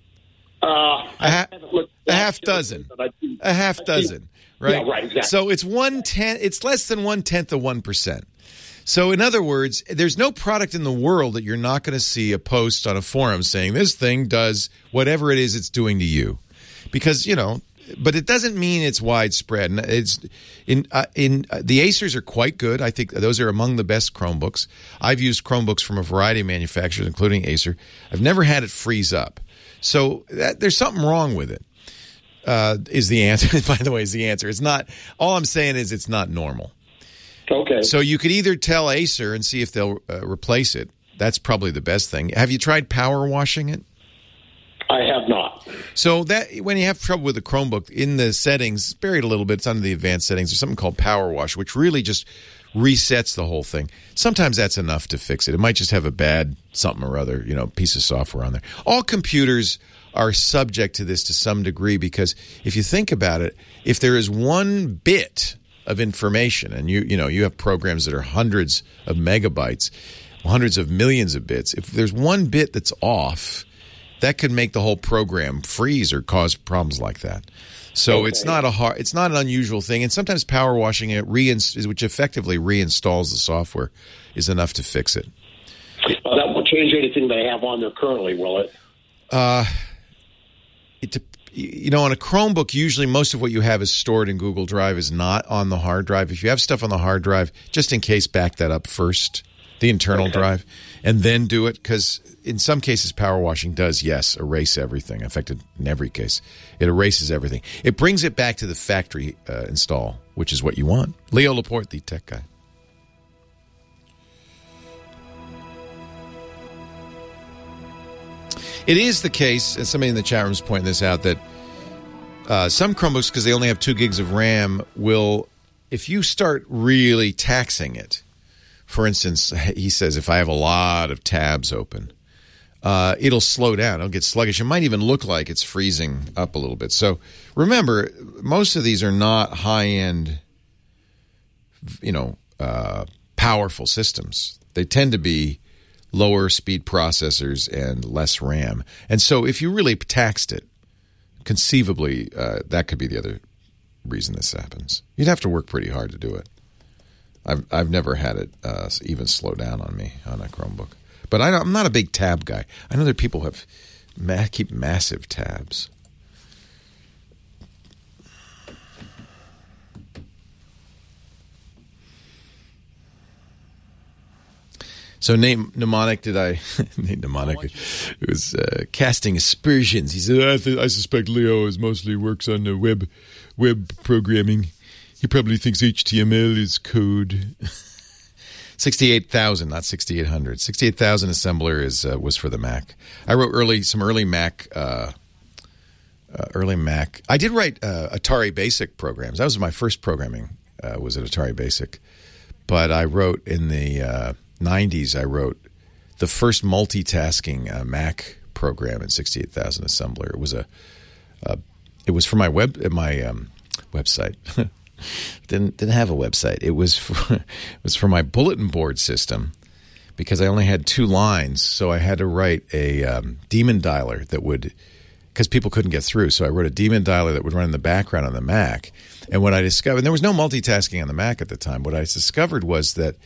A half dozen. A half dozen, right? Yeah, right, exactly. So it's 1/10. It's less than 1/10 of 1%. So in other words, there's no product in the world that you're not going to see a post on a forum saying this thing does whatever it is it's doing to you, because but it doesn't mean it's widespread. And it's the Acers are quite good. I think those are among the best Chromebooks. I've used Chromebooks from a variety of manufacturers, including Acer. I've never had it freeze up. So there's something wrong with it. Is the answer? By the way, is the answer? It's not. All I'm saying is it's not normal. Okay. So you could either tell Acer and see if they'll replace it. That's probably the best thing. Have you tried power washing it? I have not. So that when you have trouble with the Chromebook, in the settings, buried a little bit, it's under the advanced settings, there's something called Power Wash, which really just resets the whole thing. Sometimes that's enough to fix it. It might just have a bad something or other, piece of software on there. All computers are subject to this to some degree, because if you think about it, if there is one bit of information, and you have programs that are hundreds of megabytes, hundreds of millions of bits, if there's one bit that's off, that could make the whole program freeze or cause problems like that. So it's not an unusual thing, and sometimes power washing it, which effectively reinstalls the software, is enough to fix it. That won't change anything they have on there currently, will it? On a Chromebook, usually most of what you have is stored in Google Drive is not on the hard drive. If you have stuff on the hard drive, just in case, back that up first, the internal drive, and then do it, because in some cases power washing does, erase everything. In fact, in every case, it erases everything. It brings it back to the factory install, which is what you want. Leo Laporte, the tech guy. It is the case, and somebody in the chat room is pointing this out, that some Chromebooks, because they only have 2 gigs of RAM, will, if you start really taxing it, for instance, he says, if I have a lot of tabs open, it'll slow down. It'll get sluggish. It might even look like it's freezing up a little bit. So remember, most of these are not high-end, powerful systems. They tend to be lower speed processors and less RAM. And so if you really taxed it, conceivably, that could be the other reason this happens. You'd have to work pretty hard to do it. I've never had it even slow down on me on a Chromebook. But I'm not a big tab guy. I know there are people who keep massive tabs. So Nate Mnemonic, Nate Mnemonic, it was casting aspersions. He said, I suspect Leo mostly works on the web programming. He probably thinks HTML is code. 68,000, not 6,800. 68,000 assembler was for the Mac. I wrote some early Mac. I did write Atari Basic programs. That was my first programming. Was at Atari Basic, but I wrote in the 90s. I wrote the first multitasking Mac program in 68,000 assembler. It was for my website. Didn't have a website. It was for my bulletin board system, because I only had 2 lines, so I had to write a daemon dialer that would, because people couldn't get through. So I wrote a daemon dialer that would run in the background on the Mac. And what I discovered, and there was no multitasking on the Mac at the time. What I discovered was that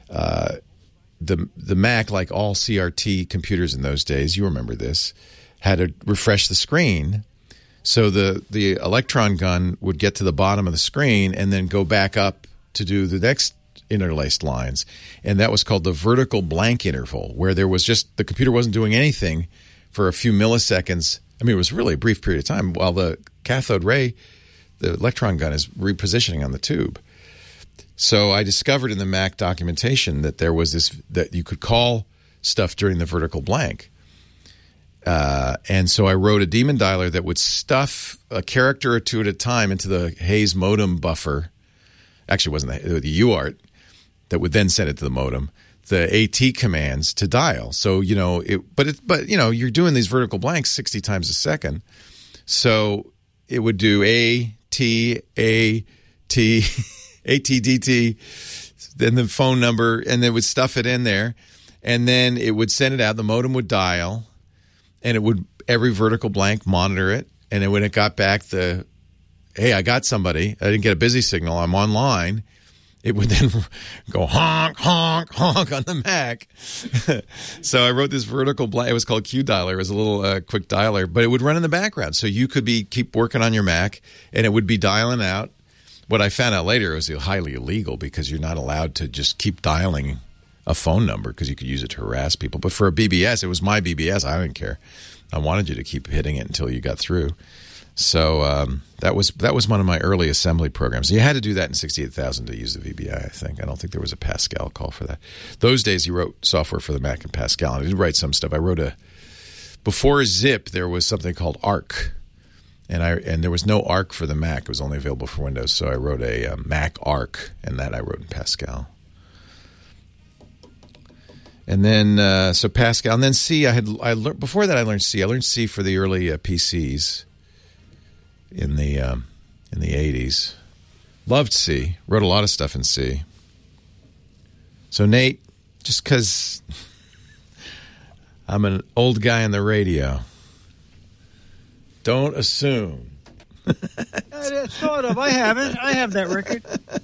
the Mac, like all CRT computers in those days, you remember this, had to refresh the screen. So the electron gun would get to the bottom of the screen and then go back up to do the next interlaced lines, and that was called the vertical blank interval, where there was just the computer wasn't doing anything for a few milliseconds. I mean, it was really a brief period of time while the cathode ray, the electron gun, is repositioning on the tube. So I discovered in the Mac documentation that there was this, that you could call stuff during the vertical blank. And so I wrote a daemon dialer that would stuff a character or two at a time into the Hayes modem buffer. Actually, it wasn't the UART that would then send it to the modem. The AT commands to dial. So, you know, but you know, you're doing these vertical blanks 60 times a second. So it would do A, T, A, T, A, T, D, T, then the phone number, and it would stuff it in there. And then it would send it out. The modem would dial, and it would, every vertical blank, monitor it. And then when it got back the, hey, I got somebody, I didn't get a busy signal, I'm online, it would then go honk, honk, honk on the Mac. So I wrote this vertical blank. It was called QDialer. It was a little quick dialer, but it would run in the background. So you could keep working on your Mac, and it would be dialing out. What I found out later was highly illegal because you're not allowed to just keep dialing a phone number because you could use it to harass people. But for a BBS, it was my BBS. I didn't care. I wanted you to keep hitting it until you got through. So that was one of my early assembly programs. You had to do that in 68,000 to use the VBI, I think. I don't think there was a Pascal call for that. Those days, you wrote software for the Mac in Pascal. And I did write some stuff. I wrote before Zip, there was something called Arc. And there was no Arc for the Mac. It was only available for Windows. So I wrote a Mac Arc, and that I wrote in Pascal. And then, so Pascal, and then C, I learned, before that I learned C. I learned C for the early PCs in the 80s. Loved C. Wrote a lot of stuff in C. So Nate, just because I'm an old guy on the radio, don't assume. Sort of. I haven't. I have that record.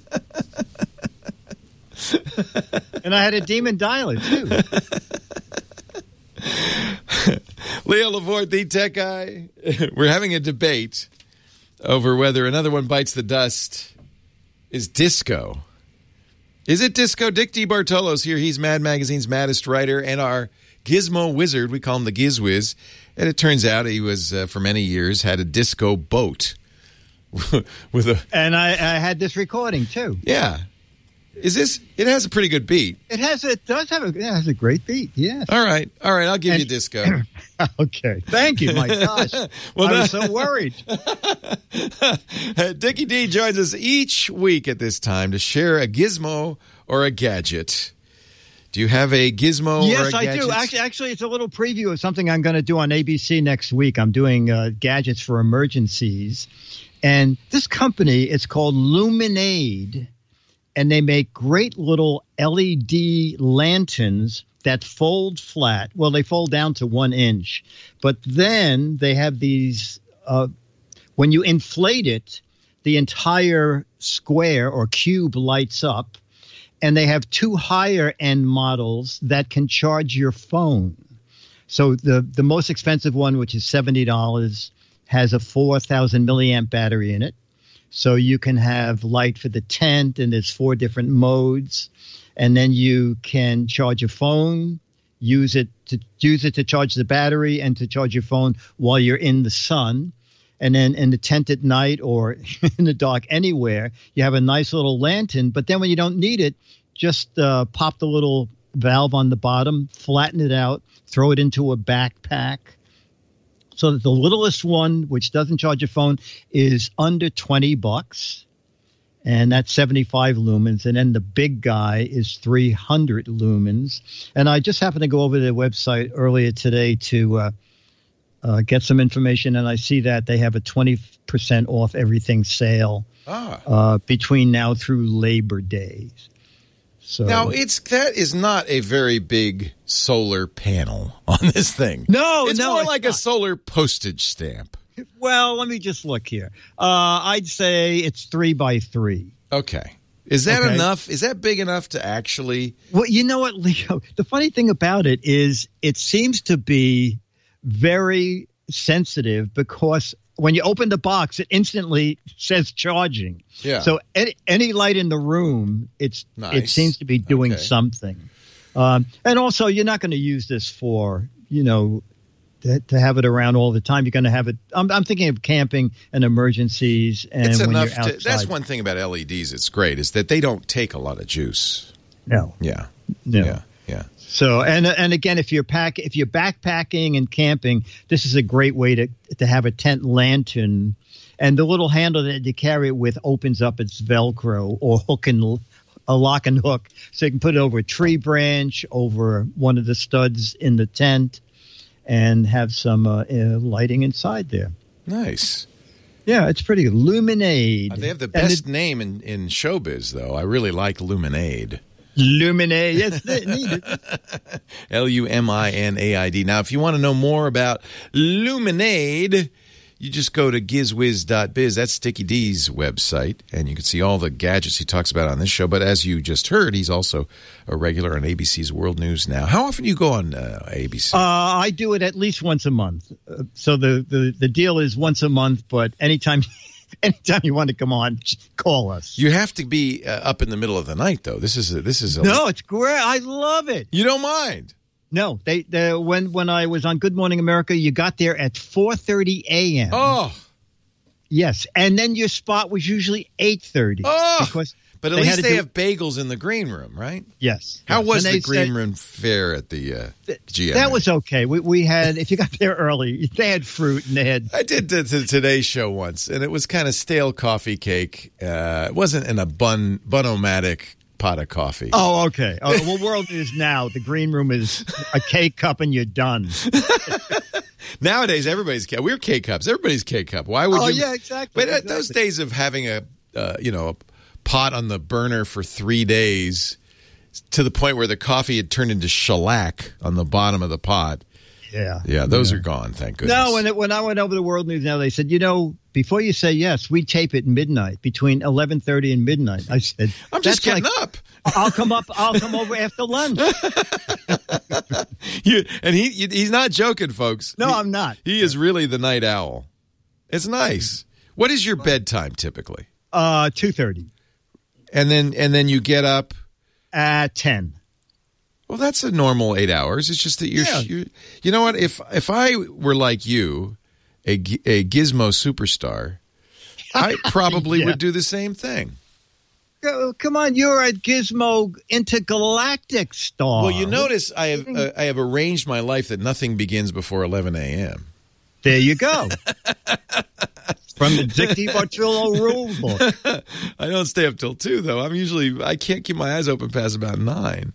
And I had a demon dialer, too. Leo Lavorte, the tech guy. We're having a debate over whether Another One Bites the Dust is disco. Is it disco? Dick DeBartolo's here. He's Mad Magazine's maddest writer and our gizmo wizard. We call him the Gizwiz. And it turns out he was, for many years, had a disco boat. And I had this recording, too. Yeah. Is this? It has a pretty good beat. It has a great beat. Yes. All right. I'll give you disco. Okay. Thank you. My gosh. Well, I was so worried. Dickie D joins us each week at this time to share a gizmo or a gadget. Do you have a gizmo or a gadget? Yes, I do. Actually, it's a little preview of something I'm going to do on ABC next week. I'm doing gadgets for emergencies, and this company, it's called Luminade. And they make great little LED lanterns that fold flat. Well, they fold down to 1 inch. But then they have these, when you inflate it, the entire square or cube lights up. And they have 2 higher end models that can charge your phone. So the most expensive one, which is $70, has a 4,000 milliamp battery in it. So you can have light for the tent, and there's 4 different modes. And then you can charge your phone, use it to charge the battery and to charge your phone while you're in the sun. And then in the tent at night or in the dark anywhere, you have a nice little lantern. But then when you don't need it, just pop the little valve on the bottom, flatten it out, throw it into a backpack. So that the littlest one, which doesn't charge your phone, is under $20, and that's 75 lumens. And then the big guy is 300 lumens. And I just happened to go over their website earlier today to get some information, and I see that they have a 20% off everything sale between now through Labor Day. So now that is not a very big solar panel on this thing. It's more like a solar postage stamp. Well, let me just look here. I'd say it's 3 by 3. Okay. Is that enough? Is that big enough to actually? Well, you know what, Leo? The funny thing about it is it seems to be very sensitive because when you open the box, it instantly says charging. Yeah. So any light in the room, it seems to be doing something. And also, you're not going to use this for, to have it around all the time. You're going to have it. I'm thinking of camping and emergencies. And it's when enough. You're outside. That's one thing about LEDs. It's great is that they don't take a lot of juice. No. Yeah. No. Yeah. So and again, if you're backpacking and camping, this is a great way to have a tent lantern, and the little handle that you carry it with opens up. It's Velcro or a lock and hook, so you can put it over a tree branch, over one of the studs in the tent, and have some lighting inside there. Nice. Yeah, it's pretty good. Luminade. They have the best name in showbiz, though. I really like Luminade. Luminade. Yes, they need it. Luminaid. Now, if you want to know more about Luminade, you just go to gizwiz.biz. That's Sticky D's website, and you can see all the gadgets he talks about on this show. But as you just heard, he's also a regular on ABC's World News Now. How often do you go on ABC? I do it at least once a month. So the deal is once a month, but anytime you want to come on, call us. You have to be up in the middle of the night, though. This is No, it's great. I love it. You don't mind? No, when I was on Good Morning America, you got there at 4:30 a.m. Oh, yes, and then your spot was usually 8:30. Oh, but at least they have bagels in the green room, right? Yes. How was the green room fare at the GMA? That was okay. We had, if you got there early, they had fruit and they had. I did the Today Show once, and it was kind of stale coffee cake. It wasn't in a bun-o-matic pot of coffee. Oh, okay. Well, World News Now, the green room is a K-cup and you're done. Nowadays, we're K-cups. Everybody's K-cup. Why would you? Oh, yeah, exactly. But those days of having a pot on the burner for 3 days to the point where the coffee had turned into shellac on the bottom of the pot. Yeah. Those are gone, thank goodness. No, when I went over to World News Now, they said, before you say yes, we tape it midnight, between 11:30 and midnight. I said, I'm just getting up. I'll come over after lunch. He's not joking, folks. No, I'm not. He is really the night owl. It's nice. What is your bedtime typically? 2:30. And then you get up at 10. Well, that's a normal 8 hours. It's just that you're you know what? If I were like you, a gizmo superstar, I probably would do the same thing. Come on, you're a gizmo intergalactic star. Well, you notice I have arranged my life that nothing begins before 11 a.m. There you go. From the Dick DiMartino rule book. I don't stay up till 2, though. I can't keep my eyes open past about 9.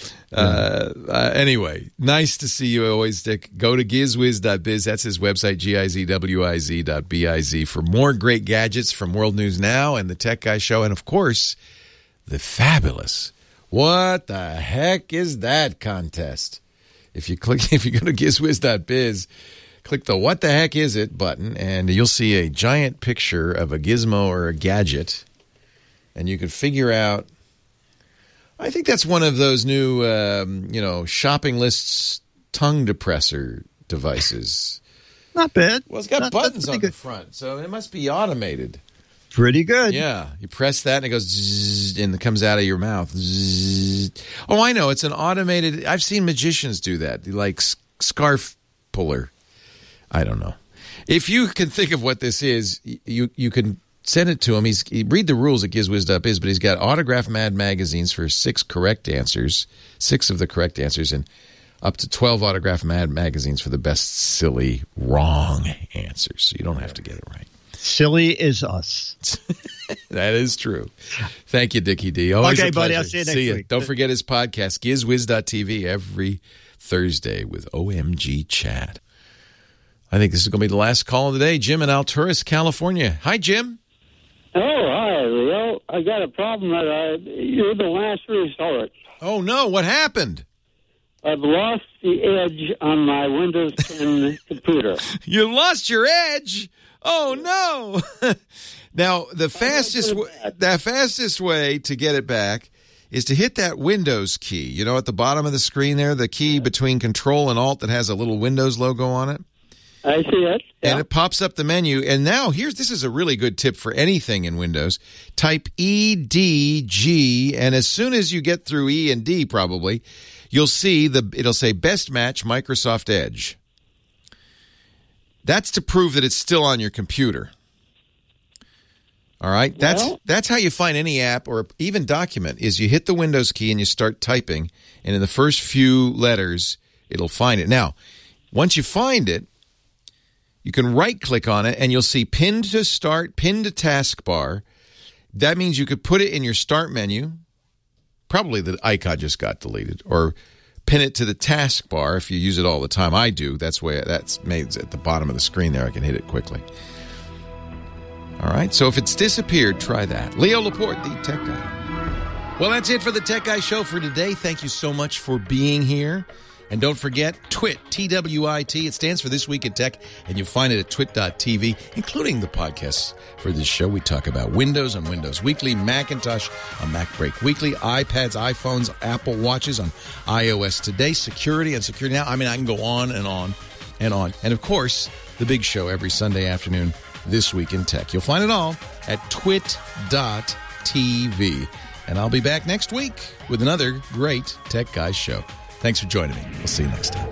Anyway, nice to see you always, Dick. Go to gizwiz.biz. That's his website, gizwiz.biz, for more great gadgets from World News Now and the Tech Guy Show. And, of course, the fabulous What the Heck Is That contest. If you go to gizwiz.biz, click the What the Heck Is It button, and you'll see a giant picture of a gizmo or a gadget. And you can figure out, I think that's one of those new, shopping lists tongue depressor devices. Not bad. Well, it's got buttons on the front, so it must be automated. Pretty good. Yeah. You press that, and it goes zzz, and it comes out of your mouth. Zzz. Oh, I know. It's an automated. I've seen magicians do that, like scarf puller. I don't know. If you can think of what this is, you can send it to him. Read the rules at gizwiz.biz, but he's got autographed Mad magazines for 6 correct answers, 6 of the correct answers, and up to 12 autographed Mad magazines for the best silly wrong answers. So you don't have to get it right. Silly is us. That is true. Thank you, Dickie D. Always okay, a pleasure. buddy. I'll see you next week. Don't forget his podcast, gizwiz.tv, every Thursday with OMG Chat. I think this is going to be the last call of the day. Jim in Alturas, California. Hi, Jim. Oh, hi, Leo. I got a problem that you're the last resort. Oh, no. What happened? I've lost the edge on my Windows 10 computer. You lost your edge? Oh, no. Now, the fastest way to get it back is to hit that Windows key. You know, at the bottom of the screen there, the key between Control and Alt that has a little Windows logo on it? I see it. and it pops up the menu. And now this is a really good tip for anything in Windows. Type EDG, and as soon as you get through E and D, probably, you'll see it'll say Best Match Microsoft Edge. That's to prove that it's still on your computer. All right? That's how you find any app or even document, is you hit the Windows key and you start typing, and in the first few letters, it'll find it. Now, once you find it, you can right-click on it, and you'll see Pinned to Start, Pinned to Taskbar. That means you could put it in your Start menu. Probably the icon just got deleted. Or pin it to the taskbar if you use it all the time. I do. That's made at the bottom of the screen there. I can hit it quickly. All right, so if it's disappeared, try that. Leo Laporte, the Tech Guy. Well, that's it for the Tech Guy Show for today. Thank you so much for being here. And don't forget, TWIT, T-W-I-T. It stands for This Week in Tech, and you'll find it at twit.tv, including the podcasts for this show. We talk about Windows on Windows Weekly, Macintosh on Mac Break Weekly, iPads, iPhones, Apple Watches on iOS Today, security on Security Now. I mean, I can go on and on and on. And, of course, the big show every Sunday afternoon, This Week in Tech. You'll find it all at twit.tv. And I'll be back next week with another great Tech Guys show. Thanks for joining me. We'll see you next time.